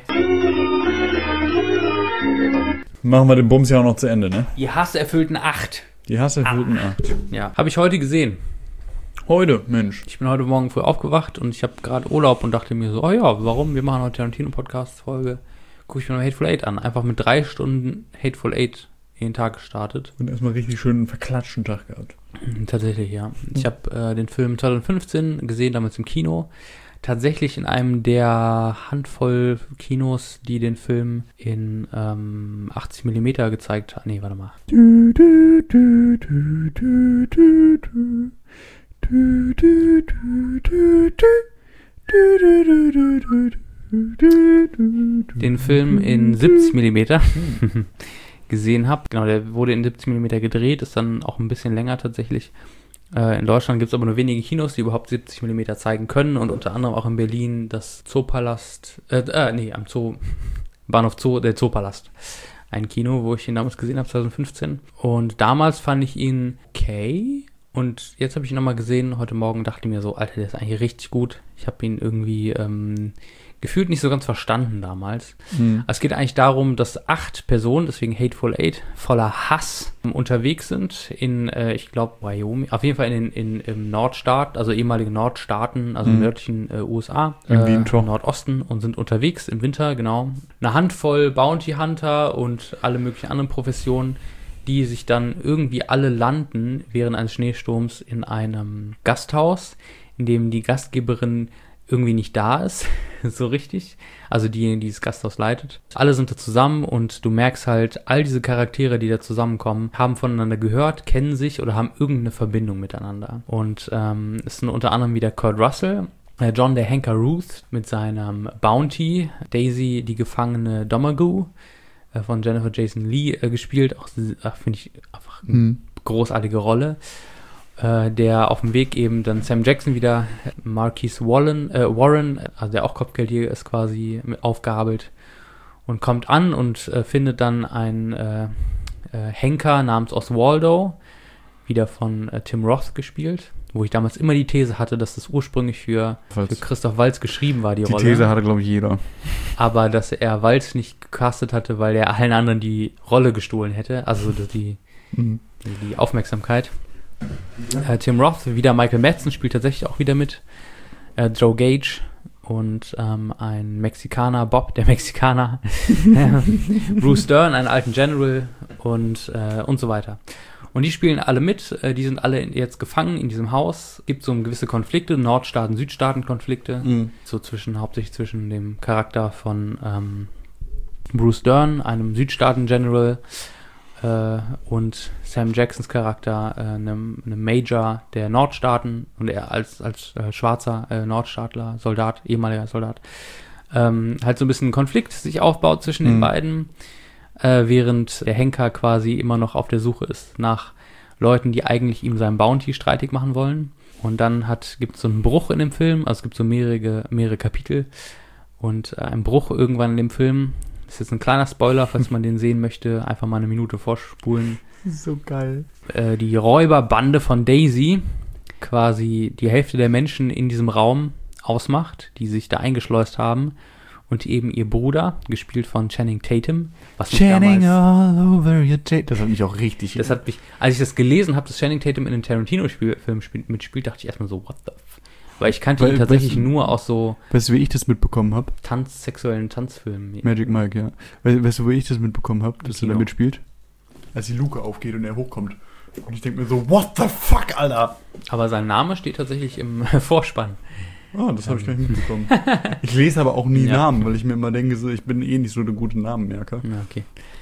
Machen wir den Bums ja auch noch zu Ende, ne? Die hasserfüllten acht. Die hasserfüllten acht. Ja. Habe ich heute gesehen. Heute, Mensch. Ich bin heute Morgen früh aufgewacht und ich habe gerade Urlaub und dachte mir so, oh ja, warum? Wir machen heute Tarantino-Podcast-Folge. Gucke ich mir mal Hateful Eight an. Einfach mit drei Stunden Hateful Eight in den Tag gestartet. Und erstmal richtig schön einen verklatschten Tag gehabt. Tatsächlich, ja. Ich habe äh, den Film zwanzig fünfzehn gesehen, damals im Kino. Tatsächlich in einem der Handvoll Kinos, die den Film in ähm, achtzig Millimeter gezeigt haben. Nee, warte mal. Du, du, du, du, du, du, du. Du, du, du, du, du. Du, du, du, du, du, du. Den Film in siebzig Millimeter gesehen habe. Genau, der wurde in siebzig Millimeter gedreht, ist dann auch ein bisschen länger tatsächlich. Äh, in Deutschland gibt es aber nur wenige Kinos, die überhaupt siebzig Millimeter zeigen können und unter anderem auch in Berlin das Zoopalast, äh, äh nee, am Zoo, Bahnhof Zoo, der Zoopalast. Ein Kino, wo ich ihn damals gesehen habe, zwanzig fünfzehn. Und damals fand ich ihn okay. Und jetzt habe ich ihn nochmal gesehen, heute Morgen dachte ich mir so, Alter, der ist eigentlich richtig gut. Ich habe ihn irgendwie ähm, gefühlt nicht so ganz verstanden damals. Mhm. Es geht eigentlich darum, dass acht Personen, deswegen Hateful Eight, voller Hass ähm, unterwegs sind in, äh, ich glaube, Wyoming, auf jeden Fall in, in, im Nordstaat, also ehemalige Nordstaaten, also Mhm. im nördlichen äh, U S A, Im äh, Winter. Nordosten und sind unterwegs im Winter, genau. Eine Handvoll Bounty Hunter und alle möglichen anderen Professionen, die sich dann irgendwie alle landen während eines Schneesturms in einem Gasthaus, in dem die Gastgeberin irgendwie nicht da ist, so richtig. Also diejenige, die das Gasthaus leitet. Alle sind da zusammen und du merkst halt, all diese Charaktere, die da zusammenkommen, haben voneinander gehört, kennen sich oder haben irgendeine Verbindung miteinander. Und ähm, es sind unter anderem wieder Kurt Russell, äh, John der Henker Ruth mit seinem Bounty, Daisy, die gefangene Domergue, äh, von Jennifer Jason Leigh äh, gespielt. Auch äh, finde ich einfach eine Mhm. großartige Rolle. Der auf dem Weg eben dann Sam Jackson wieder, Marquise Warren, äh, Warren, also der auch Kopfgeldjäger ist, quasi mit aufgabelt und kommt an und äh, findet dann einen äh, äh, Henker namens Oswaldo, wieder von äh, Tim Roth gespielt, wo ich damals immer die These hatte, dass das ursprünglich für, für Christoph Waltz geschrieben war, die, Die Rolle. These hatte, glaube ich, jeder. Aber Aber dass er Waltz nicht gecastet hatte, weil er allen anderen die Rolle gestohlen hätte, also die, Mhm. die, die Aufmerksamkeit. Äh, Tim Roth, wieder Michael Madsen spielt tatsächlich auch wieder mit. Äh, Joe Gage und ähm, ein Mexikaner, Bob, der Mexikaner. Bruce Dern, einen alten General und, äh, und so weiter. Und die spielen alle mit, äh, die sind alle jetzt gefangen in diesem Haus. Gibt so gewisse Konflikte, Nordstaaten, Südstaaten-Konflikte, Mhm. so zwischen, hauptsächlich zwischen dem Charakter von ähm, Bruce Dern, einem Südstaaten-General, äh, und Sam Jacksons Charakter, äh, einem, einem Major der Nordstaaten und er als, als äh, schwarzer äh, Nordstaatler, Soldat, ehemaliger Soldat, ähm, halt so ein bisschen ein Konflikt sich aufbaut zwischen den Mhm. beiden, äh, während der Henker quasi immer noch auf der Suche ist nach Leuten, die eigentlich ihm seinen Bounty streitig machen wollen. Und dann hat gibt es so einen Bruch in dem Film, also es gibt so mehrere, mehrere Kapitel und äh, ein Bruch irgendwann in dem Film. Das ist jetzt ein kleiner Spoiler, falls man den sehen möchte, einfach mal eine Minute vorspulen. So geil. Äh, die Räuberbande von Daisy, quasi die Hälfte der Menschen in diesem Raum ausmacht, die sich da eingeschleust haben, und eben ihr Bruder, gespielt von Channing Tatum. Was mich Channing damals, all over your tape. Das hat mich auch richtig... das hat mich, als ich das gelesen habe, dass Channing Tatum in einem Tarantino-Film spielt, mitspielt, dachte ich erstmal so, what the f... Weil ich kannte Weil- ihn tatsächlich weißt du- nur aus so Weißt du, wie ich das mitbekommen habe? Tanz, sexuellen Tanzfilmen. Magic Mike, ja. We weißt du, wo ich das mitbekommen habe, dass er Kino. da mitspielt? Als die Luke aufgeht und er hochkommt. Und ich denke mir so, what the fuck, Alter? Aber sein Name steht tatsächlich im Vorspann. Ah, das habe ich gar nicht mitbekommen. Ich lese aber auch nie Ja. Namen, weil ich mir immer denke, so, ich bin eh nicht so eine gute Namenmerker. Ja, okay.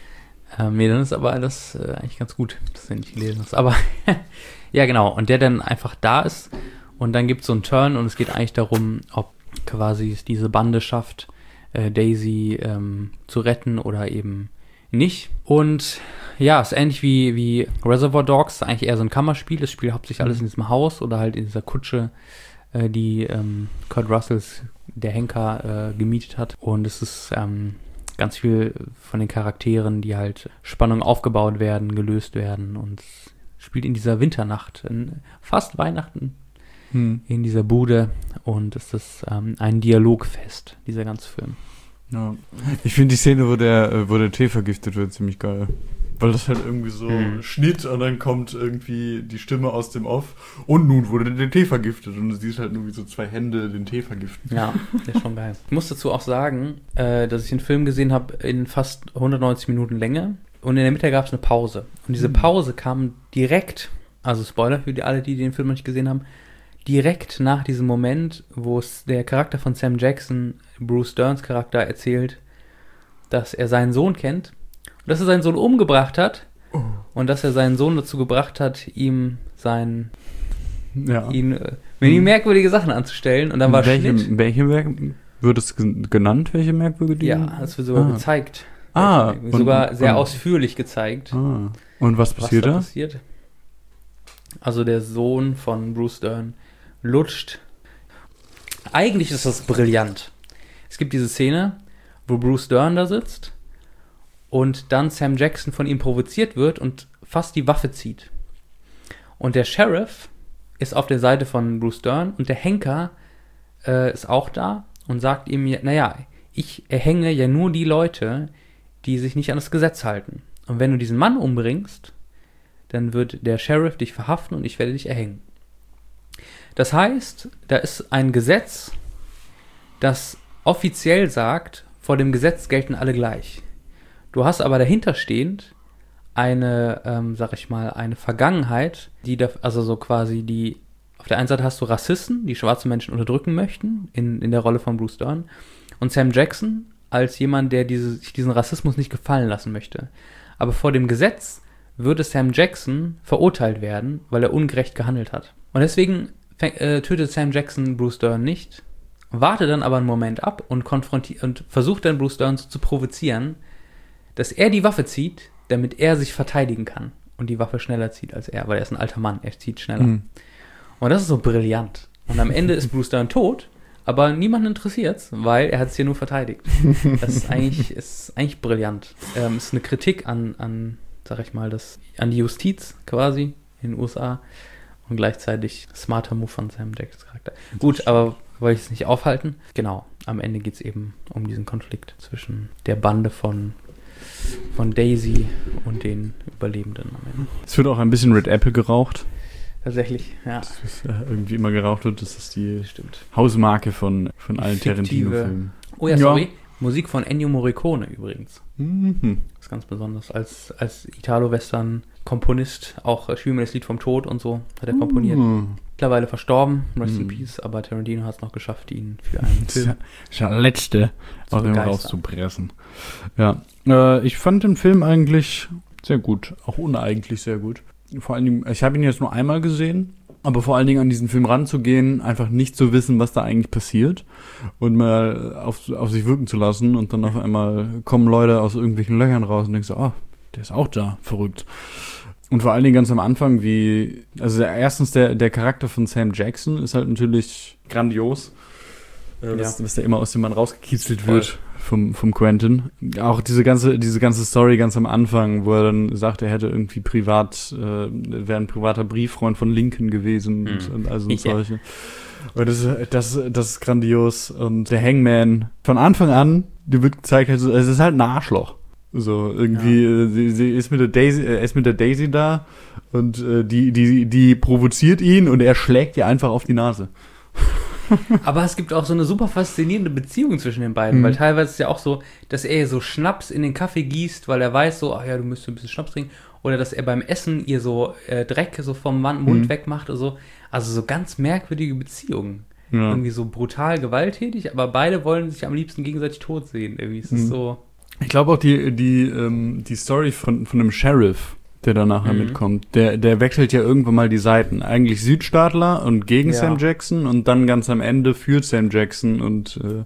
Ähm, nee, dann ist aber das äh, eigentlich ganz gut, dass du nicht gelesen hast. Aber ja, genau. Und der dann einfach da ist und dann gibt es so einen Turn und es geht eigentlich darum, ob quasi es diese Bande schafft, äh, Daisy ähm, zu retten oder eben nicht. Und ja, ist ähnlich wie, wie Reservoir Dogs, ist eigentlich eher so ein Kammerspiel. Das spielt hauptsächlich alles in diesem Haus oder halt in dieser Kutsche, äh, die ähm, Kurt Russells, der Henker, äh, gemietet hat. Und es ist ähm, ganz viel von den Charakteren, die halt Spannung aufgebaut werden, gelöst werden und spielt in dieser Winternacht, in fast Weihnachten, hm. in dieser Bude und es ist ähm, ein Dialogfest, dieser ganze Film. Ja. Ich finde die Szene, wo der, wo der Tee vergiftet wird, ziemlich geil. Weil das halt irgendwie so hm. Schnitt und dann kommt irgendwie die Stimme aus dem Off und nun wurde der Tee vergiftet und du siehst halt nur wie so zwei Hände den Tee vergiften. Ja, der ist schon geil. Ich muss dazu auch sagen, äh, dass ich den Film gesehen habe in fast hundertneunzig Minuten Länge und in der Mitte gab es eine Pause. Und diese Pause kam direkt, also Spoiler für die, alle, die den Film noch nicht gesehen haben, direkt nach diesem Moment, wo es der Charakter von Sam Jackson, Bruce Derns Charakter, erzählt, dass er seinen Sohn kennt. Dass er seinen Sohn umgebracht hat oh. und dass er seinen Sohn dazu gebracht hat, ihm sein, ja. ihn, äh, mit ihm merkwürdige Sachen anzustellen. Und dann war welche, Schnitt. Welche Merk- wird es genannt, welche merkwürdige? Ja, das wird sogar ah. gezeigt. Ah. Sogar und, sehr und, ausführlich gezeigt. Ah. Und was passiert was da? da? Passiert? Also der Sohn von Bruce Dern lutscht. Eigentlich ist das brillant. Es gibt diese Szene, wo Bruce Dern da sitzt und dann Sam Jackson von ihm provoziert wird und fast die Waffe zieht. Und der Sheriff ist auf der Seite von Bruce Dern und der Henker äh, ist auch da und sagt ihm, naja, ich erhänge ja nur die Leute, die sich nicht an das Gesetz halten. Und wenn du diesen Mann umbringst, dann wird der Sheriff dich verhaften und ich werde dich erhängen. Das heißt, da ist ein Gesetz, das offiziell sagt, vor dem Gesetz gelten alle gleich. Du hast aber dahinterstehend eine, ähm, sag ich mal, eine Vergangenheit, die, da, also so quasi die, auf der einen Seite hast du Rassisten, die schwarze Menschen unterdrücken möchten, in, in der Rolle von Bruce Dern, und Sam Jackson als jemand, der diese, sich diesen Rassismus nicht gefallen lassen möchte. Aber vor dem Gesetz würde Sam Jackson verurteilt werden, weil er ungerecht gehandelt hat. Und deswegen fäng, äh, tötet Sam Jackson Bruce Dern nicht, wartet dann aber einen Moment ab und, konfronti- und versucht dann Bruce Dern so zu provozieren, dass er die Waffe zieht, damit er sich verteidigen kann und die Waffe schneller zieht als er, weil er ist ein alter Mann, er zieht schneller. Mhm. Und das ist so brillant. Und am Ende ist Bruce Dern tot, aber niemanden interessiert's, weil er hat es hier nur verteidigt. Das ist eigentlich, ist eigentlich brillant. Ähm, ist eine Kritik an, an, sag ich mal, das, an die Justiz quasi in den U S A und gleichzeitig smarter Move von Sam Jacksons Charakter. Gut, aber wollte ich es nicht aufhalten. Genau, am Ende geht es eben um diesen Konflikt zwischen der Bande von von Daisy und den Überlebenden am Ende. Es wird auch ein bisschen Red Apple geraucht. Tatsächlich, ja. Das ist äh, irgendwie immer geraucht wird, das ist die Stimmt. Hausmarke von, von allen Tarantino-Filmen. Oh ja, sorry. Ja. Musik von Ennio Morricone übrigens. Mhm. Das ist ganz besonders. Als, als Italo-Western-Komponist, auch Spiel mir das Lied vom Tod und so, hat er komponiert. Mhm. Mittlerweile verstorben, Rest mhm. in Peace, aber Tarantino hat es noch geschafft, ihn für einen Film. Das ist ja der letzte, aus dem rauszupressen. Ja, äh, ich fand den Film eigentlich sehr gut, auch uneigentlich sehr gut. Vor allen Dingen, ich habe ihn jetzt nur einmal gesehen, aber vor allen Dingen an diesen Film ranzugehen, einfach nicht zu wissen, was da eigentlich passiert und mal auf, auf sich wirken zu lassen und dann auf einmal kommen Leute aus irgendwelchen Löchern raus und denkst so, ah, der ist auch da, verrückt. Und vor allen Dingen ganz am Anfang, wie, also erstens der, der Charakter von Sam Jackson ist halt natürlich grandios, äh, was, ja. was da immer aus dem Mann rausgekitzelt wird. Voll. Vom, vom Quentin. Auch diese ganze, diese ganze Story ganz am Anfang, wo er dann sagt, er hätte irgendwie privat, äh, wäre ein privater Brieffreund von Lincoln gewesen mhm. und, und also ja. solche. Und das, das, das ist grandios. Und der Hangman, von Anfang an, dir wird gezeigt, also, es ist halt ein Arschloch. So, irgendwie, ja. sie, sie ist mit der Daisy, er ist mit der Daisy da und äh, die, die, die provoziert ihn und er schlägt ihr einfach auf die Nase. Aber es gibt auch so eine super faszinierende Beziehung zwischen den beiden, mhm. weil teilweise ist es ja auch so, dass er so Schnaps in den Kaffee gießt, weil er weiß so, ach ja, du müsstest ein bisschen Schnaps trinken, oder dass er beim Essen ihr so äh, Dreck so vom Mund mhm. wegmacht oder so. Also so ganz merkwürdige Beziehungen. Ja. Irgendwie so brutal gewalttätig, aber beide wollen sich am liebsten gegenseitig tot sehen. Irgendwie ist es mhm. so... Ich glaube auch die, die, ähm, die Story von, von einem Sheriff, der da nachher Mhm. mitkommt, der, der wechselt ja irgendwann mal die Seiten. Eigentlich Südstaatler und gegen Ja. Sam Jackson und dann ganz am Ende für Sam Jackson und äh,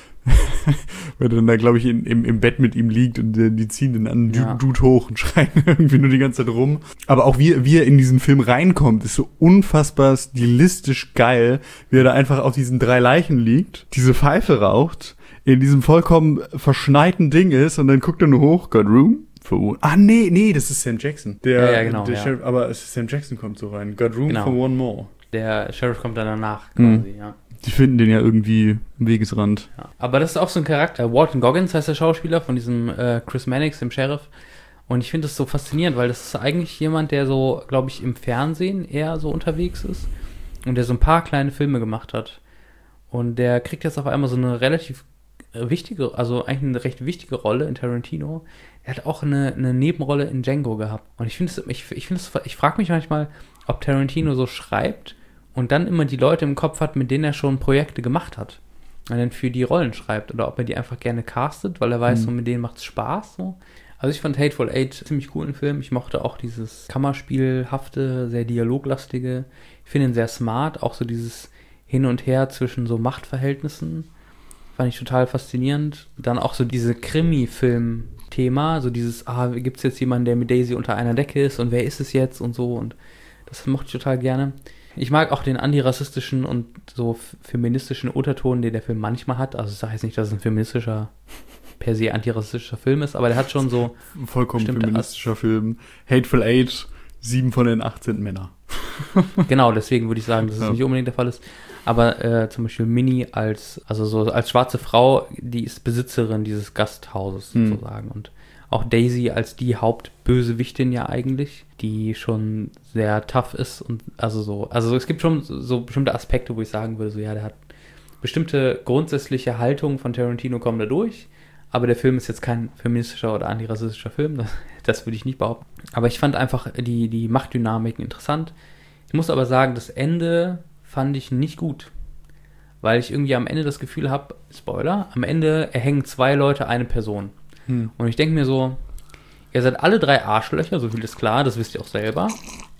weil dann da, glaube ich, in, im, im Bett mit ihm liegt und äh, die ziehen den anderen Ja. Dude hoch und schreien irgendwie nur die ganze Zeit rum. Aber auch wie, wie er in diesen Film reinkommt, ist so unfassbar stilistisch geil, wie er da einfach auf diesen drei Leichen liegt, diese Pfeife raucht, in diesem vollkommen verschneiten Ding ist und dann guckt er nur hoch, got room? For one. Ah, nee, nee, das ist Sam Jackson. Der, Ja, ja, genau, Der ja. Sheriff, aber es ist Sam Jackson kommt so rein. Got room Genau. for one more. Der Sheriff kommt dann danach Mhm. quasi, ja. Die finden den ja irgendwie am Wegesrand. ja. Aber das ist auch so ein Charakter. Walton Goggins heißt der Schauspieler von diesem äh, Chris Mannix, dem Sheriff. Und ich finde das so faszinierend, weil das ist eigentlich jemand, der so, glaube ich, im Fernsehen eher so unterwegs ist und der so ein paar kleine Filme gemacht hat. Und der kriegt jetzt auf einmal so eine relativ wichtige, also eigentlich eine recht wichtige Rolle in Tarantino. Er hat auch eine, eine Nebenrolle in Django gehabt. Und ich finde es, ich, ich finde es, ich frage mich manchmal, ob Tarantino so schreibt und dann immer die Leute im Kopf hat, mit denen er schon Projekte gemacht hat. Und dann für die Rollen schreibt. Oder ob er die einfach gerne castet, weil er weiß, Mhm. so mit denen macht es Spaß. So. Also ich fand Hateful Eight ziemlich coolen Film. Ich mochte auch dieses Kammerspielhafte, sehr dialoglastige. Ich finde ihn sehr smart. Auch so dieses Hin und Her zwischen so Machtverhältnissen. Fand ich total faszinierend. Dann auch so diese Krimi-Film-Thema. So dieses, ah, gibt es jetzt jemanden, der mit Daisy unter einer Decke ist und wer ist es jetzt und so. Und das mochte ich total gerne. Ich mag auch den antirassistischen und so f- feministischen Unterton, den der Film manchmal hat. Also ich sage jetzt nicht, dass es ein feministischer, per se antirassistischer Film ist, aber der hat schon so, Vollkommen Bestimmte feministischer Film. Hateful Eight, sieben von den acht sind Männer. genau, deswegen würde ich sagen, dass es Ja. nicht unbedingt der Fall ist. Aber äh, zum Beispiel Minnie als, also so als schwarze Frau, die ist Besitzerin dieses Gasthauses Hm. sozusagen. Und auch Daisy als die Hauptbösewichtin ja eigentlich, die schon sehr tough ist und also so, also es gibt schon so bestimmte Aspekte, wo ich sagen würde, so ja, der hat bestimmte grundsätzliche Haltungen von Tarantino kommen da durch, aber der Film ist jetzt kein feministischer oder antirassistischer Film, das, das würde ich nicht behaupten. Aber ich fand einfach die, die Machtdynamiken interessant. Ich muss aber sagen, das Ende fand ich nicht gut, weil ich irgendwie am Ende das Gefühl habe, Spoiler, am Ende erhängen zwei Leute eine Person. Hm. Und ich denke mir so, ihr seid alle drei Arschlöcher, so viel ist klar, das wisst ihr auch selber.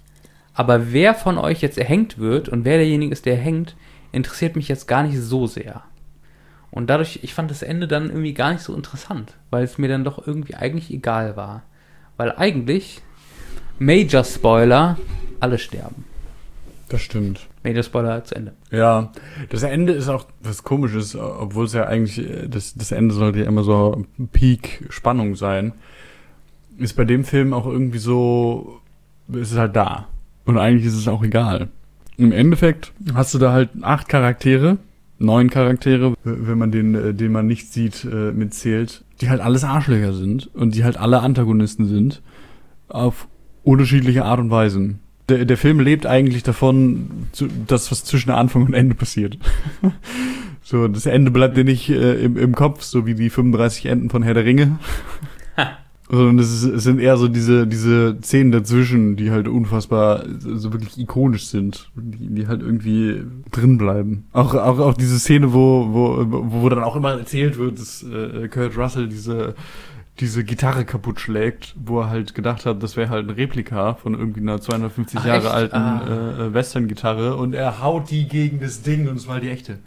Aber wer von euch jetzt erhängt wird und wer derjenige ist, der erhängt, interessiert mich jetzt gar nicht so sehr. Und dadurch, ich fand das Ende dann irgendwie gar nicht so interessant, weil es mir dann doch irgendwie eigentlich egal war. Weil eigentlich, Major Spoiler, alle sterben. Das stimmt. Major Spoiler zu Ende. Ja, das Ende ist auch was Komisches, obwohl es ja eigentlich, äh, das, das Ende sollte ja immer so Peak-Spannung sein. Ist bei dem Film auch irgendwie so, ist es halt da. Und eigentlich ist es auch egal. Im Endeffekt hast du da halt acht Charaktere, neun Charaktere, wenn man den, äh, den man nicht sieht, äh, mitzählt, die halt alles Arschlöcher sind und die halt alle Antagonisten sind, auf unterschiedliche Art und Weisen. Der, der Film lebt eigentlich davon, zu, das, was zwischen Anfang und Ende passiert. So, das Ende bleibt dir nicht äh, im, im Kopf, so wie die fünfunddreißig Enden von Herr der Ringe. Sondern es, ist, es sind eher so diese, diese Szenen dazwischen, die halt unfassbar so wirklich ikonisch sind. Die, die halt irgendwie drin bleiben. Auch, auch, auch diese Szene, wo, wo, wo dann auch immer erzählt wird, dass äh, Kurt Russell diese diese Gitarre kaputt schlägt, wo er halt gedacht hat, das wäre halt ein Replika von irgendwie einer zweihundertfünfzig Ach, Jahre echt? alten Ah. äh, Western-Gitarre und er haut die gegen das Ding und es war halt die echte.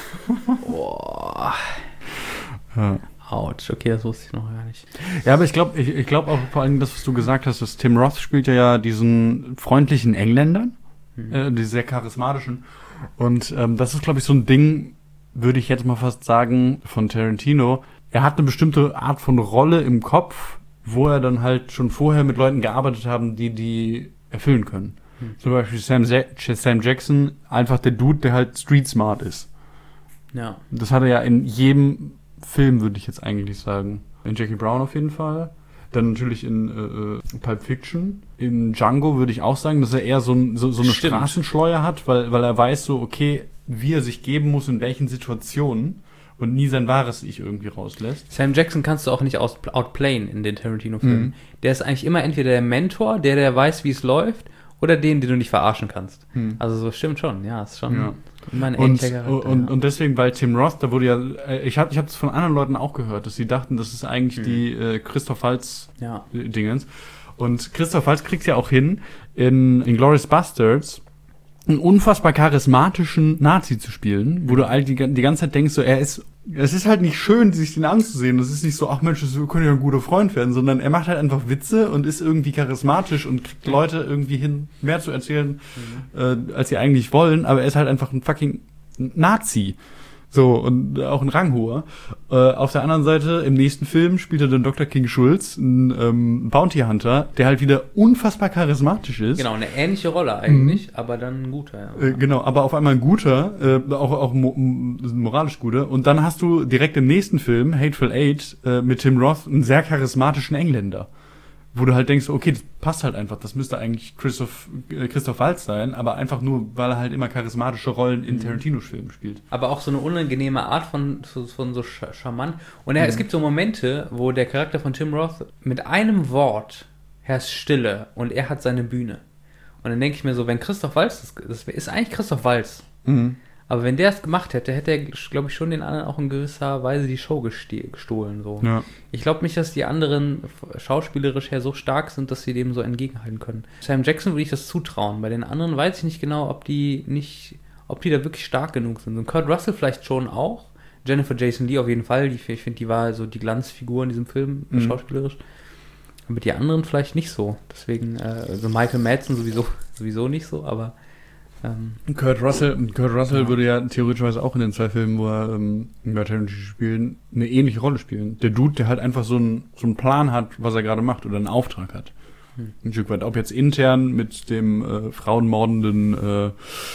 Boah. Ja, Autsch, okay, das wusste ich noch gar nicht. ja aber ich glaube ich, ich glaub auch vor allem das, was du gesagt hast, dass Tim Roth spielt ja, ja diesen freundlichen Engländer, Mhm. äh, die sehr charismatischen und ähm, das ist, glaube ich, so ein Ding, würde ich jetzt mal fast sagen, von Tarantino. Er hat eine bestimmte Art von Rolle im Kopf, wo er dann halt schon vorher mit Leuten gearbeitet haben, die die erfüllen können. Hm. Zum Beispiel Sam, Ze- Sam Jackson, einfach der Dude, der halt street smart ist. Ja. Das hat er ja in jedem Film, würde ich jetzt eigentlich sagen. In Jackie Brown auf jeden Fall. Dann natürlich in äh, Pulp Fiction. In Django würde ich auch sagen, dass er eher so, ein, so, so eine Stimmt. Straßenschleuer hat, weil, weil er weiß so, okay, wie er sich geben muss, in welchen Situationen und nie sein wahres Ich irgendwie rauslässt. Sam Jackson kannst du auch nicht aus, outplayen in den Tarantino-Filmen. Mhm. Der ist eigentlich immer entweder der Mentor, der, der weiß, wie es läuft, oder den, den du nicht verarschen kannst. Hm. Also so stimmt schon, ja, ist schon, Ja. Mein Und, ähnlicher Charakter, und, ja. und deswegen, weil Tim Roth, da wurde ja, äh, ich habe ich es von anderen Leuten auch gehört, dass sie dachten, das ist eigentlich Mhm. die äh, Christoph Waltz Ja. äh, Dingens. Und Christoph Waltz kriegt ja auch hin, in Inglourious Basterds einen unfassbar charismatischen Nazi zu spielen, wo du all die, die ganze Zeit denkst, so, er ist, es ist halt nicht schön, sich den anzusehen. Das ist nicht so, ach Mensch, das könnte ja ein guter Freund werden, sondern er macht halt einfach Witze und ist irgendwie charismatisch und kriegt Leute irgendwie hin, mehr zu erzählen, mhm. äh, als sie eigentlich wollen, aber er ist halt einfach ein fucking Nazi. So, und auch ein Ranghoher. Äh, auf der anderen Seite, im nächsten Film spielt er dann Doktor King Schulz, ein ähm, Bounty Hunter, der halt wieder unfassbar charismatisch ist. Genau, eine ähnliche Rolle eigentlich, mhm. aber dann ein guter. Ja. Äh, genau, aber auf einmal ein guter, äh, auch, auch mo moralisch guter. Und dann hast du direkt im nächsten Film, Hateful Eight, äh, mit Tim Roth, einen sehr charismatischen Engländer. Wo du halt denkst, okay, das passt halt einfach, das müsste eigentlich Christoph, äh, Christoph Waltz sein, aber einfach nur, weil er halt immer charismatische Rollen in Tarantino-Filmen spielt. Aber auch so eine unangenehme Art von, von so charmant. Und ja, mhm. es gibt so Momente, wo der Charakter von Tim Roth mit einem Wort herrscht Stille und er hat seine Bühne. Und dann denke ich mir so, wenn Christoph Waltz, das, das ist eigentlich Christoph Waltz, Mhm. aber wenn der es gemacht hätte, hätte er, glaube ich, schon den anderen auch in gewisser Weise die Show gestohlen. So. Ja. Ich glaube nicht, dass die anderen schauspielerisch her so stark sind, dass sie dem so entgegenhalten können. Sam Jackson würde ich das zutrauen. Bei den anderen weiß ich nicht genau, ob die nicht, ob die da wirklich stark genug sind. Und Kurt Russell vielleicht schon auch. Jennifer Jason Leigh auf jeden Fall. Die, ich finde, die war so die Glanzfigur in diesem Film, mhm. schauspielerisch. Aber die anderen vielleicht nicht so. Deswegen, äh, also Michael Madsen sowieso, sowieso nicht so, aber Ähm, Kurt Russell, Kurt Russell ja. würde ja theoretischerweise auch in den zwei Filmen, wo er ähm, in Tarantino spielen, eine ähnliche Rolle spielen. Der Dude, der halt einfach so einen so einen Plan hat, was er gerade macht oder einen Auftrag hat. Hm. Ein Stück weit. Ob jetzt intern mit dem äh, frauenmordenden äh,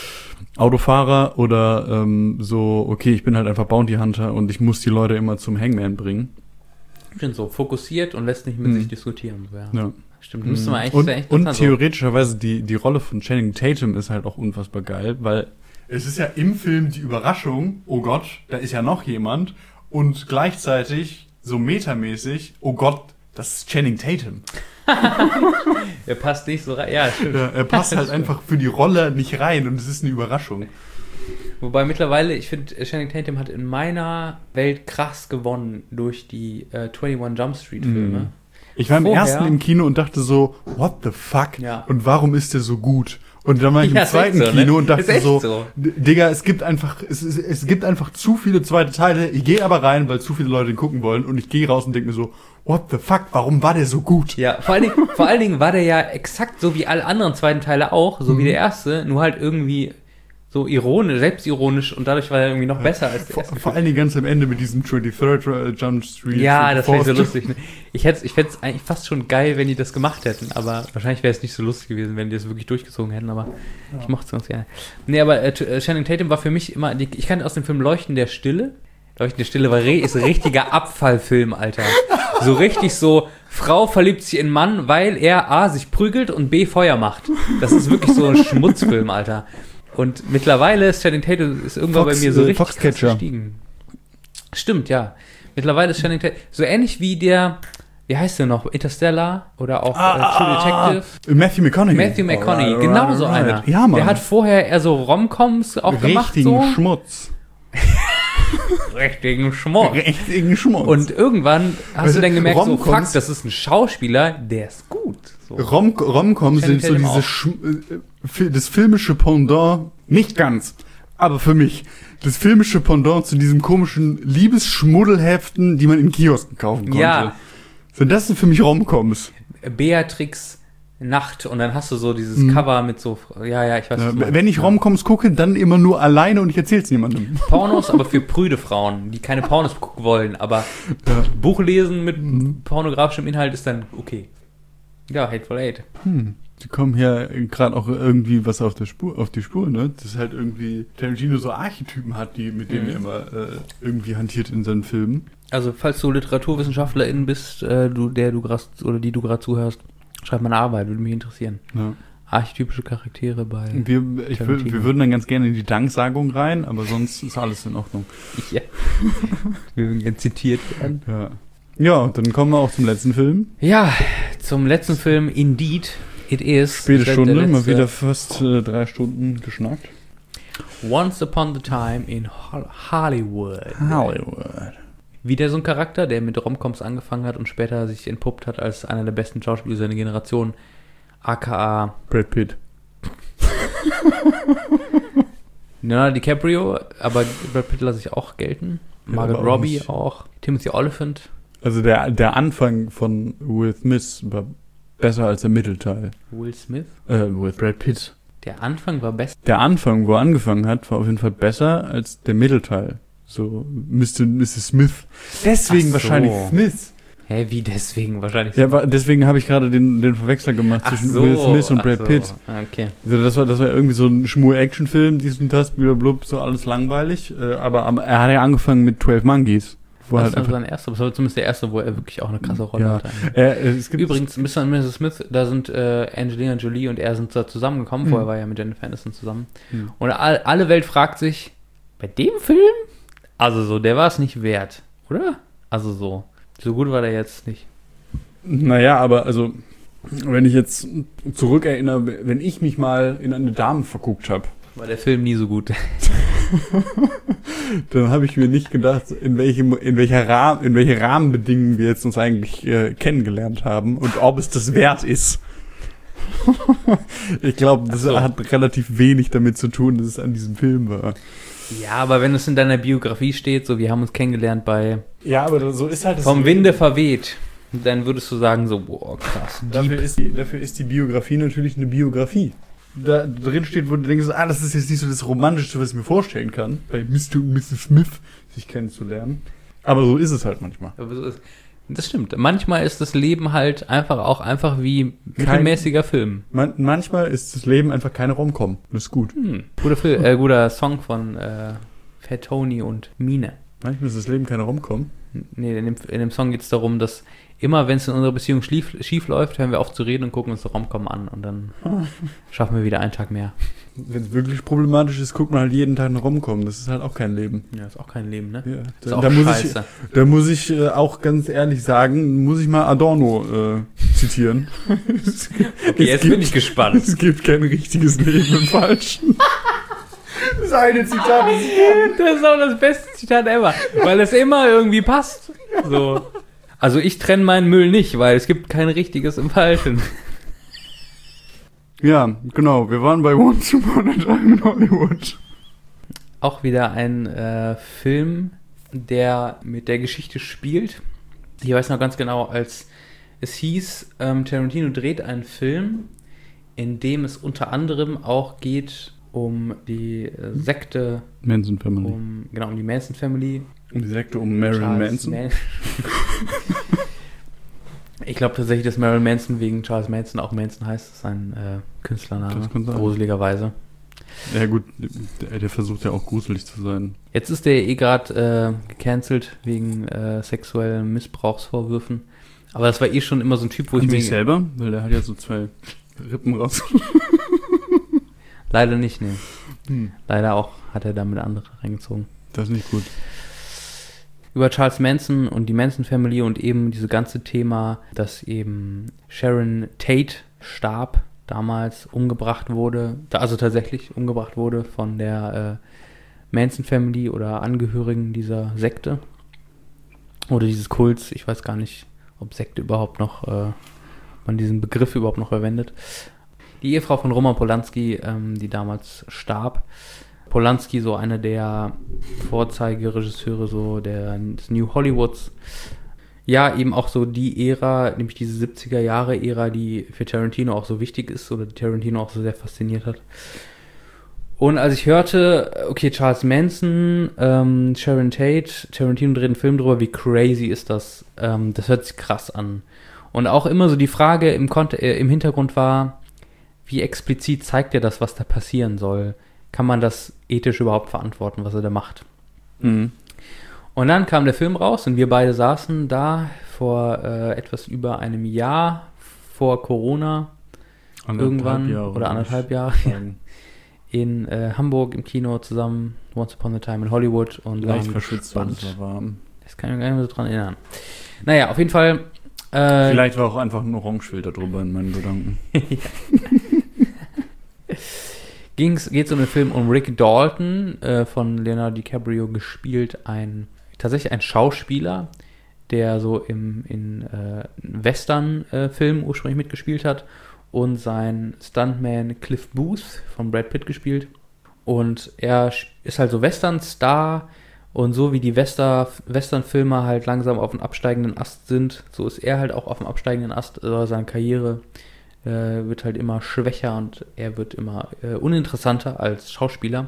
Autofahrer oder ähm, so, okay, ich bin halt einfach Bounty Hunter und ich muss die Leute immer zum Hangman bringen. Stimmt, so fokussiert und lässt nicht mit hm. sich diskutieren. So, ja. Ja. Stimmt, müsste man eigentlich und, echt und so. theoretischerweise die, die Rolle von Channing Tatum ist halt auch unfassbar geil, weil es ist ja im Film die Überraschung, oh Gott, da ist ja noch jemand und gleichzeitig so metamäßig, oh Gott, das ist Channing Tatum. Er passt nicht so rein. Ja, stimmt. Ja, er passt halt einfach für die Rolle nicht rein und es ist eine Überraschung. Wobei mittlerweile, ich finde, Channing Tatum hat in meiner Welt krass gewonnen durch die äh, einundzwanzig Jump Street Filme. Mhm. Ich war im Vorher, ersten im Kino und dachte so, what the fuck? Ja. Und warum ist der so gut? Und dann war ich Ja, im ist zweiten echt so, Kino ne? und dachte Ist echt so, so. Digga, es gibt einfach, es, es, es gibt einfach zu viele zweite Teile. Ich gehe aber rein, weil zu viele Leute den gucken wollen und ich gehe raus und denke mir so, what the fuck? Warum war der so gut? Ja, vor allen Dingen, vor allen Dingen war der ja exakt so wie alle anderen zweiten Teile auch, so Mhm. wie der erste, nur halt irgendwie so ironisch, selbstironisch und dadurch war er irgendwie noch besser als der Vor, erste. vor allen Dingen ganz am Ende mit diesem twenty-third Jump Street. Ja, das wäre so Fourth. lustig. Ne? Ich hätte, ich fände es eigentlich fast schon geil, wenn die das gemacht hätten, aber wahrscheinlich wäre es nicht so lustig gewesen, wenn die das wirklich durchgezogen hätten, aber ja. Ich mochte es ganz gerne. Nee, aber äh, Channing Tatum war für mich immer, die, ich kannte aus dem Film Leuchten der Stille. Leuchten der Stille war re, ist ein richtiger Abfallfilm, Alter. So richtig so, Frau verliebt sich in Mann, weil er A, sich prügelt und B, Feuer macht. Das ist wirklich so ein Schmutzfilm, Alter. Und mittlerweile ist Channing Tatum ist irgendwann Fox, bei mir so äh, richtig Foxcatcher. gestiegen. Stimmt, ja. Mittlerweile ist Channing Tatum so ähnlich wie der, wie heißt der noch, Interstellar oder auch Ah, äh, True ah, Detective. Matthew McConaughey. Matthew McConaughey, Alright, genau alright, so alright. einer. Ja, Mann. Der hat vorher eher so Romcoms auch gemacht. Richtigen So. Schmutz. Richtigen Schmutz. Richtigen Schmutz. Und irgendwann hast Weißt du du, dann gemerkt, so, Romcoms- fuck, das ist ein Schauspieler, der ist gut. So. Rom Romcoms Channing sind so Tatum diese auch. Schm äh, fi- das filmische Pendant, nicht ganz, aber für mich, das filmische Pendant zu diesem komischen Liebesschmuddelheften, die man in Kiosken kaufen konnte. Ja. So, das sind für mich Romcoms. Beatrix Nacht und dann hast du so dieses Mhm. Cover mit so, ja, ja, ich weiß Ja, was du meinst. wenn ich Ja. Romcoms gucke, dann immer nur alleine und ich erzähl's niemandem. Pornos, aber für prüde Frauen, die keine Pornos gucken wollen, aber Ja. Buch lesen mit Mhm. pornografischem Inhalt ist dann okay. Ja, Hateful Eight. Hm. Die kommen hier gerade auch irgendwie was auf der Spur, auf die Spur, ne? Das halt irgendwie Tarantino so Archetypen hat, die, mit denen Mhm. er immer äh, irgendwie hantiert in seinen Filmen. Also, falls du Literaturwissenschaftlerin bist, äh, du, der du gerade oder die du gerade zuhörst, schreib mal eine Arbeit, würde mich interessieren. Ja. Archetypische Charaktere bei. Wir, ich, wür- Tarantino. wir würden dann ganz gerne in die Danksagung rein, aber sonst ist alles in Ordnung. Ja. Wir würden gerne zitiert werden. Ja. Ja, und dann kommen wir auch zum letzten Film. Ja, zum letzten Film Indeed, It Is. Späte Der- Stunde, der mal letzte. wieder fast äh, drei Stunden geschnackt. Once Upon a Time in Hol- Hollywood. Hollywood. Wieder so ein Charakter, der mit Romcoms angefangen hat und später sich entpuppt hat als einer der besten Schauspieler seiner Generation, aka Brad Pitt. Leonardo DiCaprio, aber Brad Pitt lasse ich auch gelten. Margot aber auch Robbie nicht. auch. Timothy Olyphant. Also der, der Anfang von Will Smith war besser als der Mittelteil. Will Smith. Äh, with Brad Pitt. Der Anfang war besser. Der Anfang, wo er angefangen hat, war auf jeden Fall besser als der Mittelteil. So, Mister Misses Smith. Deswegen Ach so. wahrscheinlich Smith. Hä, wie deswegen? Wahrscheinlich. Ja, wa- deswegen habe ich gerade den, den Verwechsler gemacht Ach zwischen so, Will Smith und ach Brad so. Pitt. Ah, okay. Also das war, das war irgendwie so ein Schmur-Action-Film, dies und das, blablabla, so alles langweilig. Äh, aber am, er hat ja angefangen mit zwölf Monkeys. Wo Das halt war einfach, sein erster, das war zumindest der erste, wo er wirklich auch eine krasse Rolle ja. hatte. äh, es gibt Übrigens, Mister und Misses Smith, da sind äh, Angelina Jolie und er sind da zusammengekommen. Mhm. Vorher war er ja mit Jennifer Aniston zusammen. Mhm. Und all, alle Welt fragt sich, bei dem Film? Also so, der war es nicht wert, oder? Also so, so gut war der jetzt nicht. Naja, aber also, wenn ich jetzt zurückerinnere, wenn ich mich mal in eine Dame verguckt habe, War der Film nie so gut. dann habe ich mir nicht gedacht, in welchem, in welcher Rahmen, in welche Rahmenbedingungen wir jetzt uns eigentlich äh, kennengelernt haben und ob es das wert ist. Ich glaube, das Ach so. hat relativ wenig damit zu tun, dass es an diesem Film war. Ja, aber wenn es in deiner Biografie steht, so wir haben uns kennengelernt bei Ja, aber so ist halt das Vom Winde verweht, dann würdest du sagen so, boah, krass. Dafür ist, die, dafür ist die Biografie natürlich eine Biografie. Da drin steht, wo du denkst, ah, das ist jetzt nicht so das Romantischste, was ich mir vorstellen kann, bei Mister und Misses Smith sich kennenzulernen. Aber so ist es halt manchmal. Aber so ist- Das stimmt. Manchmal ist das Leben halt einfach auch einfach wie mittelmäßiger Film. Man, manchmal ist das Leben einfach keine Rom-Com. Das ist gut. Hm. Guter Film, äh, guter Song von äh, Fat Tony und Mine. Manchmal ist das Leben keine Rom-Com. Nee, in dem, in dem Song geht es darum, dass immer, wenn es in unserer Beziehung schief, schief läuft, hören wir auf zu reden und gucken uns die Rom-Com an und dann schaffen wir wieder einen Tag mehr. Wenn es wirklich problematisch ist, guckt man halt jeden Tag eine Rom-Com. Das ist halt auch kein Leben. Ja, ist auch kein Leben, ne? Ja, Ist da, auch da, muss ich, scheiße. da muss ich äh, auch ganz ehrlich sagen, muss ich mal Adorno äh, zitieren. es, Okay, jetzt gibt, bin ich gespannt. es gibt kein richtiges Leben im Falschen. Das eine Zitat ist Das ist auch das beste Zitat ever, weil es immer irgendwie passt. So. Also ich trenne meinen Müll nicht, weil es gibt kein richtiges im Falschen. Ja, genau. Wir waren bei Once Upon a Time in Hollywood. Auch wieder ein äh, Film, der mit der Geschichte spielt. Ich weiß noch ganz genau, als es hieß, ähm, Tarantino dreht einen Film, in dem es unter anderem auch geht um die äh, Sekte, Manson Family. um, genau, um die Manson Family. Um die Sekte um Marilyn Charles Manson. Man- Ich glaube tatsächlich, dass Marilyn Manson wegen Charles Manson auch Manson heißt. Das ist ein äh, Künstlername, Das kann sein. gruseligerweise. Ja gut, der, der versucht ja auch gruselig zu sein. Jetzt ist der eh gerade äh, gecancelt wegen äh, sexuellen Missbrauchsvorwürfen. Aber das war eh schon immer so ein Typ, wo An ich mir... sich selber? Weil der hat ja so zwei Rippen raus. Leider nicht, ne. Hm. Leider auch hat er damit andere reingezogen. Das ist nicht gut. Über Charles Manson und die Manson Family und eben dieses ganze Thema, dass eben Sharon Tate starb, damals umgebracht wurde, da- also tatsächlich umgebracht wurde von der äh, Manson Family oder Angehörigen dieser Sekte oder dieses Kults. Ich weiß gar nicht, ob Sekte überhaupt noch, äh, ob man diesen Begriff überhaupt noch verwendet. Die Ehefrau von Roman Polanski, ähm, die damals starb. Polanski, so einer der Vorzeigeregisseure so der, des New Hollywoods. Ja, eben auch so die Ära, nämlich diese siebziger-Jahre-Ära, die für Tarantino auch so wichtig ist oder die Tarantino auch so sehr fasziniert hat. Und als ich hörte, okay, Charles Manson, ähm, Sharon Tate, Tarantino dreht einen Film drüber, wie crazy ist das? Ähm, das hört sich krass an. Und auch immer so die Frage im, Kont- äh, im Hintergrund war, wie explizit zeigt er das, was da passieren soll? Kann man das ethisch überhaupt verantworten, was er da macht? Mhm. Und dann kam der Film raus und wir beide saßen da vor äh, etwas über einem Jahr vor Corona irgendwann Jahre, oder anderthalb Jahre sagen. in äh, Hamburg im Kino zusammen, Once Upon a Time in Hollywood und Leicht waren verschwitzt, weil gespannt. es war warm. Das kann ich mir gar nicht mehr so dran erinnern. Naja, auf jeden Fall äh, Vielleicht war auch einfach ein Orangefilter drüber in meinen Gedanken. Geht es um den Film um Rick Dalton, äh, von Leonardo DiCaprio gespielt, ein tatsächlich ein Schauspieler, der so im in äh, Western-Filmen äh, ursprünglich mitgespielt hat, und sein Stuntman Cliff Booth von Brad Pitt gespielt. Und er ist halt so Western-Star, und so wie die Wester, Western-Filmer halt langsam auf dem absteigenden Ast sind, so ist er halt auch auf dem absteigenden Ast. Also seine Karriere äh, wird halt immer schwächer und er wird immer äh, uninteressanter als Schauspieler.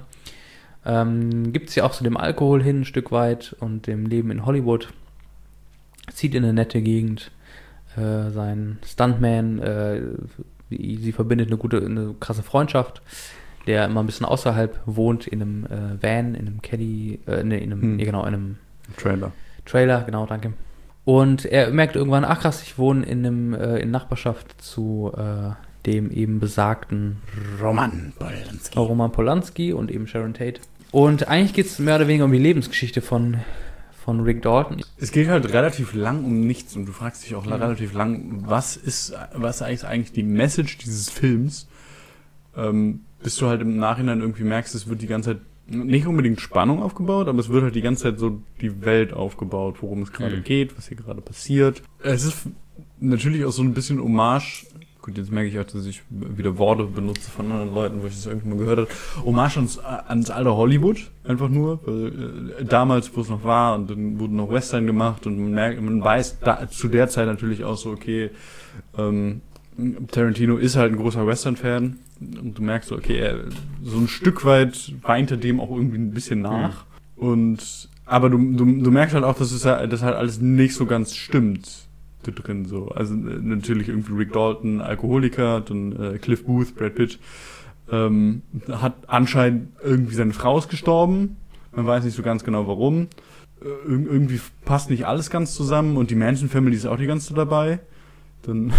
Ähm, gibt es ja auch so dem Alkohol hin ein Stück weit und dem Leben in Hollywood. Zieht in eine nette Gegend. Äh, sein Stuntman, äh, sie, sie verbindet eine gute, eine krasse Freundschaft, der immer ein bisschen außerhalb wohnt, in einem äh, Van, in einem Caddy, äh, nee, in einem, hm. nee, genau, in einem Trailer. Trailer, genau, danke. Und er merkt irgendwann, ach krass, ich wohne in einem, äh, in Nachbarschaft zu äh, dem eben besagten Roman Polanski. Roman Polanski und eben Sharon Tate. Und eigentlich geht es mehr oder weniger um die Lebensgeschichte von, von Rick Dalton. Es geht halt relativ lang um nichts und du fragst dich auch mhm. relativ lang, was ist, was ist eigentlich die Message dieses Films? Ähm, bis du halt im Nachhinein irgendwie merkst, es wird die ganze Zeit nicht unbedingt Spannung aufgebaut, aber es wird halt die ganze Zeit so die Welt aufgebaut, worum es gerade mhm. geht, was hier gerade passiert. Es ist natürlich auch so ein bisschen Hommage. Gut, jetzt merke ich auch, dass ich wieder Worte benutze von anderen Leuten, wo ich das irgendwann mal gehört habe. Hommage ans, ans alte Hollywood, einfach nur. Weil, äh, damals, wo es noch war, und dann wurden noch Western gemacht und man merkt, man weiß da, zu der Zeit natürlich auch so, okay, ähm, Tarantino ist halt ein großer Western-Fan und du merkst so, okay, er, so ein Stück weit weint er dem auch irgendwie ein bisschen nach. Mhm. Und, aber du, du, du merkst halt auch, dass es halt, dass halt alles nicht so ganz stimmt. Drin so, also äh, natürlich irgendwie Rick Dalton, Alkoholiker, dann äh, Cliff Booth, Brad Pitt, ähm, hat anscheinend irgendwie seine Frau ist gestorben, man weiß nicht so ganz genau warum, äh, irgendwie passt nicht alles ganz zusammen und die Manson Family ist auch die ganze Zeit dabei, dann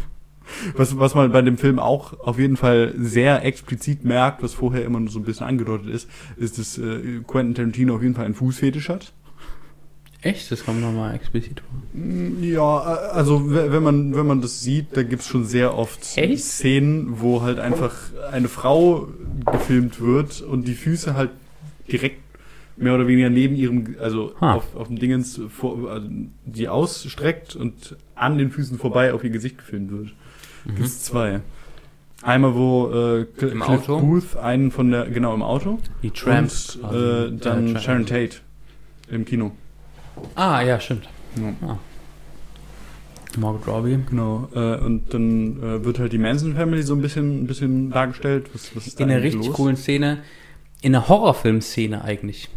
was, was man bei dem Film auch auf jeden Fall sehr explizit merkt, was vorher immer nur so ein bisschen angedeutet ist, ist, dass äh, Quentin Tarantino auf jeden Fall einen Fußfetisch hat. Echt? Das kommt nochmal explizit vor. Ja, also wenn man wenn man das sieht, da gibt's schon sehr oft Echt? Szenen, wo halt einfach eine Frau gefilmt wird und die Füße halt direkt mehr oder weniger neben ihrem, also ha. auf, auf dem Dingens, vor, also die ausstreckt und an den Füßen vorbei auf ihr Gesicht gefilmt wird. Mhm. Gibt's zwei. Einmal, wo äh, Cliff Im Auto? Booth einen von der, genau im Auto. Die Tramp. Und äh, dann äh, Sharon Tate im Kino. Ah, ja, stimmt. Ja. Ah. Margot Robbie. Genau. Äh, und dann äh, wird halt die Manson Family so ein bisschen, ein bisschen dargestellt. Was, was ist da in einer eigentlich richtig los? coolen Szene. In einer Horrorfilm-Szene eigentlich.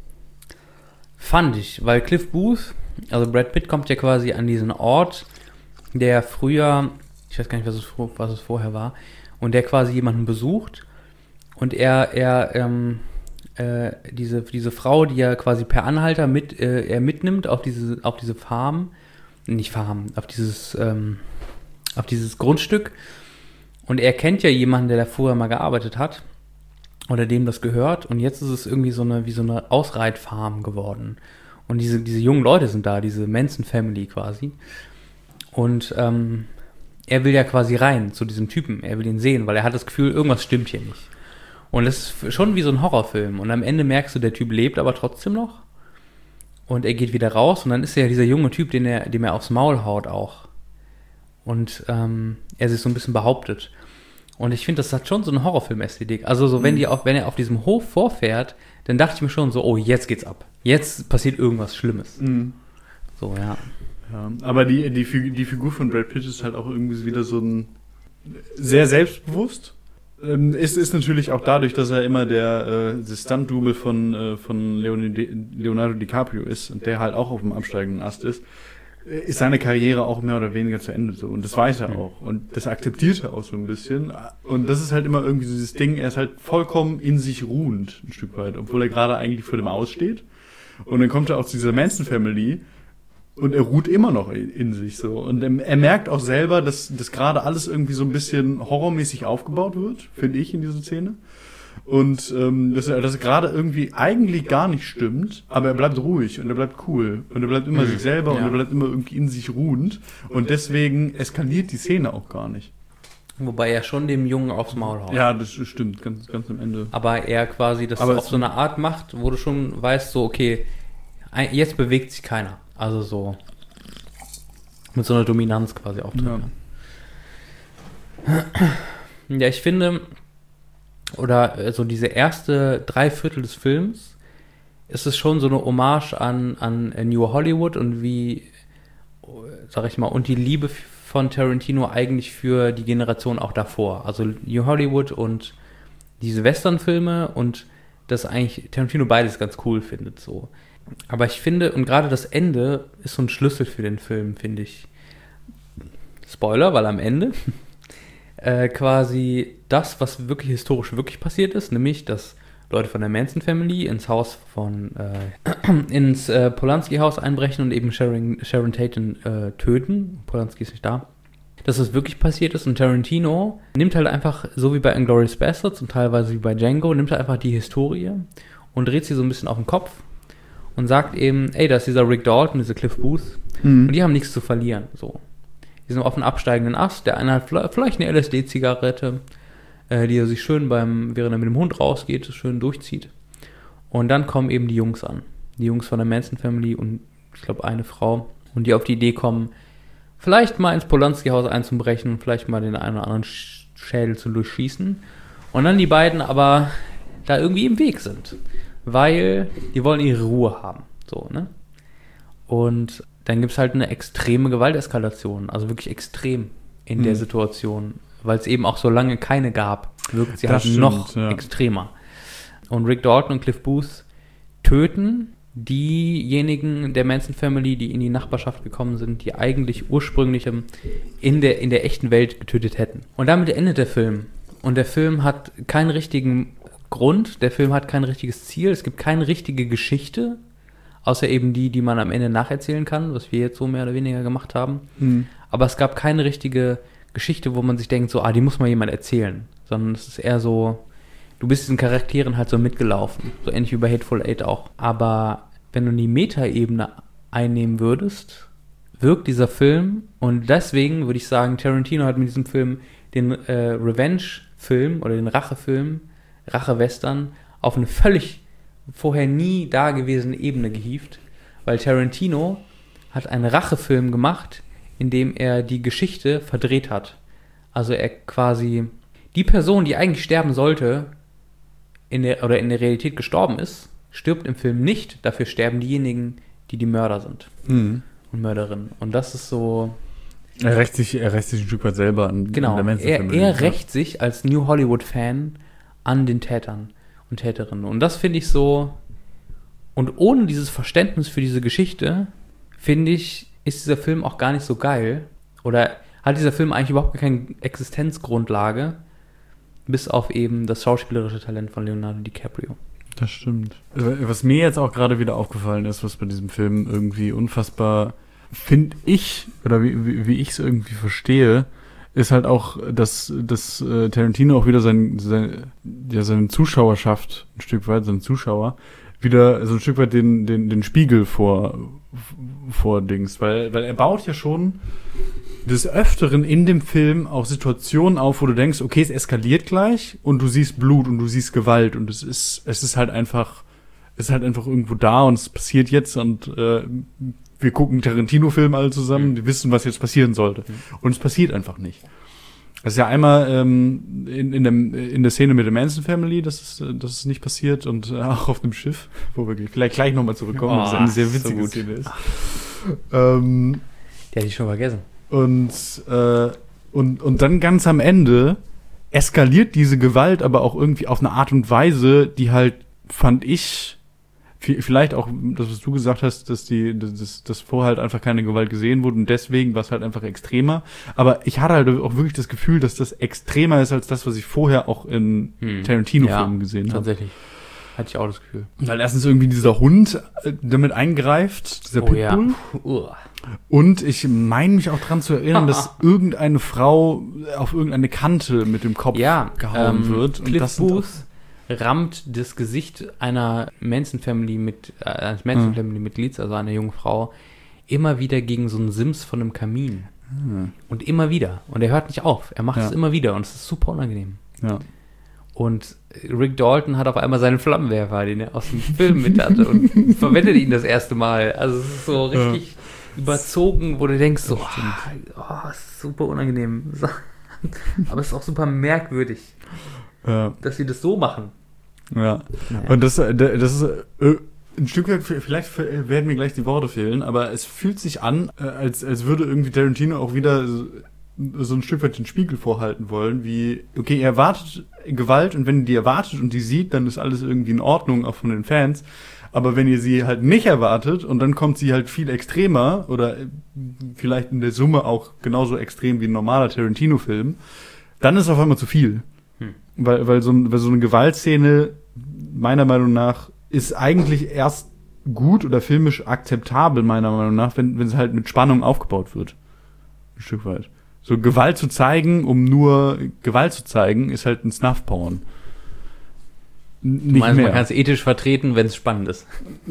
Fand ich. Weil Cliff Booth, also Brad Pitt, kommt ja quasi an diesen Ort, der früher, ich weiß gar nicht, was es, was es vorher war, und der quasi jemanden besucht. Und er, er, ähm, Äh, diese, diese Frau, die er quasi per Anhalter mit, äh, er mitnimmt auf diese, auf diese Farm, nicht Farm, auf dieses, ähm, auf dieses Grundstück. Und er kennt ja jemanden, der da vorher mal gearbeitet hat oder dem das gehört. Und jetzt ist es irgendwie so eine, wie so eine Ausreitfarm geworden. Und diese, diese jungen Leute sind da, diese Manson Family quasi. Und ähm, er will ja quasi rein zu diesem Typen. Er will ihn sehen, weil er hat das Gefühl, irgendwas stimmt hier nicht. Und das ist schon wie so ein Horrorfilm. Und am Ende merkst du, der Typ lebt aber trotzdem noch. Und er geht wieder raus. Und dann ist er ja dieser junge Typ, den er, dem er aufs Maul haut auch. Und ähm, er sich so ein bisschen behauptet. Und ich finde, das hat schon so eine Horrorfilm-Ästhetik. Also so, wenn, die auf, wenn er auf diesem Hof vorfährt, dann dachte ich mir schon so, oh, jetzt geht's ab. Jetzt passiert irgendwas Schlimmes. Mhm. So, ja. Ja, aber die, die, die Figur von Brad Pitt ist halt auch irgendwie wieder so ein sehr selbstbewusst. Ist, ist natürlich auch dadurch, dass er immer der äh, Stunt-Double von, äh, von Leonardo DiCaprio ist und der halt auch auf dem absteigenden Ast ist, ist seine Karriere auch mehr oder weniger zu Ende so. Und das weiß er auch. Und das akzeptiert er auch so ein bisschen. Und das ist halt immer irgendwie so dieses Ding, er ist halt vollkommen in sich ruhend, ein Stück weit, obwohl er gerade eigentlich vor dem Aussteht. Und dann kommt er auch zu dieser Manson Family und er ruht immer noch in, in sich so. Und er, er merkt auch selber, dass das gerade alles irgendwie so ein bisschen horrormäßig aufgebaut wird, finde ich, in dieser Szene. Und ähm, dass er das gerade irgendwie eigentlich gar nicht stimmt, aber er bleibt ruhig und er bleibt cool und er bleibt immer mhm. sich selber ja. und er bleibt immer irgendwie in sich ruhend. Und deswegen eskaliert die Szene auch gar nicht. Wobei er schon dem Jungen aufs Maul haut. Ja, das stimmt, ganz, ganz am Ende. Aber er quasi das Aber auf so eine Art macht, wo du schon weißt, so, okay, ein- jetzt bewegt sich keiner. Also so mit so einer Dominanz quasi auftritt. Ja. Ja, ich finde, oder so also diese erste Dreiviertel des Films, ist es schon so eine Hommage an, an New Hollywood und wie, sag ich mal, und die Liebe von Tarantino eigentlich für die Generation auch davor. Also New Hollywood und diese Western-Filme und dass eigentlich Tarantino beides ganz cool findet, so. Aber ich finde, und gerade das Ende ist so ein Schlüssel für den Film, finde ich. Spoiler, weil am Ende äh, quasi das, was wirklich historisch wirklich passiert ist, nämlich, dass Leute von der Manson Family ins Haus von, äh, ins äh, Polanski-Haus einbrechen und eben Sharon, Sharon Tate äh, töten. Polanski ist nicht da. Dass das wirklich passiert ist und Tarantino nimmt halt einfach, so wie bei Inglourious Basterds und teilweise wie bei Django, nimmt er einfach die Historie und dreht sie so ein bisschen auf den Kopf und sagt eben, ey, da ist dieser Rick Dalton, dieser Cliff Booth, mhm. und die haben nichts zu verlieren, so. Die sind auf einem absteigenden Ast, der eine hat vielleicht eine L S D-Zigarette, äh, die er sich schön beim, während er mit dem Hund rausgeht, schön durchzieht. Und dann kommen eben die Jungs an. Die Jungs von der Manson Family und ich glaube eine Frau. Und die auf die Idee kommen, vielleicht mal ins Polanski-Haus einzubrechen und vielleicht mal den einen oder anderen Schädel zu durchschießen. Und dann die beiden aber da irgendwie im Weg sind. Weil die wollen ihre Ruhe haben. So, ne? Und dann gibt es halt eine extreme Gewalteskalation. Also wirklich extrem in mhm. der Situation. Weil es eben auch so lange keine gab, wirkt sie das halt stimmt, noch ja. extremer. Und Rick Dalton und Cliff Booth töten diejenigen der Manson Family, die in die Nachbarschaft gekommen sind, die eigentlich ursprünglich in der, in der echten Welt getötet hätten. Und damit endet der Film. Und der Film hat keinen richtigen Grund, der Film hat kein richtiges Ziel, es gibt keine richtige Geschichte, außer eben die, die man am Ende nacherzählen kann, was wir jetzt so mehr oder weniger gemacht haben. Mhm. Aber es gab keine richtige Geschichte, wo man sich denkt, so, ah, die muss mal jemand erzählen. Sondern es ist eher so, du bist diesen Charakteren halt so mitgelaufen. So ähnlich wie bei Hateful Eight auch. Aber wenn du die Meta-Ebene einnehmen würdest, wirkt dieser Film, und deswegen würde ich sagen, Tarantino hat mit diesem Film den äh, Revenge-Film oder den Rache-Film, Rache-Western, auf eine völlig vorher nie dagewesene Ebene gehievt, weil Tarantino hat einen Rachefilm gemacht, in dem er die Geschichte verdreht hat. Also er quasi die Person, die eigentlich sterben sollte, in der, oder in der Realität gestorben ist, stirbt im Film nicht, dafür sterben diejenigen, die die Mörder sind. Mhm. Und Mörderinnen. Und das ist so... Er rächt sich, er rächt sich ein Stück weit selber an, genau, an der Manson er, Family. er rächt sich als New Hollywood-Fan an den Tätern und Täterinnen. Und das finde ich so... Und ohne dieses Verständnis für diese Geschichte, finde ich, ist dieser Film auch gar nicht so geil. Oder hat dieser Film eigentlich überhaupt keine Existenzgrundlage, bis auf eben das schauspielerische Talent von Leonardo DiCaprio. Das stimmt. Was mir jetzt auch gerade wieder aufgefallen ist, was bei diesem Film irgendwie unfassbar, finde ich, oder wie, wie, wie ich es irgendwie verstehe, ist halt auch, dass, dass äh, Tarantino auch wieder sein, sein, ja, seine Zuschauerschaft, ein Stück weit, seinen Zuschauer, wieder so ein Stück weit den, den, den Spiegel vor, vor Dings, weil, weil er baut ja schon des Öfteren in dem Film auch Situationen auf, wo du denkst, okay, es eskaliert gleich und du siehst Blut und du siehst Gewalt und es ist, es ist halt einfach, es ist halt einfach irgendwo da und es passiert jetzt und äh, wir gucken Tarantino-Filme alle zusammen, mhm. die wissen, was jetzt passieren sollte. Mhm. Und es passiert einfach nicht. Das ist ja einmal ähm, in, in, dem, in der Szene mit der Manson Family, dass es, dass es nicht passiert und äh, auch auf dem Schiff, wo wir vielleicht gleich nochmal zurückkommen, oh, das eine sehr witzige so Szene ist. Ähm, Die hätte ich schon vergessen. Und, äh, und, und dann ganz am Ende eskaliert diese Gewalt aber auch irgendwie auf eine Art und Weise, die halt, fand ich, vielleicht auch das, was du gesagt hast, dass die, dass, dass vorher halt einfach keine Gewalt gesehen wurde und deswegen war es halt einfach extremer. Aber ich hatte halt auch wirklich das Gefühl, dass das extremer ist als das, was ich vorher auch in hm. Tarantino-Filmen ja, gesehen habe. Tatsächlich. Hatte ich auch das Gefühl. Weil erstens irgendwie dieser Hund äh, damit eingreift, dieser oh, Pitbull. Ja. Uh. Und ich meine mich auch dran zu erinnern, dass irgendeine Frau auf irgendeine Kante mit dem Kopf ja, gehauen ähm, wird. Und Cliff das Booth rammt das Gesicht einer Manson Family mit äh, eines Manson Family Mitglieds, also einer jungen Frau, immer wieder gegen so einen Sims von einem Kamin. Hm. Und immer wieder. Und er hört nicht auf. Er macht Ja. es immer wieder und es ist super unangenehm. Ja. Und Rick Dalton hat auf einmal seinen Flammenwerfer, den er aus dem Film mit hatte und verwendet ihn das erste Mal. Also es ist so richtig ja. überzogen, wo du denkst so, oh, oh, ist super unangenehm. Aber es ist auch super merkwürdig, Ja. dass sie das so machen. Ja. Und das, das ist äh, ein Stück weit, vielleicht werden mir gleich die Worte fehlen, aber es fühlt sich an, als, als würde irgendwie Tarantino auch wieder so, so ein Stück weit den Spiegel vorhalten wollen, wie, okay, er erwartet Gewalt und wenn ihr die erwartet und die sieht, dann ist alles irgendwie in Ordnung, auch von den Fans. Aber wenn ihr sie halt nicht erwartet und dann kommt sie halt viel extremer oder vielleicht in der Summe auch genauso extrem wie ein normaler Tarantino-Film, dann ist es auf einmal zu viel. Hm. Weil, weil, so, weil so eine Gewaltszene, meiner Meinung nach, ist eigentlich erst gut oder filmisch akzeptabel, meiner Meinung nach, wenn, wenn es halt mit Spannung aufgebaut wird. Ein Stück weit. So Gewalt zu zeigen, um nur Gewalt zu zeigen, ist halt ein Snuff-Porn. N- Du meinst, man kann es ethisch vertreten, wenn es spannend ist.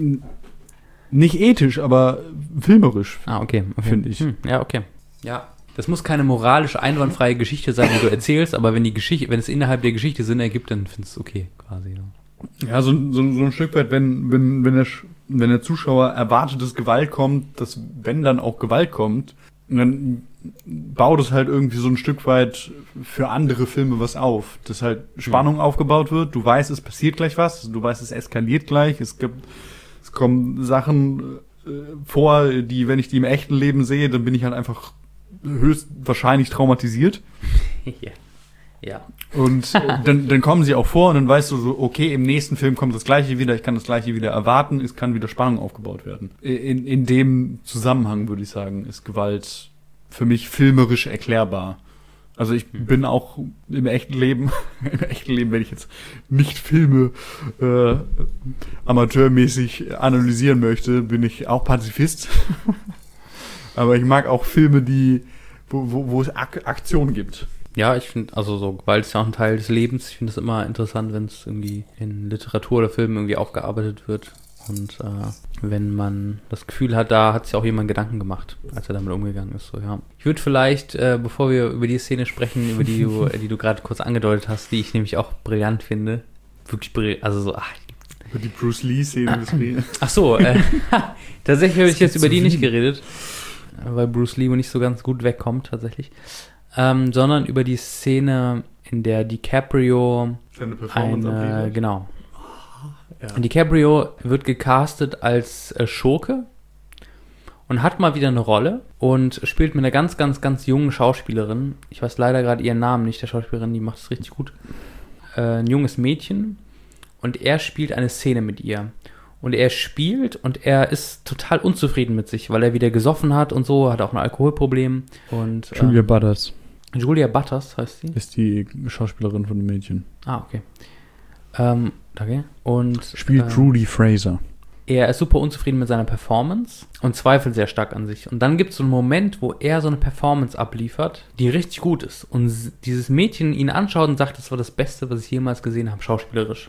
Nicht ethisch, aber filmerisch, Ah, okay. okay. finde ich. Hm, ja, okay. Ja. Das muss keine moralisch einwandfreie Geschichte sein, die du erzählst, aber wenn die Geschichte, wenn es innerhalb der Geschichte Sinn ergibt, dann findest du es okay, quasi. Ja, Ja, so, so, so ein Stück weit, wenn, wenn, wenn, der, Sch- wenn der Zuschauer erwartet, dass Gewalt kommt, dass wenn dann auch Gewalt kommt, dann baut es halt irgendwie so ein Stück weit für andere Filme was auf. Dass halt Spannung mhm. aufgebaut wird, du weißt, es passiert gleich was, du weißt, es eskaliert gleich, es gibt, es kommen Sachen äh, vor, die, wenn ich die im echten Leben sehe, dann bin ich halt einfach höchstwahrscheinlich traumatisiert. ja. Ja. Und äh, dann, dann kommen sie auch vor und dann weißt du so, okay, im nächsten Film kommt das Gleiche wieder, ich kann das Gleiche wieder erwarten, es kann wieder Spannung aufgebaut werden. In, in dem Zusammenhang, würde ich sagen, ist Gewalt für mich filmerisch erklärbar. Also ich Mhm. bin auch im echten Leben, im echten Leben, wenn ich jetzt nicht Filme äh, amateurmäßig analysieren möchte, bin ich auch Pazifist. Aber ich mag auch Filme, die wo, wo, wo es Ak- Aktion gibt. Ja, ich finde, also so Gewalt ist ja auch ein Teil des Lebens. Ich finde es immer interessant, wenn es irgendwie in Literatur oder Filmen irgendwie aufgearbeitet wird. Und äh, wenn man das Gefühl hat, da hat sich auch jemand Gedanken gemacht, als er damit umgegangen ist. So, ja. Ich würde vielleicht, äh, bevor wir über die Szene sprechen, über die du, die du gerade kurz angedeutet hast, die ich nämlich auch brillant finde. Wirklich brillant, also so, ach, Über die Bruce Lee-Szene des Films. ach so, äh, tatsächlich habe ich jetzt gibt über zu die nicht viel. geredet, weil Bruce Lee nicht so ganz gut wegkommt, tatsächlich. Ähm, sondern über die Szene, in der DiCaprio Seine Performance eine, abliefert. genau. Ja. DiCaprio wird gecastet als äh, Schurke und hat mal wieder eine Rolle und spielt mit einer ganz, ganz, ganz jungen Schauspielerin. Ich weiß leider gerade ihren Namen nicht, der Schauspielerin, die macht es richtig gut. Äh, ein junges Mädchen und er spielt eine Szene mit ihr. Und er spielt und er ist total unzufrieden mit sich, weil er wieder gesoffen hat und so, hat auch ein Alkoholproblem. Und, Julia ähm, Butters Julia Butters heißt sie. ist die Schauspielerin von dem Mädchen. Ah, okay. Ähm, danke. Und Spielt ähm, Rudy Fraser. er ist super unzufrieden mit seiner Performance und zweifelt sehr stark an sich. Und dann gibt es so einen Moment, wo er so eine Performance abliefert, die richtig gut ist. Und s- dieses Mädchen ihn anschaut und sagt, das war das Beste, was ich jemals gesehen habe, schauspielerisch.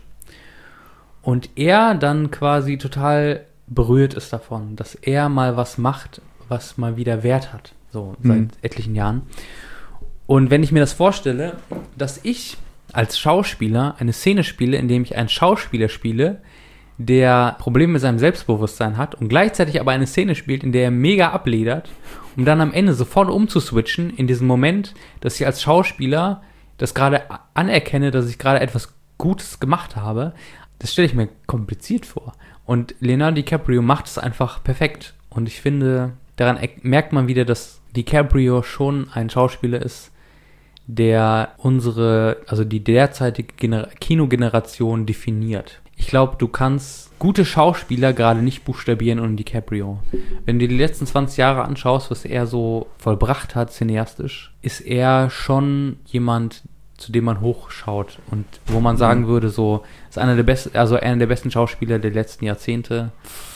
Und er dann quasi total berührt ist davon, dass er mal was macht, was mal wieder Wert hat. So seit Mhm. etlichen Jahren. Und wenn ich mir das vorstelle, dass ich als Schauspieler eine Szene spiele, in dem ich einen Schauspieler spiele, der Probleme mit seinem Selbstbewusstsein hat und gleichzeitig aber eine Szene spielt, in der er mega abledert, um dann am Ende sofort umzuswitchen in diesem Moment, dass ich als Schauspieler das gerade anerkenne, dass ich gerade etwas Gutes gemacht habe, das stelle ich mir kompliziert vor. Und Leonardo DiCaprio macht es einfach perfekt. Und ich finde, daran er- merkt man wieder, dass DiCaprio schon ein Schauspieler ist, der unsere, also die derzeitige Gener- Kinogeneration definiert. Ich glaube, du kannst gute Schauspieler gerade nicht buchstabieren ohne DiCaprio. Wenn du dir die letzten zwanzig Jahre anschaust, was er so vollbracht hat, cineastisch, ist er schon jemand, zu dem man hochschaut und wo man sagen würde, so ist einer der besten, also einer der besten Schauspieler der letzten Jahrzehnte,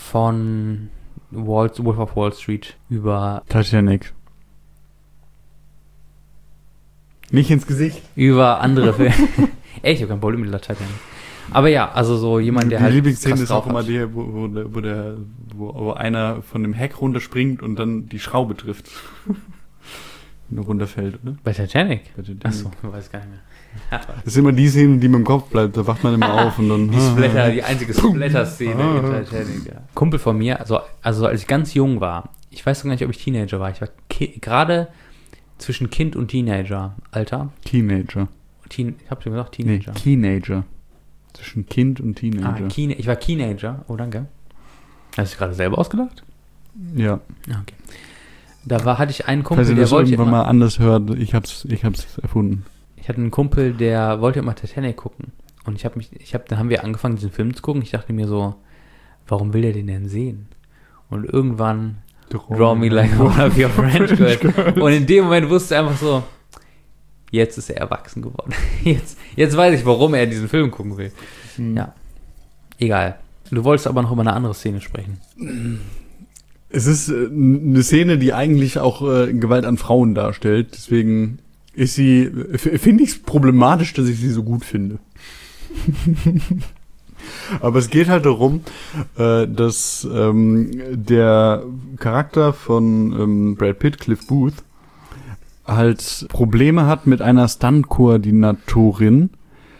von Wall, Wolf of Wall Street über Titanic. Nicht ins Gesicht. über andere Filme. Ey, ich habe kein Problem mit der Titanic. Aber ja, also so jemand, der die halt Lieblingsszene krass ist auch drauf immer hat. die, wo, wo, der- wo, der, wo, wo einer von dem Heck runterspringt und dann die Schraube trifft. runterfällt, oder? Bei Titanic? Bei Titanic. Achso, weiß gar nicht mehr. Ja, Das sind immer die Szenen, die mir im Kopf bleibt. Da wacht man immer auf und dann... die Splatter, die einzige Splatter-Szene in Titanic, ja. Kumpel von mir, also, also als ich ganz jung war, ich weiß gar nicht, ob ich Teenager war, ich war ki- gerade zwischen Kind und Teenager, Alter. Teenager. Teen, ich hab schon gesagt, Nee, Teenager. Teenager. Zwischen Kind und ah, Teenager. Kine- ich war Teenager. Oh, danke. Hast du gerade selber ausgedacht? Ja. Ah, okay. Da war, hatte ich einen Kumpel, Falls ihr der das wollte irgendwann immer, mal anders hört, ich hab's, ich hab's erfunden. ich hatte einen Kumpel, der wollte immer Titanic gucken. Und ich habe mich, ich habe, dann haben wir angefangen, diesen Film zu gucken. Ich dachte mir so, warum will der den denn sehen? Und irgendwann Draw Me Like One of Your French Girls. Und in dem Moment wusste er einfach so, jetzt ist er erwachsen geworden. Jetzt, jetzt weiß ich, warum er diesen Film gucken will. Hm. Ja. Egal. Du wolltest aber noch über eine andere Szene sprechen. Es ist äh, eine Szene, die eigentlich auch äh, Gewalt an Frauen darstellt. Deswegen ist sie, f- finde ich es problematisch, dass ich sie so gut finde. Aber es geht halt darum, äh, dass ähm, der Charakter von ähm, Brad Pitt, Cliff Booth, halt Probleme hat mit einer Stunt-Koordinatorin,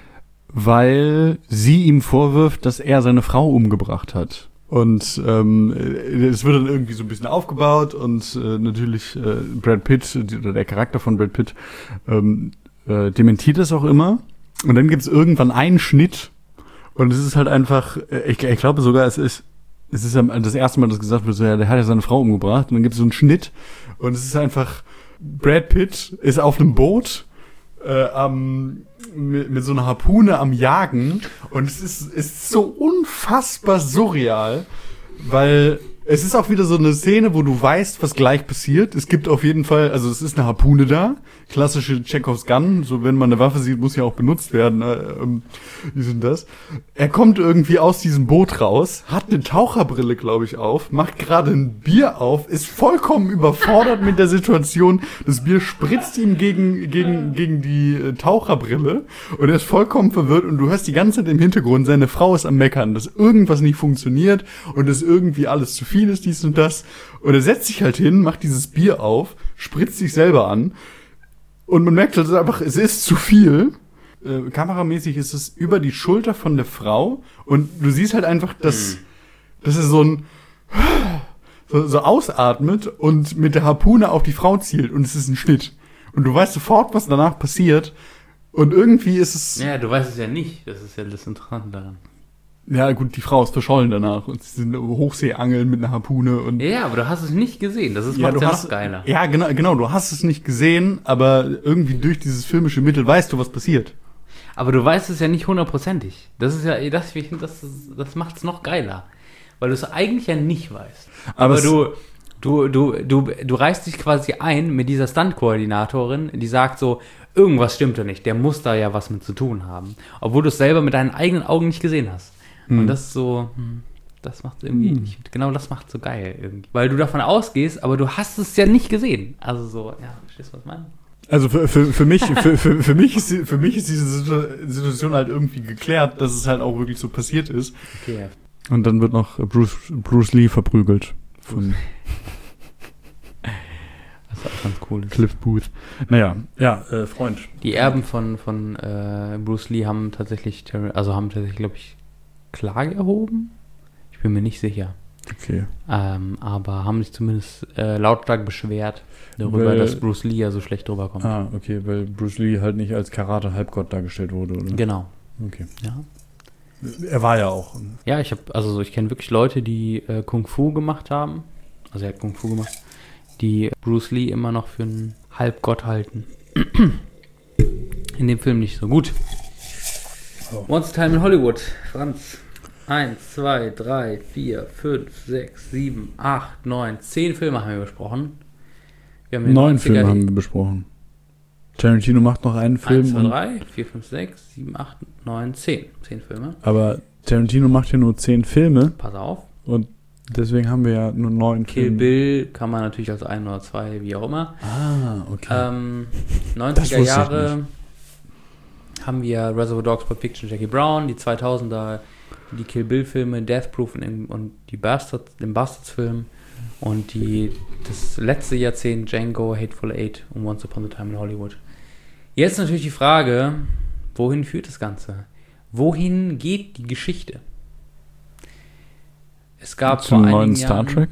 weil sie ihm vorwirft, dass er seine Frau umgebracht hat. Und ähm, es wird dann irgendwie so ein bisschen aufgebaut und äh, natürlich äh, Brad Pitt, oder der Charakter von Brad Pitt, ähm, äh, dementiert das auch immer. Und dann gibt es irgendwann einen Schnitt und es ist halt einfach, äh, ich, ich glaube sogar, es ist es ist das erste Mal, dass gesagt wird, so, ja, der hat ja seine Frau umgebracht. Und dann gibt es so einen Schnitt und es ist einfach, Brad Pitt ist auf einem Boot äh, am, mit, mit so einer Harpune am Jagen und es ist, es ist so unfassbar surreal, weil es ist auch wieder so eine Szene, wo du weißt, was gleich passiert. Es gibt auf jeden Fall, also es ist eine Harpune da, klassische Chekhovs Gun, so wenn man eine Waffe sieht, muss ja auch benutzt werden, äh, ähm, wie sind das? Er kommt irgendwie aus diesem Boot raus, hat eine Taucherbrille, glaube ich, auf, macht gerade ein Bier auf, ist vollkommen überfordert mit der Situation. Das Bier spritzt ihm gegen gegen gegen die äh, Taucherbrille und er ist vollkommen verwirrt und du hörst die ganze Zeit im Hintergrund, seine Frau ist am Meckern, dass irgendwas nicht funktioniert und dass irgendwie alles zu viel ist, dies und das. Und er setzt sich halt hin, macht dieses Bier auf, spritzt sich selber an. Und man merkt halt einfach, es ist zu viel. Äh, kameramäßig ist es über die Schulter von der Frau. Und du siehst halt einfach, dass, dass er so ein, so, so ausatmet und mit der Harpune auf die Frau zielt. Und es ist ein Schnitt. Und du weißt sofort, was danach passiert. Und irgendwie ist es... Ja, du weißt es ja nicht. Das ist ja das Interessante daran. Ja, gut, die Frau ist verschollen danach. Und sie sind Hochseeangeln mit einer Harpune. Und Ja, aber du hast es nicht gesehen. Das ist ja, macht's du ja hast, noch geiler. Ja, genau, genau, du hast es nicht gesehen, aber irgendwie durch dieses filmische Mittel weißt du, was passiert. Aber du weißt es ja nicht hundertprozentig. Das ist ja, das, ich finde, das, ist- das macht es noch geiler. Weil du es eigentlich ja nicht weißt. Aber Aber es- du, du, du, du, du reißt dich quasi ein mit dieser Stunt-Koordinatorin, die sagt so, irgendwas stimmt da nicht, der muss da ja was mit zu tun haben. Obwohl du es selber mit deinen eigenen Augen nicht gesehen hast. Und das ist so, hm, das macht irgendwie, ich find, genau das macht so geil irgendwie. Weil du davon ausgehst, aber du hast es ja nicht gesehen. Also so, ja, verstehst du, was ich meine? Also für, für, für mich, für, für, für mich ist, die- für mich ist diese Situ- Situation halt irgendwie geklärt, dass es halt auch wirklich so passiert ist. Okay, Und dann wird noch Bruce, Bruce Lee verprügelt von das war ganz cool. Cliff Booth. Naja, ja, äh, Freund. Die Erben von, von äh, Bruce Lee haben tatsächlich, Tar- also haben tatsächlich, glaube ich, Klage erhoben. Ich bin mir nicht sicher. Okay. Ähm, aber haben sich zumindest äh, lautstark beschwert darüber, Weil- dass Bruce Lee ja so schlecht drüber kommt. Ah, okay, weil Bruce Lee halt nicht als Karate-Halbgott dargestellt wurde, oder? Genau. Okay. Ja, Er war ja auch. ja ich habe, also so, ich kenne wirklich Leute, die äh, Kung Fu gemacht haben. Also er hat Kung Fu gemacht, die Bruce Lee immer noch für einen Halbgott halten. In dem Film nicht so gut. Oh. Once a Time in Hollywood, Franz. Eins, zwei, drei, vier, fünf, sechs, sieben, acht, neun, zehn Filme haben wir besprochen. Wir haben den Neun neunziger Filme haben wir besprochen. Tarantino macht noch einen Film. eins, zwei, und, drei, vier, fünf, sechs, sieben, acht, neun, zehn. zehn Filme. aber Tarantino macht ja nur zehn Filme Pass auf. und deswegen haben wir ja nur neun Kill Filme. Bill kann man natürlich als ein oder zwei, wie auch immer. Ah, okay. Ähm, Das neunziger wusste ich Jahre haben wir Reservoir Dogs, Pulp Fiction, Jackie Brown, die zweitausender, die Kill Bill Filme, Death Proof und, und die Bastards, den Bastards-Film. Und die, das letzte Jahrzehnt Django, Hateful Eight und Once Upon a Time in Hollywood. Jetzt natürlich die Frage, wohin führt das Ganze? Wohin geht die Geschichte? Es gab Zum vor neuen einigen Star Jahren, Trek?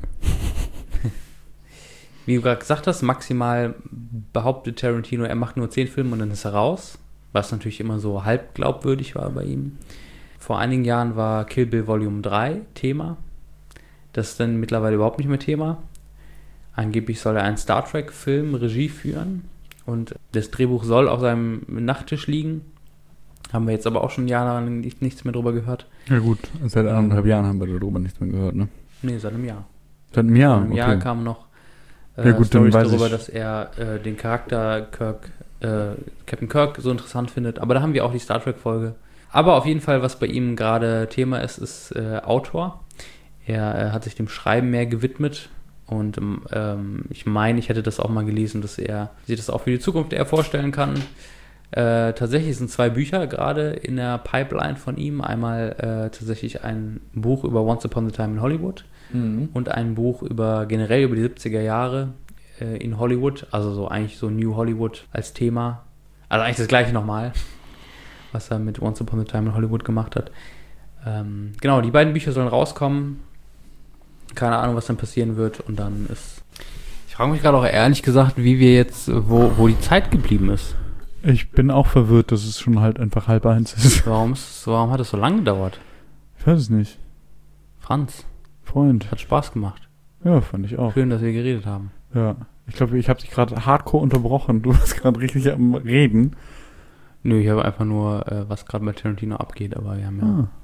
wie du gerade gesagt hast, maximal behauptet Tarantino, er macht nur zehn Filme und dann ist er raus. Was natürlich immer so halb glaubwürdig war bei ihm. Vor einigen Jahren war Kill Bill Volume drei Thema. Das ist dann mittlerweile überhaupt nicht mehr Thema. Angeblich soll er einen Star Trek-Film Regie führen und das Drehbuch soll auf seinem Nachttisch liegen. Haben wir jetzt aber auch schon jahrelang nicht, nichts mehr drüber gehört. Ja gut, seit anderthalb Jahren haben wir darüber nichts mehr gehört, ne? Nee, seit einem Jahr. Seit einem Jahr, Vor einem Jahr okay. kam noch äh, Ja, gut, dann Storys weiß darüber, ich. dass er äh, den Charakter Kirk, äh, Captain Kirk so interessant findet. Aber da haben wir auch die Star Trek-Folge. Aber auf jeden Fall, was bei ihm gerade Thema ist, ist äh, Autor. Er äh, hat sich dem Schreiben mehr gewidmet. Und ähm, ich meine, ich hätte das auch mal gelesen, dass er sich das auch für die Zukunft eher vorstellen kann. Äh, tatsächlich sind zwei Bücher gerade in der Pipeline von ihm. Einmal äh, tatsächlich ein Buch über Once Upon a Time in Hollywood Mhm. und ein Buch über generell über die siebziger Jahre äh, in Hollywood. Also so eigentlich so New Hollywood als Thema. Also eigentlich das gleiche nochmal, was er mit Once Upon a Time in Hollywood gemacht hat. Ähm, genau, die beiden Bücher sollen rauskommen. Keine Ahnung, was dann passieren wird. Und dann ist... Ich frage mich gerade auch ehrlich gesagt, wie wir jetzt, wo, wo die Zeit geblieben ist. Ich bin auch verwirrt, dass es schon halt einfach halb eins ist. Warum, ist, warum hat es so lange gedauert? Ich weiß es nicht. Franz, Freund. hat Spaß gemacht. Ja, fand ich auch. Schön, dass wir geredet haben. Ja. Ich glaube, ich habe dich gerade hardcore unterbrochen. Du warst gerade richtig am Reden. Nö, ich habe einfach nur, äh, was gerade bei Tarantino abgeht, aber wir haben ja Ah.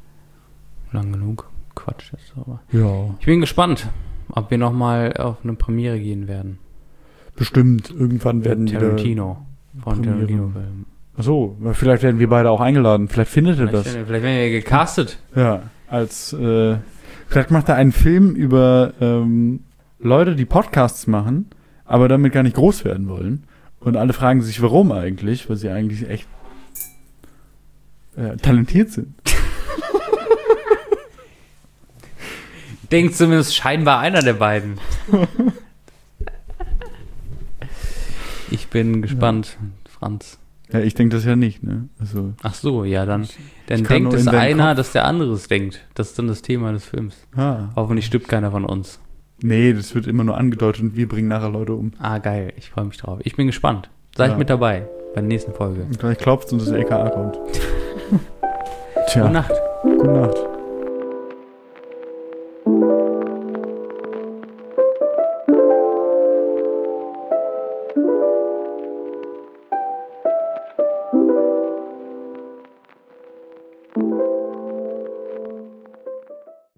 lang genug Quatsch jetzt. Aber Ja. ich bin gespannt, ob wir nochmal auf eine Premiere gehen werden. Bestimmt. Irgendwann werden wieder... Tarantino. Von Premiere. Tarantino-Filmen. Achso, vielleicht werden wir beide auch eingeladen. Vielleicht findet ihr Vielleicht, das. werden- vielleicht werden wir gecastet. Ja, als äh, vielleicht macht er einen Film über ähm, Leute, die Podcasts machen, aber damit gar nicht groß werden wollen. Und alle fragen sich, warum eigentlich, weil sie eigentlich echt äh, talentiert sind. Denkt zumindest scheinbar einer der beiden. Ich bin gespannt, Franz. Ja, ich denke das ja nicht, ne? Also, Ach so, ja, dann, dann Ich kann denkt nur es in deinen einer, Kopf. dass der andere es denkt. Das ist dann das Thema des Films. ah. Hoffentlich stirbt keiner von uns. Nee, das wird immer nur angedeutet und wir bringen nachher Leute um. Ah, geil, ich freue mich drauf. Ich bin gespannt. Seid Ja. mit dabei bei der nächsten Folge. Und gleich klopft und das L K A kommt. Tja, Gute Nacht. gute Nacht.